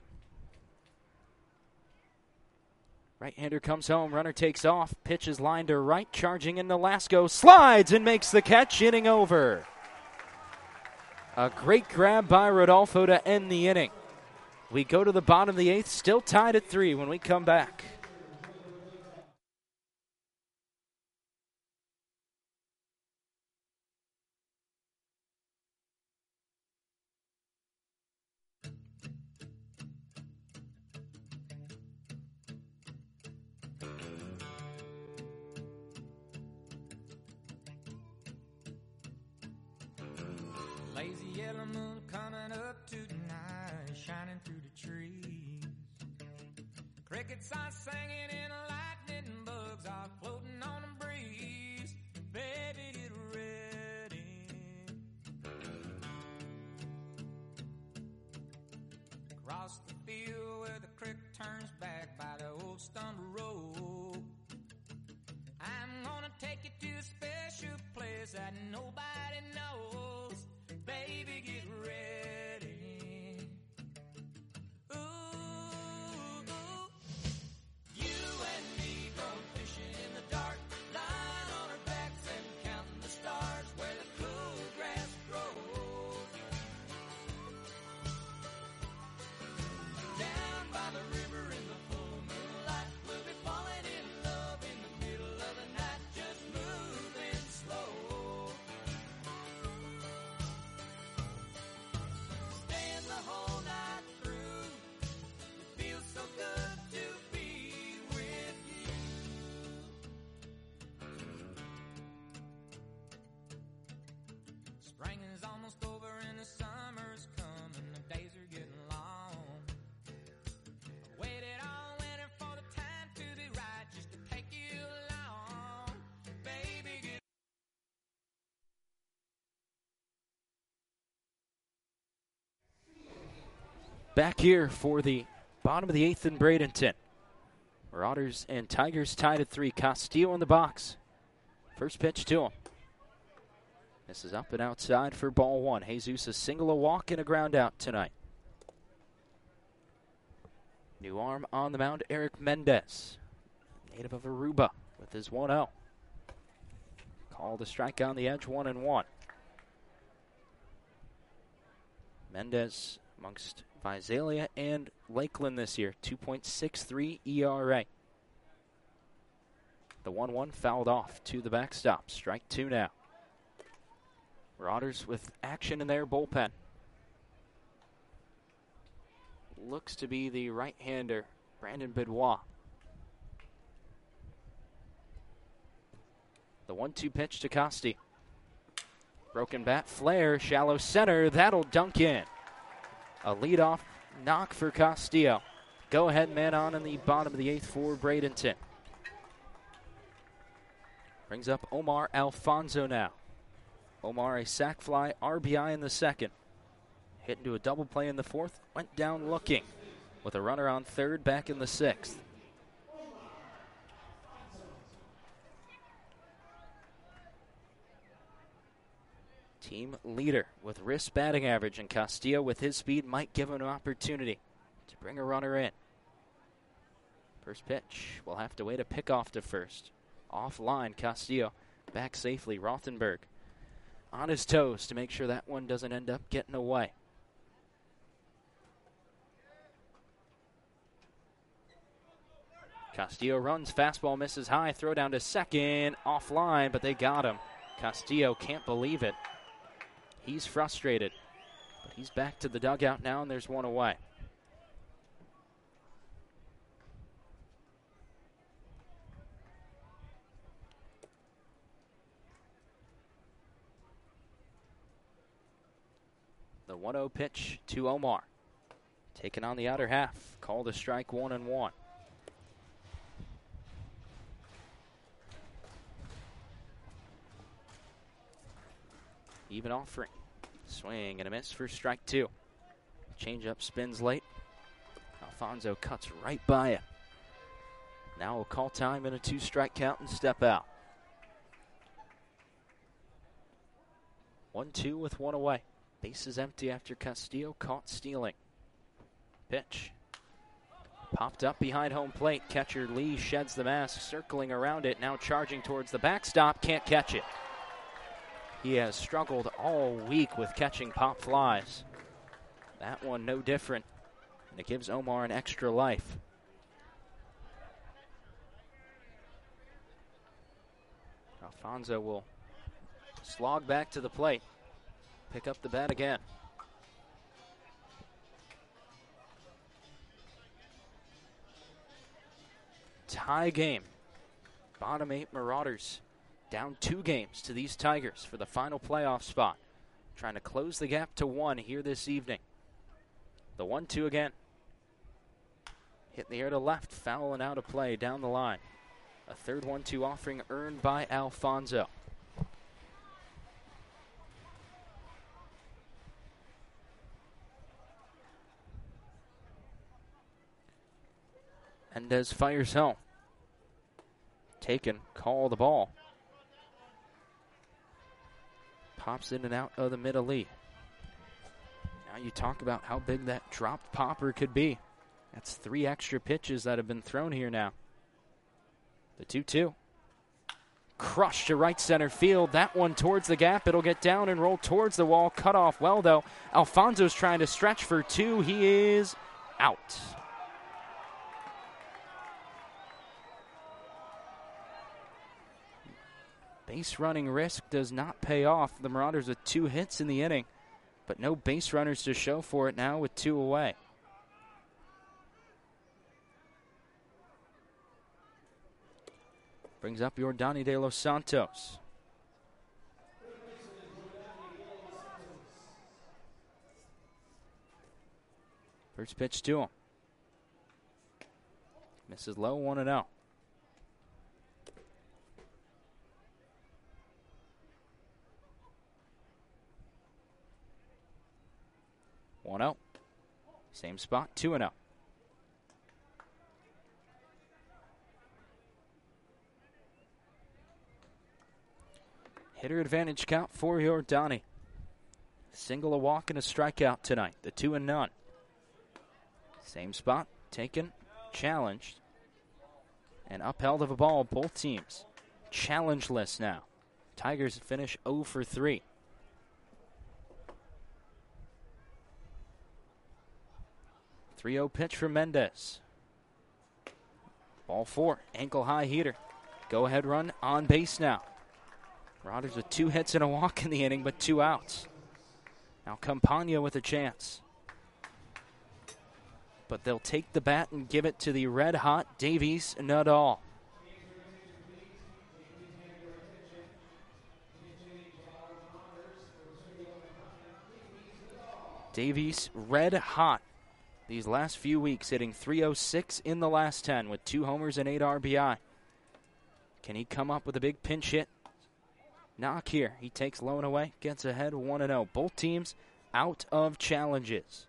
Right-hander comes home. Runner takes off. Pitch is lined to right. Charging in Nolasco. Slides and makes the catch. Inning over. A great grab by Rodolfo to end the inning. We go to the bottom of the eighth. Still tied at 3 when we come back. Lazy yellow moon coming up tonight, shining through the trees. Crickets are singing and lightning bugs are floating on the breeze. Baby, get ready. Across the field where the creek turns back by the old stumble road, I'm gonna take you to a special place that nobody knows. Baby, get ready. Ooh, ooh. You and me go fishing in the dark, lying on our backs and counting the stars where the cool grass grows. Down by the river in the full moonlight, we'll be falling in love in the middle of the night, just moving slow. Staying the whole night through, it feels so good to be with you. Spring is almost over and the summer's coming, the days are getting long. I waited all winter for the time to be right, just to take you along. Baby, get Back here for the bottom of the eighth in Bradenton. Marauders and Tigers tied at 3. Castillo in the box. First pitch to him. This is up and outside for ball one. Jesus a single, a walk, and a ground out tonight. New arm on the mound, Eric Mendez. Native of Aruba with his 1-0. Called a strike on the edge, 1-1. Mendez amongst Visalia and Lakeland this year. 2.63 ERA. The 1-1 fouled off to the backstop. Strike 2 now. Marauders with action in their bullpen. Looks to be the right-hander, Brandon Benoit. The 1-2 pitch to Costi. Broken bat, flare, shallow center. That'll dunk in. A leadoff knock for Castillo. Go-ahead man on in the bottom of the 8th for Bradenton. Brings up Omar Alfonso now. Omar a sac fly, RBI in the 2nd. Hit into a double play in the 4th. Went down looking with a runner on 3rd back in the 6th. Team leader with wrist batting average, and Castillo with his speed might give him an opportunity to bring a runner in. First pitch will have to wait a pickoff to first. Offline, Castillo back safely. Rothenberg on his toes to make sure that one doesn't end up getting away. Castillo runs, fastball misses high, throw down to second, offline, but they got him. Castillo can't believe it. He's frustrated, but he's back to the dugout now, and there's one away. The 1-0 pitch to Omar. Taking on the outer half. Called a strike, 1-1. Even offering. Swing and a miss for strike 2. Changeup spins late. Alfonso cuts right by it. Now we'll call time in a 2-strike count and step out. 1-2 with 1 away. Bases empty after Castillo caught stealing. Pitch. Popped up behind home plate. Catcher Lee sheds the mask, circling around it. Now charging towards the backstop. Can't catch it. He has struggled all week with catching pop flies. That one no different. And it gives Omar an extra life. Alfonso will slog back to the plate. Pick up the bat again. Tie game. Bottom 8 Marauders down 2 games to these Tigers for the final playoff spot. Trying to close the gap to 1 here this evening. The 1-2 again. Hit in the air to left, foul and out of play down the line. A third 1-2 offering earned by Alfonso. Mendez fires home. Taken, call the ball. Pops in and out of the middle lead. Now you talk about how big that dropped popper could be. That's 3 extra pitches that have been thrown here now. The 2-2. Crushed to right center field. That one towards the gap. It'll get down and roll towards the wall. Cut off well, though. Alfonso's trying to stretch for 2. He is out. Base running risk does not pay off. The Marauders with 2 hits in the inning, but no base runners to show for it now with 2 away. Brings up Yordani de los Santos. First pitch to him. Misses low, 1-0. Same spot, 2-0. Hitter advantage count for Yordani. Single, a walk, and a strikeout tonight. The 2-0. Same spot, taken, challenged, and upheld of a ball. Both teams challengeless now. Tigers finish 0 for 3. 3-0 pitch from Mendez. Ball 4, ankle high heater. Go ahead run on base now. Marauders with 2 hits and a walk in the inning, but 2 outs. Now Campagna with a chance. But they'll take the bat and give it to the red-hot Davies Nadal. Davies red hot these last few weeks, hitting .306 in the last 10 with 2 homers and 8 RBI. Can he come up with a big pinch hit? Knock here. He takes low and away, gets ahead 1-0. Both teams out of challenges.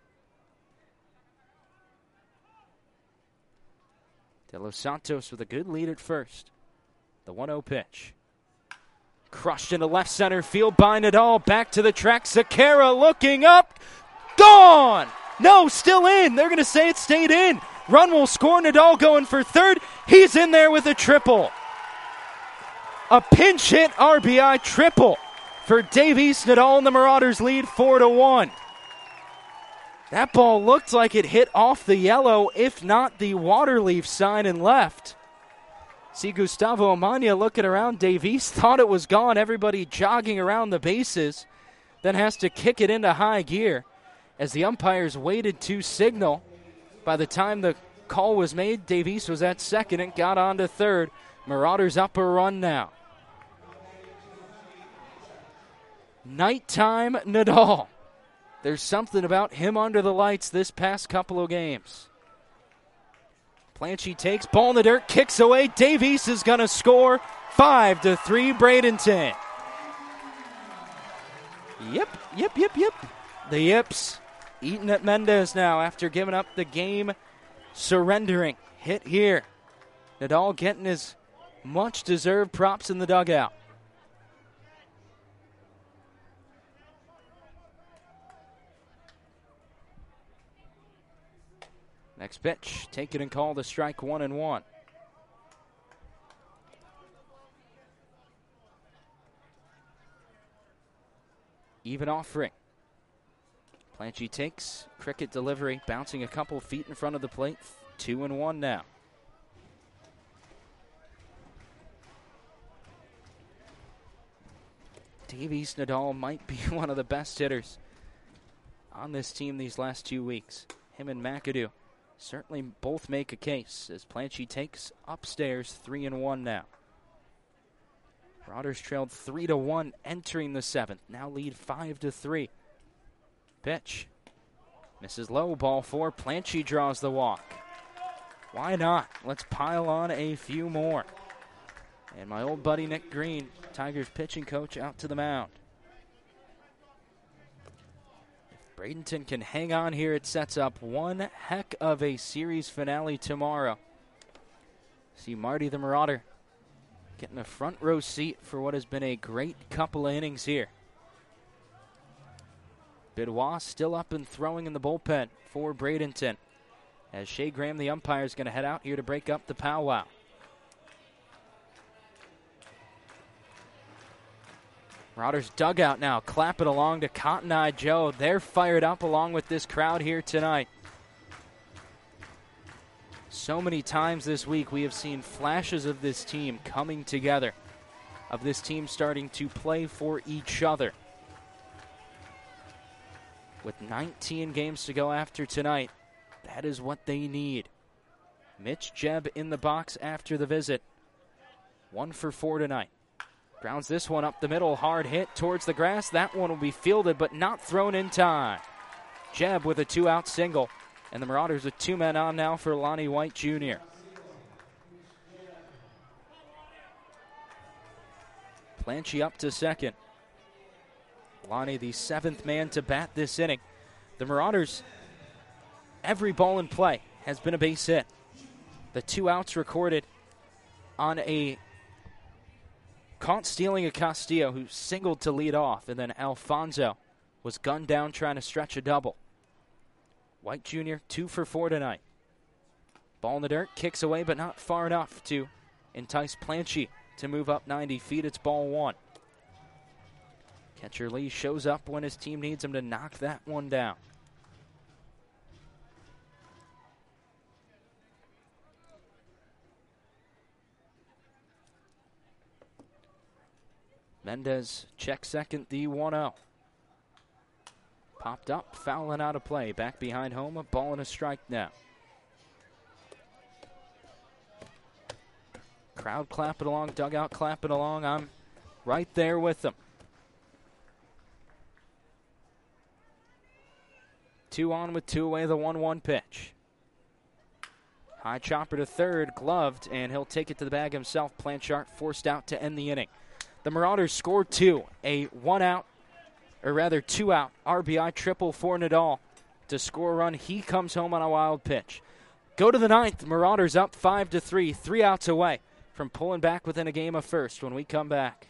De Los Santos with a good lead at first. The 1-0 pitch. Crushed into left center field by Nadal. Back to the track. Sakara looking up. Gone! No, still in. They're going to say it stayed in. Run will score. Nadal going for third. He's in there with a triple. A pinch hit RBI triple for Davies Nadal, and the Marauders lead 4-1. That ball looked like it hit off the yellow, if not the water leaf sign, and left. See Gustavo Amaya looking around. Davies thought it was gone. Everybody jogging around the bases. Then has to kick it into high gear as the umpires waited to signal. By the time the call was made, Davies was at second and got on to third. Marauders up a run now. Nighttime Nadal. There's something about him under the lights this past couple of games. Planchy takes, ball in the dirt, kicks away. Davies is going to score. 5-3 Bradenton. Yep. The Yips eating at Mendez now after giving up the game, surrendering. Hit here. Nadal getting his much-deserved props in the dugout. Next pitch, take it and call the strike 1-1. Even offering. Planchy takes, cricket delivery, bouncing a couple feet in front of the plate. 2-1 now. Davies Nadal might be one of the best hitters on this team these last 2 weeks. Him and McAdoo certainly both make a case as Planchy takes upstairs. 3-1 now. Marauders trailed 3-1 entering the 7th. Now lead 5-3. Pitch. Misses low, ball 4. Planchy draws the walk. Why not? Let's pile on a few more. And my old buddy Nick Green, Tigers pitching coach, out to the mound. If Bradenton can hang on here, it sets up one heck of a series finale tomorrow. See Marty the Marauder getting a front row seat for what has been a great couple of innings here. Bidwell still up and throwing in the bullpen for Bradenton, as Shea Graham, the umpire, is going to head out here to break up the powwow. Marauders dugout now, clapping along to Cotton Eye Joe. They're fired up along with this crowd here tonight. So many times this week we have seen flashes of this team coming together, of this team starting to play for each other. With 19 games to go after tonight, that is what they need. Mitch Jebb in the box after the visit. 1 for 4 tonight. Grounds this one up the middle, hard hit towards the grass. That one will be fielded but not thrown in time. Jebb with a 2-out single, and the Marauders with 2 men on now for Lonnie White Jr. Planchy up to second. Lonnie, the 7th man to bat this inning. The Marauders, every ball in play has been a base hit. The 2 outs recorded on a caught stealing a Castillo who singled to lead off, and then Alfonso was gunned down trying to stretch a double. White Jr., 2 for 4 tonight. Ball in the dirt, kicks away, but not far enough to entice Planchy to move up 90 feet. It's ball 1. Catcher Lee shows up when his team needs him to knock that one down. Mendez checks second, the 1-0. Popped up, fouling out of play. Back behind home, a ball and a strike now. Crowd clapping along, dugout clapping along. I'm right there with them. 2 on with 2 away, the 1-1 pitch. High chopper to third, gloved, and he'll take it to the bag himself. Blanchard forced out to end the inning. The Marauders scored 2, a 2-out RBI triple for Nadal to score a run. He comes home on a wild pitch. Go to the 9th, Marauders up 5-3, 3 outs away from pulling back within a game of first when we come back.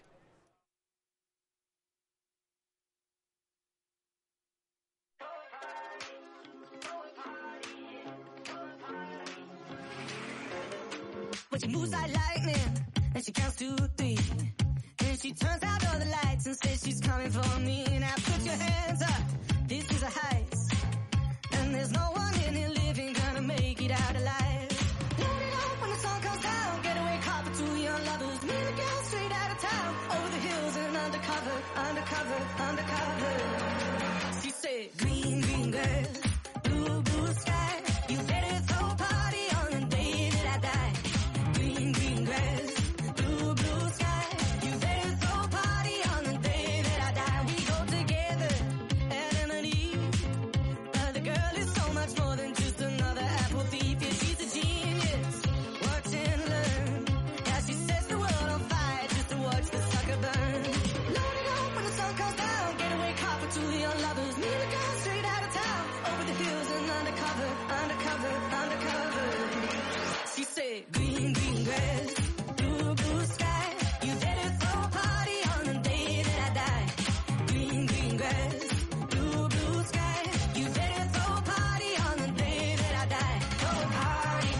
But she moves like lightning, and she counts to 3. And she turns out all the lights and says she's coming for me. Now put your hands up, this is a heist. And there's no one in here living gonna make it out alive. Load it up when the sun comes down, getaway car for 2 young lovers. Me and a girl straight out of town, over the hills and undercover, undercover, undercover. She said, green, green girl, blue, blue sky. You better throw a party on the day that I die. Green, green grass, blue, blue sky. You better throw a party on the day that I die. We go together, Adam and Eve. But the girl is so much more than just another apple thief. Yeah, she's a genius. Watch and learn. Yeah, she sets the world on fire just to watch the sucker burn. Load it up when the sun comes down. Getaway car for 2 young lovers. Me and a girl straight out of town. Over the hills and undercover, undercover, undercover. She said, green, green grass, blue, blue sky. You better throw a party on the day that I die. Green, green grass, blue, blue sky. You better throw a party on the day that I die. Throw a party,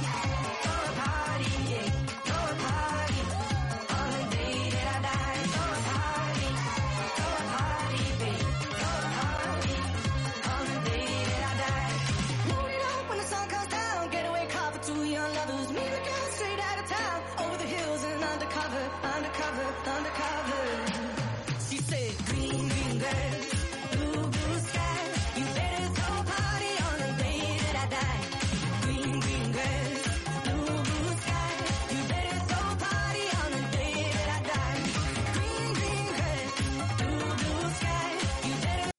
yeah. Throw a party on the day that I die. Throw a party, babe. Throw a party on the day that I die. Load it up when the sun comes down. Getaway car for 2 young lovers. Me and a girl straight out of town. Over the hills and undercover, undercover, undercover. She said, green, green grass, blue, blue sky. You better throw a party on the day that I die. Green, green grass, blue, blue sky. You better throw a party on the day that I die. Green, green grass, blue, blue sky. You better.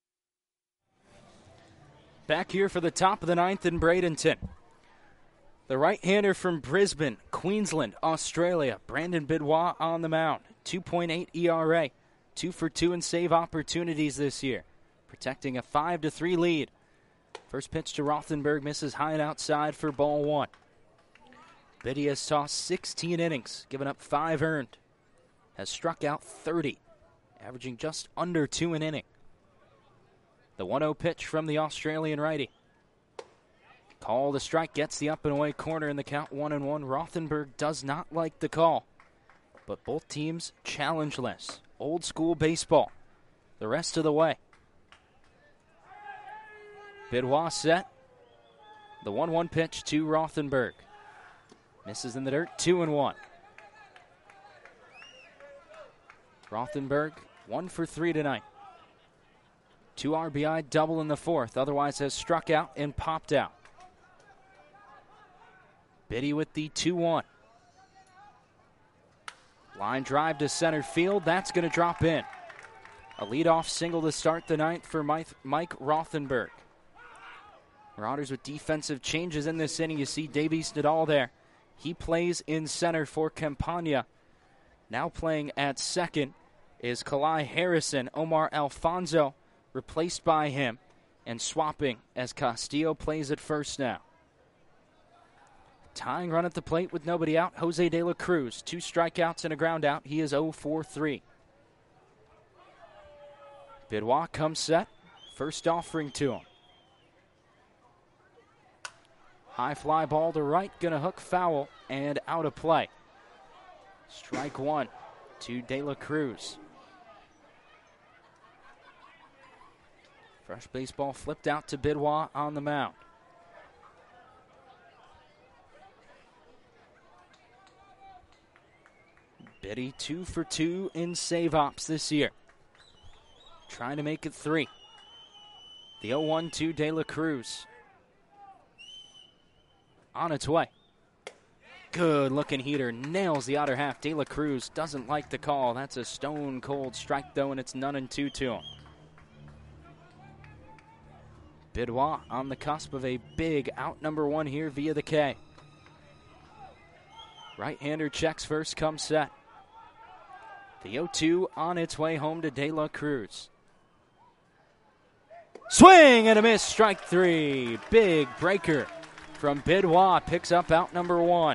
Back here for the top of the 9th in Bradenton. The right-hander from Brisbane, Queensland, Australia, Brandon Bidwa on the mound. 2.8 ERA, 2 for 2 in save opportunities this year, protecting a 5-3 lead. First pitch to Rothenberg misses high and outside for ball 1. Biddy has tossed 16 innings, given up 5 earned, has struck out 30, averaging just under 2 an inning. The 1-0 pitch from the Australian righty. Call the strike, gets the up and away corner in the count 1-1. Rothenberg does not like the call, but both teams challengeless. Old school baseball the rest of the way. Bidwa set. The 1-1 pitch to Rothenberg. Misses in the dirt, 2-1. Rothenberg 1 for 3 tonight. 2 RBI double in the 4th, otherwise has struck out and popped out. Biddy with the 2-1. Line drive to center field. That's going to drop in. A leadoff single to start the 9th for Mike Rothenberg. Marauders with defensive changes in this inning. You see Davies Nadal there. He plays in center for Campagna. Now playing at second is Kalai Harrison. Omar Alfonso replaced by him and swapping as Castillo plays at first now. Tying run at the plate with nobody out, Jose De La Cruz. 2 strikeouts and a ground out. He is 0 for 3. Bidwa comes set. First offering to him. High fly ball to right. Going to hook foul and out of play. Strike 1 to De La Cruz. Fresh baseball flipped out to Bidwa on the mound. Biddy 2 for 2 in save ops this year. Trying to make it 3. The 0-1-2 De La Cruz. On its way. Good looking heater. Nails the outer half. De La Cruz doesn't like the call. That's a stone cold strike though, and it's 0-2 to him. Bidwa on the cusp of a big out number 1 here via the K. Right-hander checks first, comes set. The 0-2 on its way home to De La Cruz. Swing and a miss, strike 3. Big breaker from Bidwa, picks up out number 1.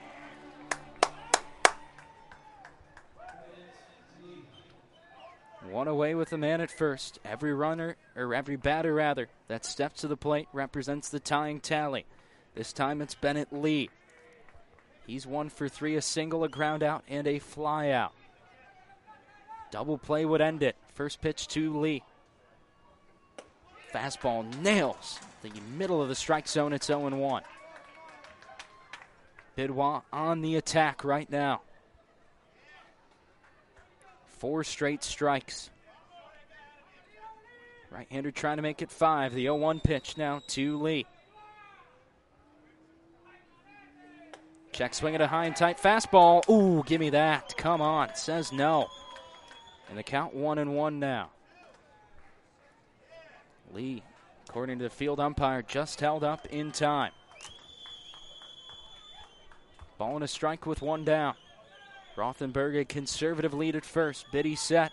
One away with the man at first. Every batter that steps to the plate represents the tying tally. This time it's Bennett Lee. He's 1 for 3, a single, a ground out, and a fly out. Double play would end it. First pitch to Lee. Fastball nails the middle of the strike zone. It's 0-1. Bidwa on the attack right now. 4 straight strikes. Right-hander trying to make it 5. The 0-1 pitch now to Lee. Check swing at a high and tight fastball. Ooh, give me that. Come on. Says no. And the count 1-1 now. Lee, according to the field umpire, just held up in time. Ball and a strike with 1 down. Rothenberg a conservative lead at first. Biddy set.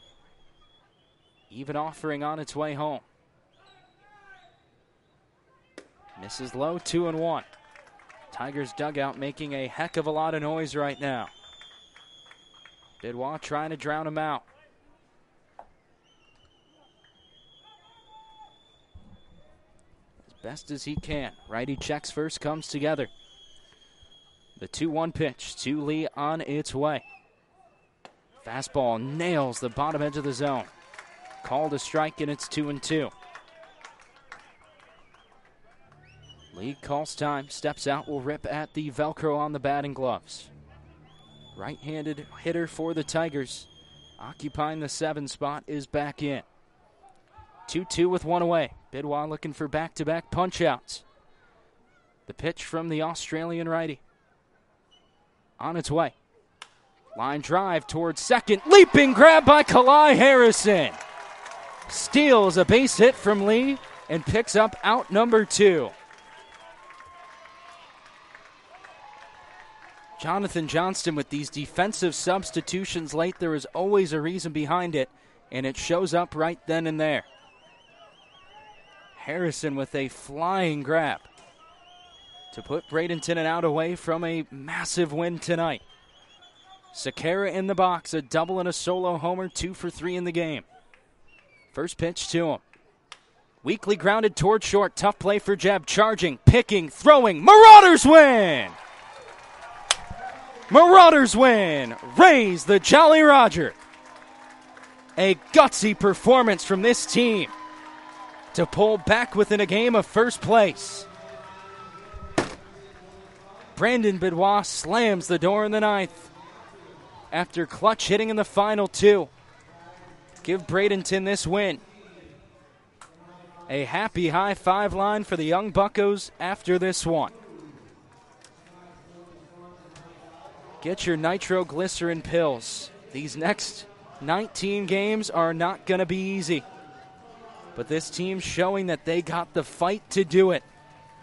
Even offering on its way home. Misses low, 2-1. Tigers dugout making a heck of a lot of noise right now. Bidwa trying to drown him out. As best as he can. Righty checks first, comes together. The 2-1 pitch to Lee on its way. Fastball nails the bottom edge of the zone. Called a strike, and it's 2-2. Lee calls time, steps out, will rip at the Velcro on the batting gloves. Right-handed hitter for the Tigers, occupying the 7 spot, is back in. 2-2 with 1 away. Bidwa looking for back-to-back punch-outs. The pitch from the Australian righty. On its way. Line drive towards second. Leaping grab by Kalai Harrison. Steals a base hit from Lee and picks up out number 2. Jonathan Johnston with these defensive substitutions late. There is always a reason behind it, and it shows up right then and there. Harrison with a flying grab to put Bradenton and out away from a massive win tonight. Sequeira in the box, a double and a solo homer, 2 for 3 in the game. First pitch to him. Weakly grounded toward short, tough play for Jeb, charging, picking, throwing, Marauders win! Marauders win! Raise the Jolly Roger! A gutsy performance from this team to pull back within a game of first place. Brandon Bidwa slams the door in the 9th after clutch hitting in the final 2. Give Bradenton this win. A happy high 5 line for the young Buccos after this one. Get your nitroglycerin pills. These next 19 games are not going to be easy. But this team's showing that they got the fight to do it.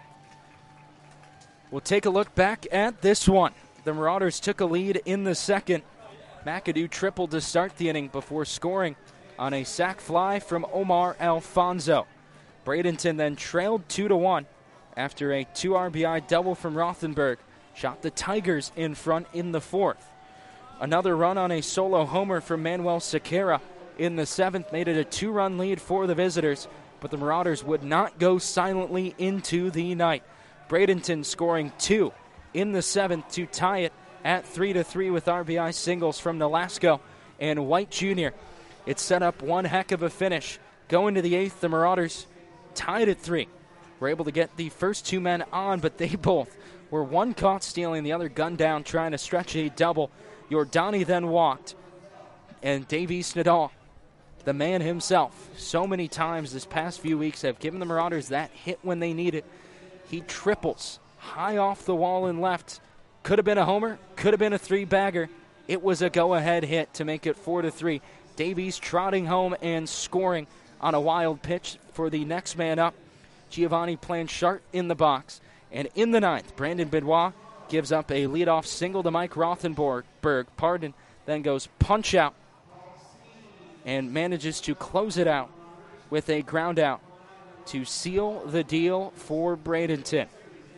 We'll take a look back at this one. The Marauders took a lead in the 2nd. McAdoo tripled to start the inning before scoring on a sac fly from Omar Alfonso. Bradenton then trailed 2-1 after a 2 RBI double from Rothenberg. Shot the Tigers in front in the 4th. Another run on a solo homer from Manuel Sequeira in the 7th made it a 2-run lead for the visitors, but the Marauders would not go silently into the night. Bradenton scoring 2 in the 7th to tie it at 3-3 with RBI singles from Nolasco and White Jr. It set up one heck of a finish. Going to the 8th, the Marauders tied at 3. Were able to get the first 2 men on, but they both were one caught stealing, the other gunned down trying to stretch a double Yordani then walked, and Davies Nadal, the man himself, so many times this past few weeks have given the Marauders that hit when they need it. He triples high off the wall and left. Could have been a homer, could have been a three-bagger. It was a go-ahead hit to make it 4-3. Davies trotting home and scoring on a wild pitch for the next man up, Giovanni Planchart in the box. And in the ninth, Brandon Benoit gives up a leadoff single to Mike Rothenberg, then goes punch out and manages to close it out with a ground out to seal the deal for Bradenton.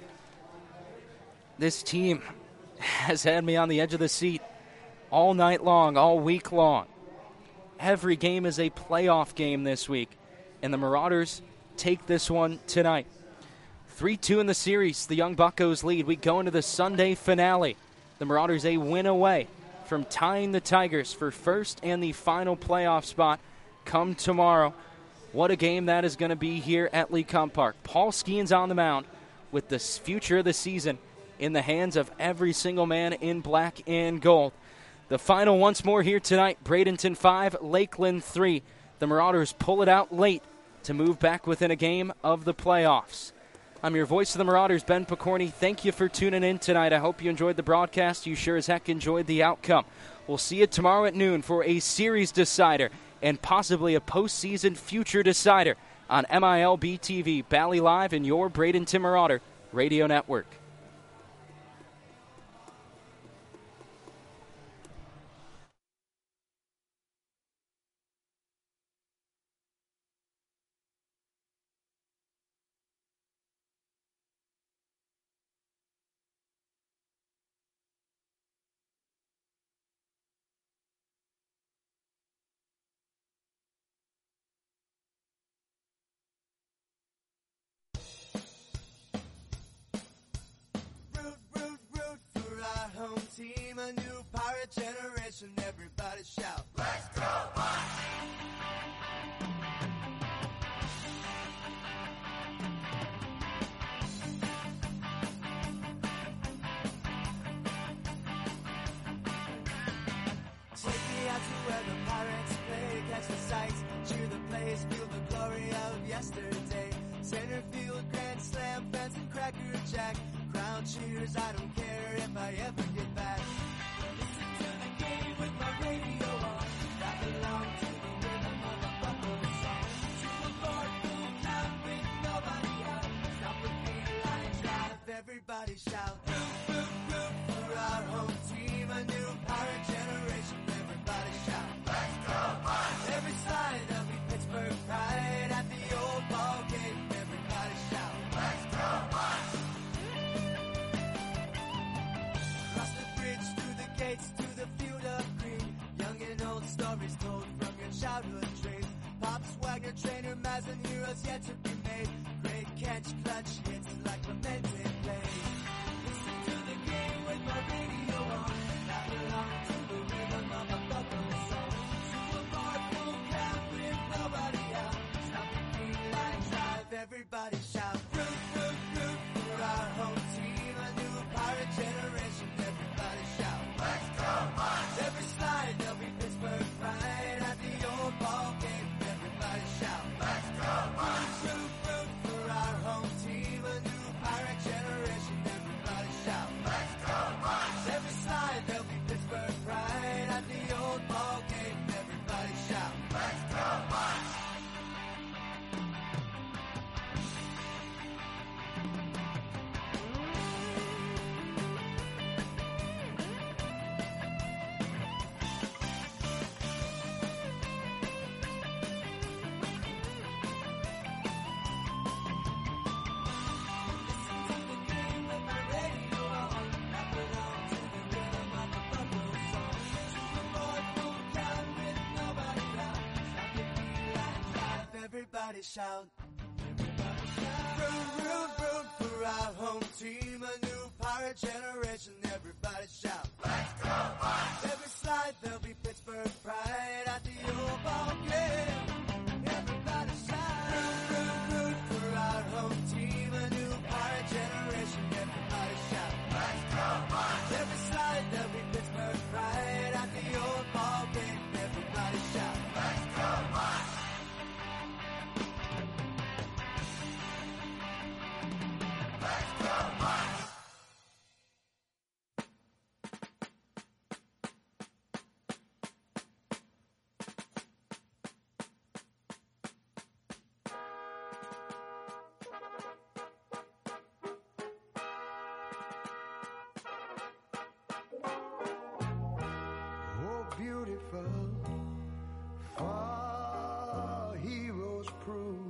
This team has had me on the edge of the seat all night long, all week long. Every game is a playoff game this week, and the Marauders take this one tonight. 3-2 in the series, the Young Buccos lead. We go into the Sunday finale. The Marauders a win away from tying the Tigers for first and the final playoff spot come tomorrow. What a game that is going to be here at LeCompte Park. Paul Skeens on the mound with the future of the season in the hands of every single man in black and gold. The final once more here tonight, Bradenton 5, Lakeland 3. The Marauders pull it out late to move back within a game of the playoffs. I'm your voice of the Marauders, Ben Picorni. Thank you for tuning in tonight. I hope you enjoyed the broadcast. You sure as heck enjoyed the outcome. We'll see you tomorrow at noon for a series decider and possibly a postseason future decider on MILB TV, Bally Live, and your Bradenton Marauder Radio Network. A new pirate generation, everybody shout, let's go, Bucks! Take me out to where the pirates play, catch the sights, cheer the plays, feel the glory of yesterday. Center field, grand slam, fence and cracker jack, crowd cheers, I don't care if I ever get back. With my radio on, that belong to the rhythm of a buckle song. To a Ford full town with nobody out. Stop the feel line drive, everybody shout. Root, root, root for our home team, a new pirate generation, everybody shout. Let's go, Bucks! Every slide there'll be Pittsburgh pride at the old ball game, everybody shout. Let's go, Bucks! Across the bridge, through the gates, to the field of green. Young and old stories told from your childhood dreams. Pops, Wagner, Trainer, Mazin, heroes yet to be made. Great catch, clutch hits like lamented plays. Listen to the game with my radio on. That belong to the rhythm of a buckle song. To a bar full crowd with nobody out. Stop the green line drive, everybody shout. Root, root, root for our home team, a new pirate generation, everybody shout. Let's go, Bucks! Every slide there'll be Pittsburgh pride at the old ball game, everybody shout. Let's go, Bucks! Root, root for our home team, a new pirate generation, everybody shout. Let's go, Bucks! Every slide there'll be Pittsburgh pride at the old ball game, everybody shout. Let's go, Bucks! Everybody shout. Root, root, root for our home team, a new pirate generation, everybody shout. Let's go, Bucks! Every slide there'll be Pittsburgh pride at the old ball game, everybody shout. Root, root, root for our home team, a new pirate generation, everybody shout. Let's go, Bucks! Every slide there'll be Pittsburgh pride beautiful, for heroes prove